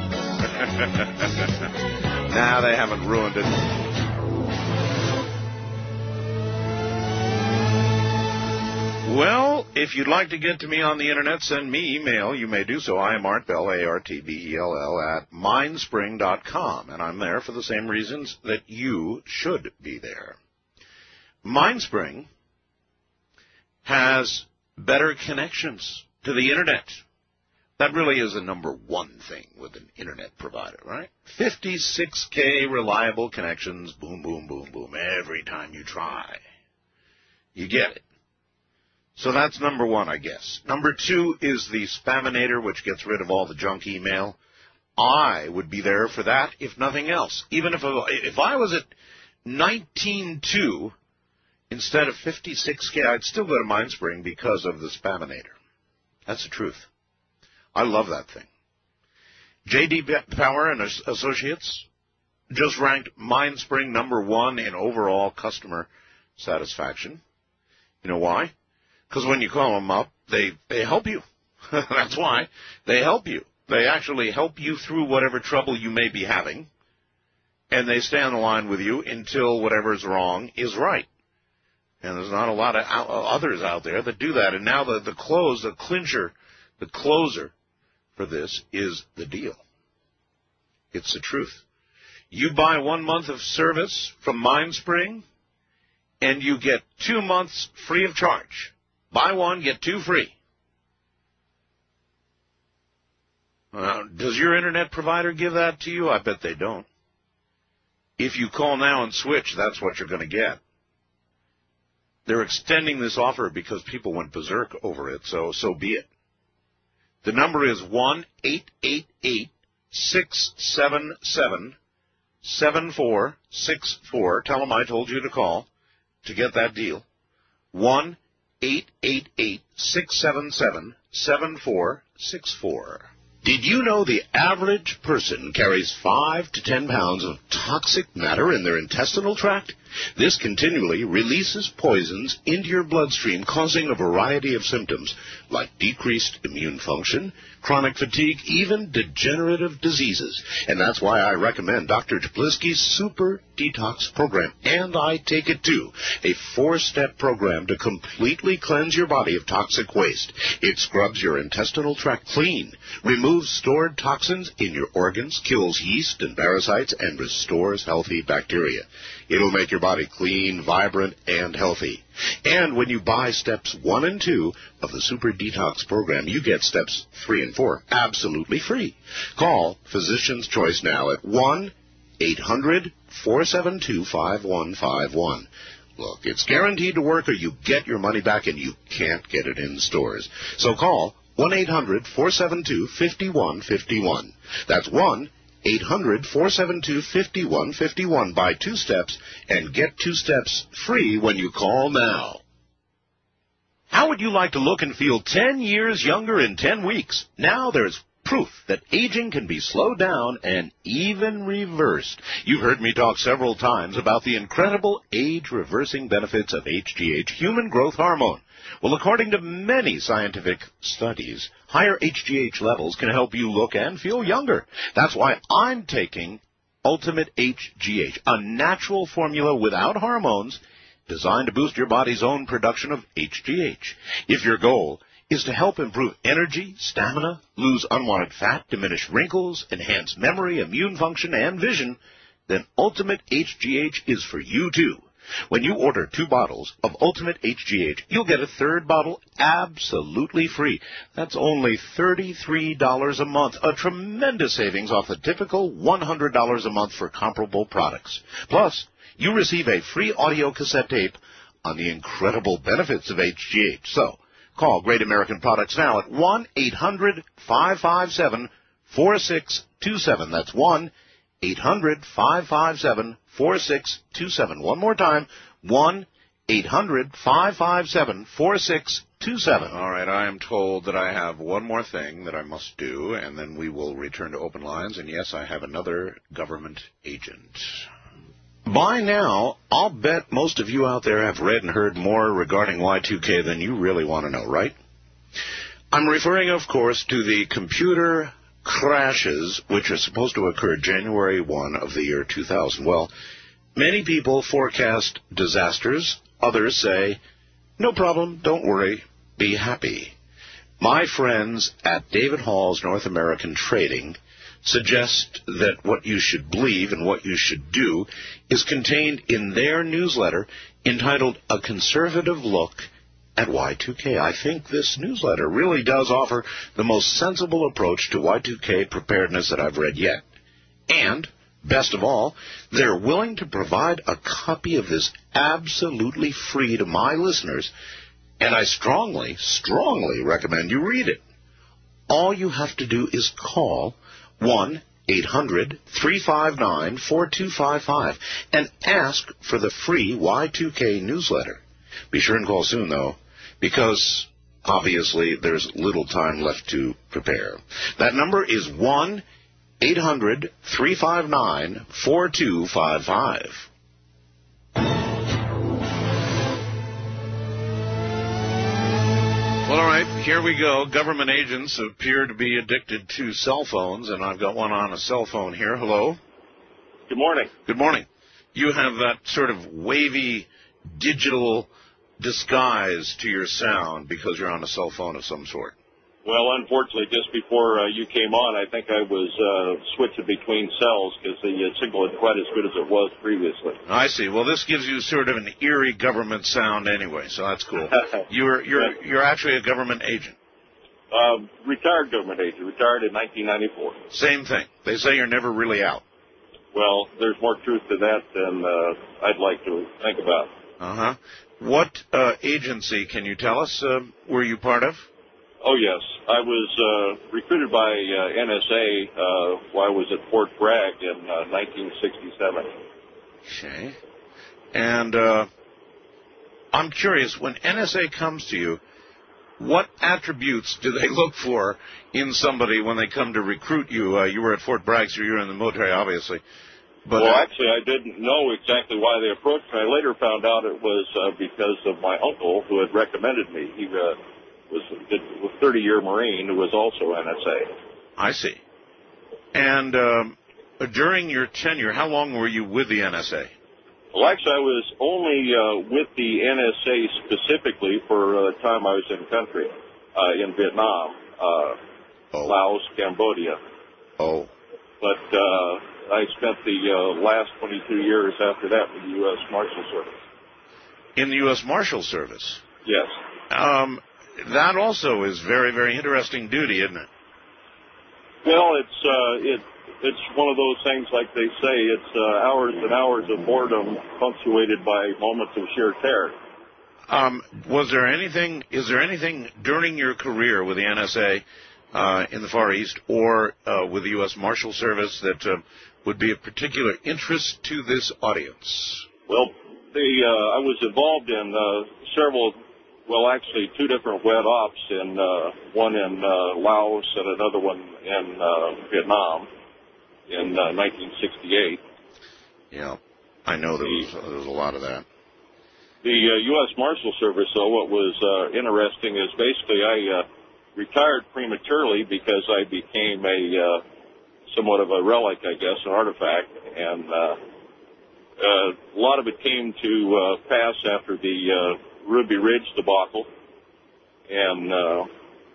Nah, they haven't ruined it. Well, if you'd like to get to me on the internet, send me email. You may do so. I am Art Bell, A R T B E L L, at mindspring dot com, and I'm there for the same reasons that you should be there. Mindspring has better connections to the internet. That really is the number one thing with an internet provider, right? fifty-six K reliable connections, boom, boom, boom, boom, every time you try. You get it. So that's number one, I guess. Number two is the Spaminator, which gets rid of all the junk email. I would be there for that, if nothing else. Even if, if I was at nineteen point two instead of fifty-six K, I'd still go to Mindspring because of the Spaminator. That's the truth. I love that thing. J D Power and Associates just ranked Mindspring number one in overall customer satisfaction. You know why? Because when you call them up, they, they help you. That's why. They help you. They actually help you through whatever trouble you may be having, and they stay on the line with you until whatever's wrong is right. And there's not a lot of out, others out there that do that. And now the, the close, the clincher, the closer for this is the deal. It's the truth. You buy one month of service from Mindspring, and you get two months free of charge. Buy one, get two free. Uh, does your internet provider give that to you? I bet they don't. If you call now and switch, that's what you're going to get. They're extending this offer because people went berserk over it, so so be it. The number is one eight eight eight six seven seven seven four six four. Tell them I told you to call to get that deal. one eight eight eight six seven seven seven four six four. Did you know the average person carries five to ten pounds of toxic matter in their intestinal tract? This continually releases poisons into your bloodstream, causing a variety of symptoms like decreased immune function, chronic fatigue, even degenerative diseases. And that's why I recommend Doctor Japliski's Super Detox Program. And I take it too, a four-step program to completely cleanse your body of toxic waste. It scrubs your intestinal tract clean, removes stored toxins in your organs, kills yeast and parasites, and restores healthy bacteria. It'll make your body clean, vibrant, and healthy. And when you buy steps one and two of the Super Detox Program, you get steps three and four absolutely free. Call Physician's Choice now at one eight hundred four seven two five one five one. Look, it's guaranteed to work or you get your money back and you can't get it in stores. So call one eight hundred four seven two five one five one. That's one eight hundred four seven two five one five one. Buy two steps and get two steps free when you call now. How would you like to look and feel ten years younger in ten weeks? Now there's proof that aging can be slowed down and even reversed. You've heard me talk several times about the incredible age-reversing benefits of H G H, human growth hormone. Well, according to many scientific studies, higher H G H levels can help you look and feel younger. That's why I'm taking Ultimate H G H, a natural formula without hormones designed to boost your body's own production of H G H. If your goal is to help improve energy, stamina, lose unwanted fat, diminish wrinkles, enhance memory, immune function, and vision, then Ultimate H G H is for you too. When you order two bottles of Ultimate H G H, you'll get a third bottle absolutely free. That's only thirty-three dollars a month, a tremendous savings off the typical one hundred dollars a month for comparable products. Plus, you receive a free audio cassette tape on the incredible benefits of H G H. So, call Great American Products now at one eight hundred five five seven four six two seven. That's one eight hundred five five seven four six two seven. One more time, one eight hundred five five seven four six two seven. All right, I am told that I have one more thing that I must do, and then we will return to open lines. And yes, I have another government agent. By now, I'll bet most of you out there have read and heard more regarding Y two K than you really want to know, right? I'm referring, of course, to the computer crashes which are supposed to occur January first of the year two thousand. Well, many people forecast disasters. Others say, no problem, don't worry, be happy. My friends at David Hall's North American Trading suggest that what you should believe and what you should do is contained in their newsletter entitled A Conservative Look at Y two K. I think this newsletter really does offer the most sensible approach to Y two K preparedness that I've read yet. And, best of all, they're willing to provide a copy of this absolutely free to my listeners, and I strongly, strongly recommend you read it. All you have to do is call one eight hundred three five nine four two five five and ask for the free Y two K newsletter. Be sure and call soon, though, because obviously there's little time left to prepare. That number is one eight hundred three five nine four two five five. Well, all right, here we go. Government agents appear to be addicted to cell phones, and I've got one on a cell phone here. Hello? Good morning. Good morning. You have that sort of wavy digital disguise to your sound because you're on a cell phone of some sort. Well, unfortunately, just before uh, you came on, I think I was uh, switching between cells because the uh, signal isn't quite as good as it was previously. I see. Well, this gives you sort of an eerie government sound anyway, so that's cool. You're you're you're actually a government agent. Uh, retired government agent, retired in nineteen ninety-four. Same thing. They say you're never really out. Well, there's more truth to that than uh, I'd like to think about. Uh-huh. What uh, agency, can you tell us, uh, were you part of? Oh, yes. I was uh, recruited by uh, N S A uh, while I was at Fort Bragg in uh, nineteen sixty-seven. Okay. And uh, I'm curious, when N S A comes to you, what attributes do they look for in somebody when they come to recruit you? Uh, you were at Fort Bragg, so you were in the military, obviously. But, well, uh, actually, I didn't know exactly why they approached me. I later found out it was uh, because of my uncle who had recommended me. He uh, was a thirty-year Marine who was also N S A. I see. And um, during your tenure, how long were you with the N S A? Well, actually, I was only uh, with the N S A specifically for uh, the time I was in country, uh, in Vietnam, uh, oh. Laos, Cambodia. Oh. But uh, I spent the uh, last twenty-two years after that with the U S Marshal Service. In the U S Marshal Service? Yes. Um, that also is very, very interesting duty, isn't it? Well, it's uh, it it's one of those things, like they say, it's uh, hours and hours of boredom punctuated by moments of sheer terror. Um, was there anything? Is there anything during your career with the N S A uh, in the Far East or uh, with the U S Marshal Service that uh, would be of particular interest to this audience? Well, the uh, I was involved in uh, several well, actually, two different wet ops, in uh, one in uh, Laos and another one in uh, Vietnam in uh, nineteen sixty-eight. Yeah, I know there was, there was a lot of that. The uh, U S Marshal Service, though, what was uh, interesting is basically I uh, retired prematurely because I became a uh, somewhat of a relic, I guess, an artifact, and uh, uh, a lot of it came to uh, pass after the uh, Ruby Ridge debacle, and uh,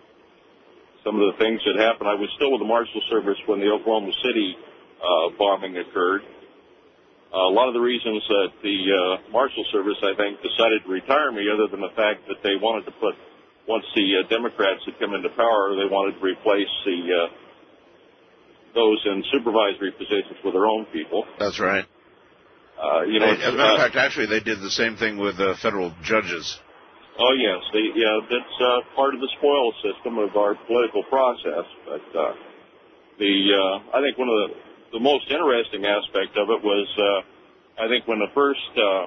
some of the things that happened. I was still with the Marshal Service when the Oklahoma City uh, bombing occurred. Uh, a lot of the reasons that the uh, Marshal Service, I think, decided to retire me, other than the fact that they wanted to put, once the uh, Democrats had come into power, they wanted to replace the uh, those in supervisory positions with their own people. That's right. Uh, you know, they, as a matter of fact, actually, they did the same thing with uh, federal judges. Oh yes, they, yeah, that's uh, part of the spoil system of our political process. But uh, the uh, I think one of the The most interesting aspect of it was, uh, I think when the first uh,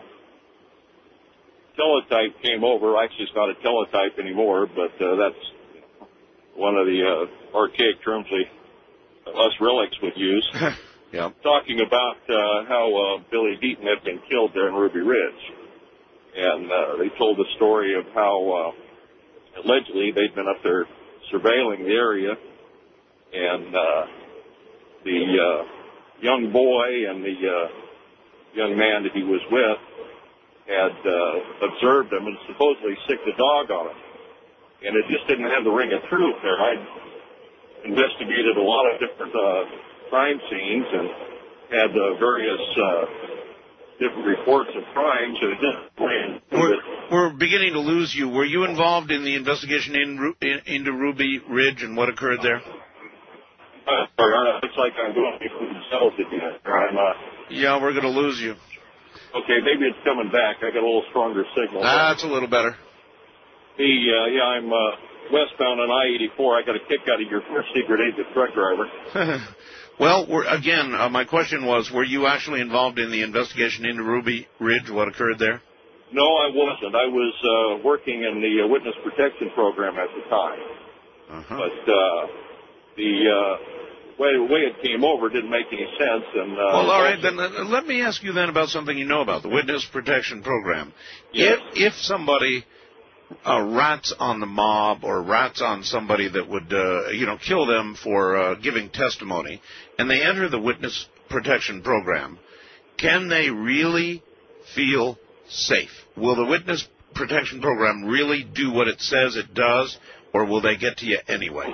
teletype came over, actually it's not a teletype anymore, but uh, that's one of the uh, archaic terms we, us relics would use, yeah. talking about uh, how uh, Billy Deaton had been killed there in Ruby Ridge. And uh, they told the story of how uh, allegedly they'd been up there surveilling the area, and uh, the uh, young boy and the uh, young man that he was with had uh, observed him and supposedly sicked a dog on him. And it just didn't have the ring of truth there. I investigated a lot of different uh, crime scenes and had uh, various uh, different reports of crimes, and it just we're, we're beginning to lose you. Were you involved in the investigation in, in, into Ruby Ridge and what occurred there? Uh, it's like I'm going through themselves again. I'm, uh, yeah, we're going to lose you. Okay, maybe it's coming back. I got a little stronger signal. That's a little better. The uh, yeah, I'm uh, westbound on I eighty-four. I got a kick out of your first secret agent truck driver. Well, we're, again, uh, my question was: were you actually involved in the investigation into Ruby Ridge? What occurred there? No, I wasn't. I was uh, working in the uh, witness protection program at the time, uh-huh. but. Uh, The uh, way, way it came over didn't make any sense. And uh, well, all right, then uh, let me ask you then about something you know about, the Witness Protection Program. Yes. If, if somebody uh, rats on the mob or rats on somebody that would, uh, you know, kill them for uh, giving testimony, and they enter the Witness Protection Program, can they really feel safe? Will the Witness Protection Program really do what it says it does, or will they get to you anyway?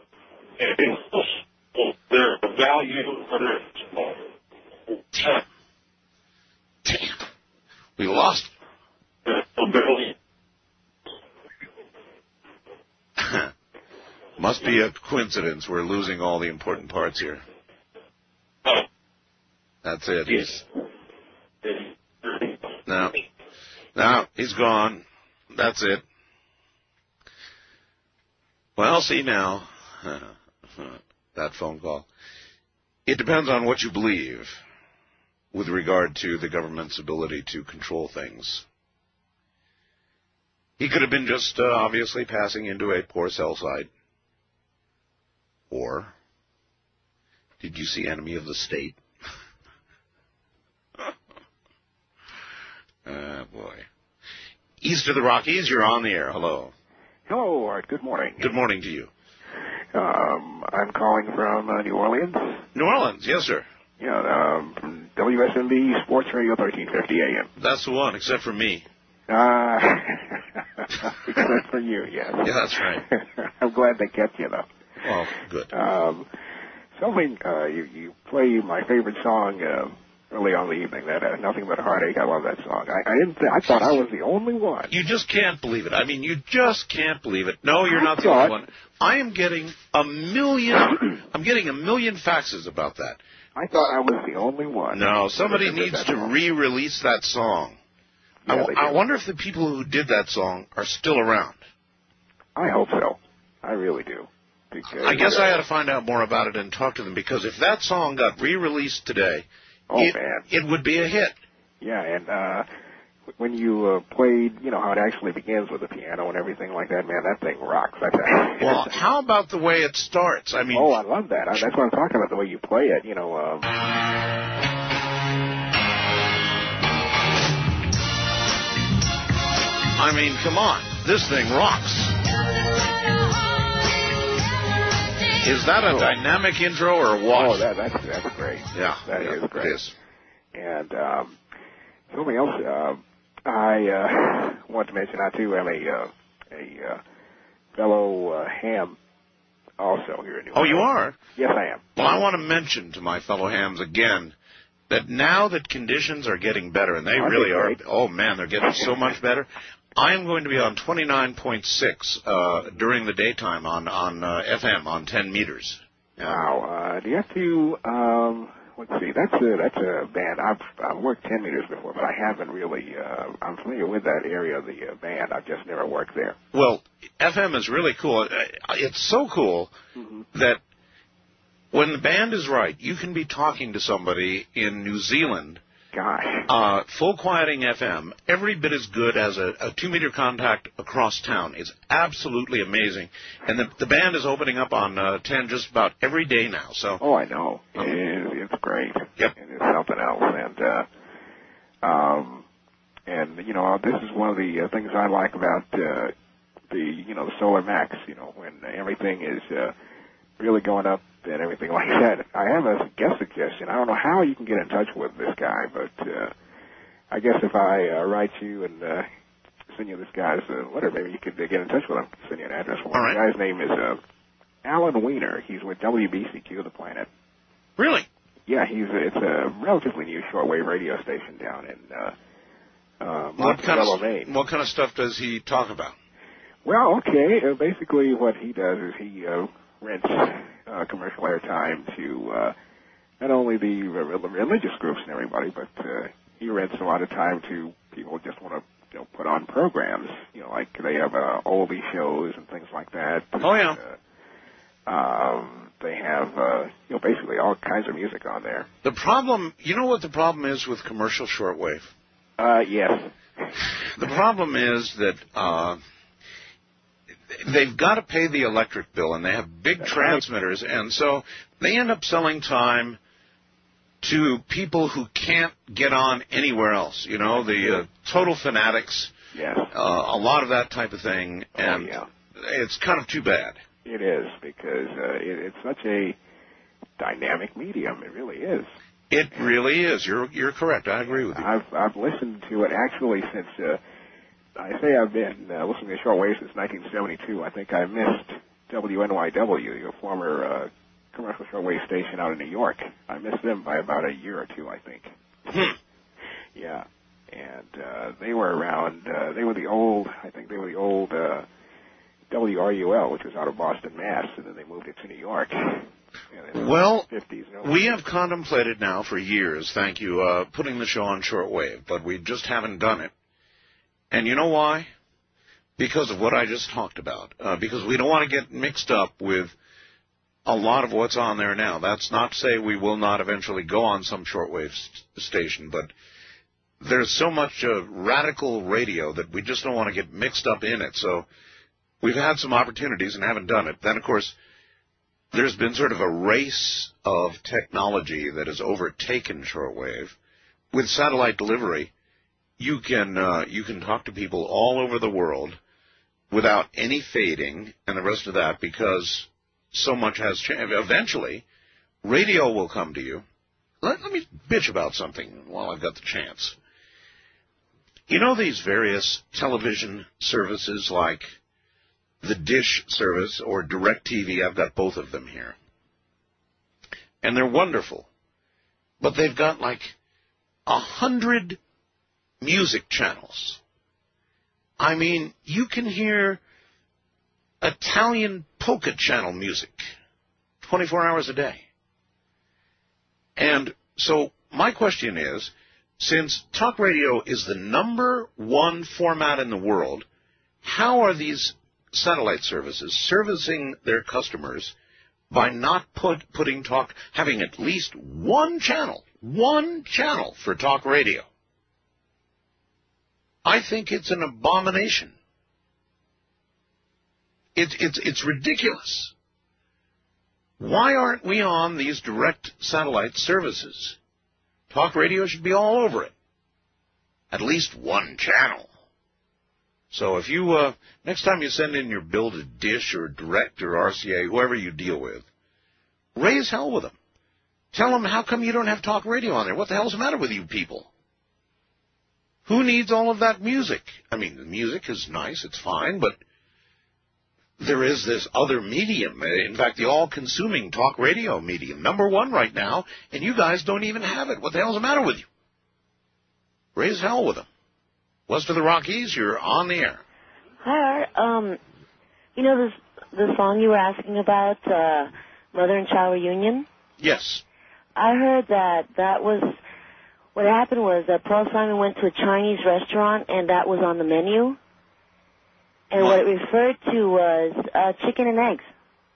Their value for their Damn. Damn. We lost. Must be a coincidence we're losing all the important parts here. That's it. He's... No. No, he's gone. That's it. Well, see now. That phone call. It depends on what you believe with regard to the government's ability to control things. He could have been just uh, obviously passing into a poor cell site. Or, did you see Enemy of the State? Oh, boy. East of the Rockies, you're on the air. Hello. Hello, Art. Good morning. Good morning to you. Um, I'm calling from uh, New Orleans. New Orleans, yes, sir. Yeah, um, from W S M B Sports Radio, thirteen fifty A M. That's the one, except for me. Uh, except for you, yes. Yeah, that's right. I'm glad they kept you, though. Well, good. Um, something, uh, you, you play my favorite song uh, early on in the evening, that uh, Nothing But a Heartache. I love that song. I, I didn't. Th- I thought I was the only one. You just can't believe it. I mean, you just can't believe it. No, you're I not the thought... only one. I am getting a million, I'm getting a million faxes about that. I thought I was the only one. No, somebody needs to song. re-release that song. Yeah, I, w- I wonder if the people who did that song are still around. I hope so. I really do. Because, I guess uh, I ought to find out more about it and talk to them, because if that song got re-released today, oh, it, man. it would be a hit. Yeah, and uh, when you uh, played, you know, how it actually begins with the piano and everything like that, man, that thing rocks. I tell you. Well, how about the way it starts? I mean, oh, I love that. I, that's what I'm talking about, the way you play it, you know. Um, I mean, come on. This thing rocks. Is that a oh. dynamic intro or what? Oh, that, that's, that's great. Yeah. That yeah, is great. It is. And um, something else uh, I uh, want to mention, I, too, am a, uh, a uh, fellow uh, ham also here in New York. Oh, you are? Yes, I am. Well, I want to mention to my fellow hams again that now that conditions are getting better, and they Aren't really they are, great? oh, man, they're getting so much better. I am going to be on twenty-nine point six uh, during the daytime on, on uh, F M on ten meters. Yeah. Wow. Uh, do you have to, um, let's see, that's a, that's a band. I've, I've worked ten meters before, but I haven't really, uh, I'm familiar with that area of the uh, band. I've just never worked there. Well, F M is really cool. It's so cool mm-hmm. that when the band is right, you can be talking to somebody in New Zealand. Gosh. Uh, full quieting F M, every bit as good as a, a two-meter contact across town. It's absolutely amazing. And the, the band is opening up on uh, ten just about every day now. So. Oh, I know. Um, it, it's great. Yep. It is something else. And, uh, um, and you know, this is one of the uh, things I like about uh, the, you know, the Solar Max, you know, when everything is uh, really going up and everything like that. I have a guest suggestion. I don't know how you can get in touch with this guy, but uh, I guess if I uh, write you and uh, send you this guy's uh, letter, maybe you could uh, get in touch with him. Send you an address for him. All right. The guy's name is uh, Alan Weiner. He's with W B C Q, The Planet. Really? Yeah, he's a, it's a relatively new shortwave radio station down in uh, uh, what kind of Maine. What kind of stuff does he talk about? Well, okay. Uh, basically, what he does is he uh, rents uh, commercial airtime to uh, not only the re- religious groups and everybody, but uh, he rents a lot of time to people who just want to, you know, put on programs. You know, like they have uh, oldie shows and things like that. Oh yeah. Uh, um, they have, uh, you know, basically all kinds of music on there. The problem, you know what the problem is with commercial shortwave? Uh, yes. The problem is that uh, they've got to pay the electric bill, and they have big transmitters, and so they end up selling time to people who can't get on anywhere else. You know, the uh, total fanatics, yes. uh, a lot of that type of thing, and oh, yeah. it's kind of too bad. It is, because uh, it, it's such a dynamic medium. It really is. It really is. You're you're correct. I agree with you. I've I've listened to it actually since. Uh, I say I've been uh, listening to shortwave since nineteen seventy-two. I think I missed W N Y W, your former uh, commercial shortwave station out in New York. I missed them by about a year or two, I think. Yeah, and uh, they were around. Uh, they were the old. I think they were the old uh, W R U L, which was out of Boston, Mass, and then they moved it to New York. Well, fifties, no? We have contemplated now for years, thank you, uh, putting the show on shortwave, but we just haven't done it. And you know why? Because of what I just talked about. Uh, because we don't want to get mixed up with a lot of what's on there now. That's not to say we will not eventually go on some shortwave st- station, but there's so much uh, radical radio that we just don't want to get mixed up in it. So we've had some opportunities and haven't done it. Then, of course, there's been sort of a race of technology that has overtaken shortwave. With satellite delivery, you can uh, you can talk to people all over the world without any fading and the rest of that, because so much has changed. Eventually, radio will come to you. Let, let me bitch about something while I've got the chance. You know these various television services like the Dish service or DirecTV? I've got both of them here. And they're wonderful. But they've got like a hundred music channels. I mean, you can hear Italian polka channel music twenty-four hours a day. And so my question is, since talk radio is the number one format in the world, how are these satellite services servicing their customers by not put, putting talk, having at least one channel, one channel for talk radio? I think it's an abomination. It's it's it's ridiculous. Why aren't we on these direct satellite services? Talk radio should be all over it. At least one channel. So if you, uh, next time you send in your bill to Dish or Direct or R C A, whoever you deal with, raise hell with them. Tell them, how come you don't have talk radio on there? What the hell's the matter with you people? Who needs all of that music? I mean, the music is nice, it's fine, but there is this other medium. In fact, the all-consuming talk radio medium, number one right now, and you guys don't even have it. What the hell's the matter with you? Raise hell with them. West of the Rockies, you're on the air. Hi, Art. Um, you know this the song you were asking about, uh, Mother and Child Reunion? Yes. I heard that that was, what happened was that Paul Simon went to a Chinese restaurant and that was on the menu. And what, what it referred to was uh, chicken and eggs.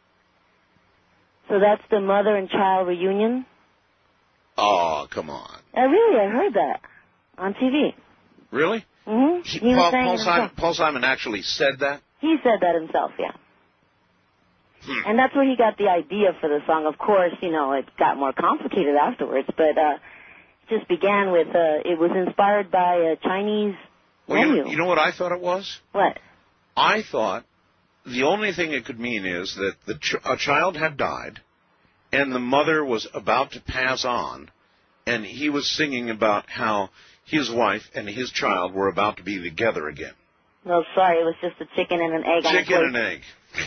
So that's the Mother and Child Reunion? Oh, come on. Uh, really, I heard that on T V. Really? Mm-hmm. He, he Paul, was Paul, Simon, Paul Simon actually said that? He said that himself, yeah. Hmm. And that's where he got the idea for the song. Of course, you know, it got more complicated afterwards, but uh, it just began with, uh, it was inspired by a Chinese well, menu. You know, you know what I thought it was? What? I thought the only thing it could mean is that the ch- a child had died, and the mother was about to pass on, and he was singing about how his wife and his child were about to be together again. No, sorry, it was just a chicken and an egg on a plate. Chicken and egg.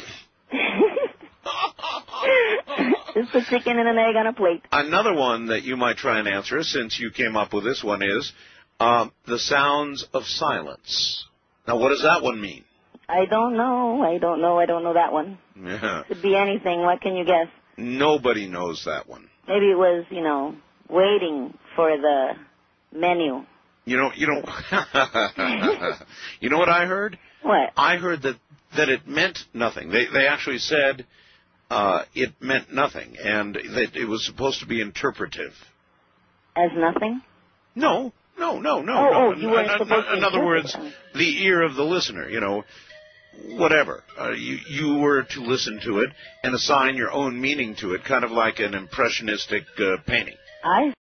Just a chicken and an egg on a plate. Another one that you might try and answer, since you came up with this one, is um, the sounds of silence. Now, what does that one mean? I don't know. I don't know. I don't know that one. Yeah. Could be anything. What can you guess? Nobody knows that one. Maybe it was, you know, waiting for the menu. You know, you know, you know what I heard? What? I heard that, that it meant nothing. They they actually said uh, it meant nothing, and that it was supposed to be interpretive. As nothing? No, no, no, no. Oh, no. oh, you weren't in, supposed to in other words, them. the ear of the listener. You know, whatever. Uh, you you were to listen to it and assign your own meaning to it, kind of like an impressionistic uh, painting. I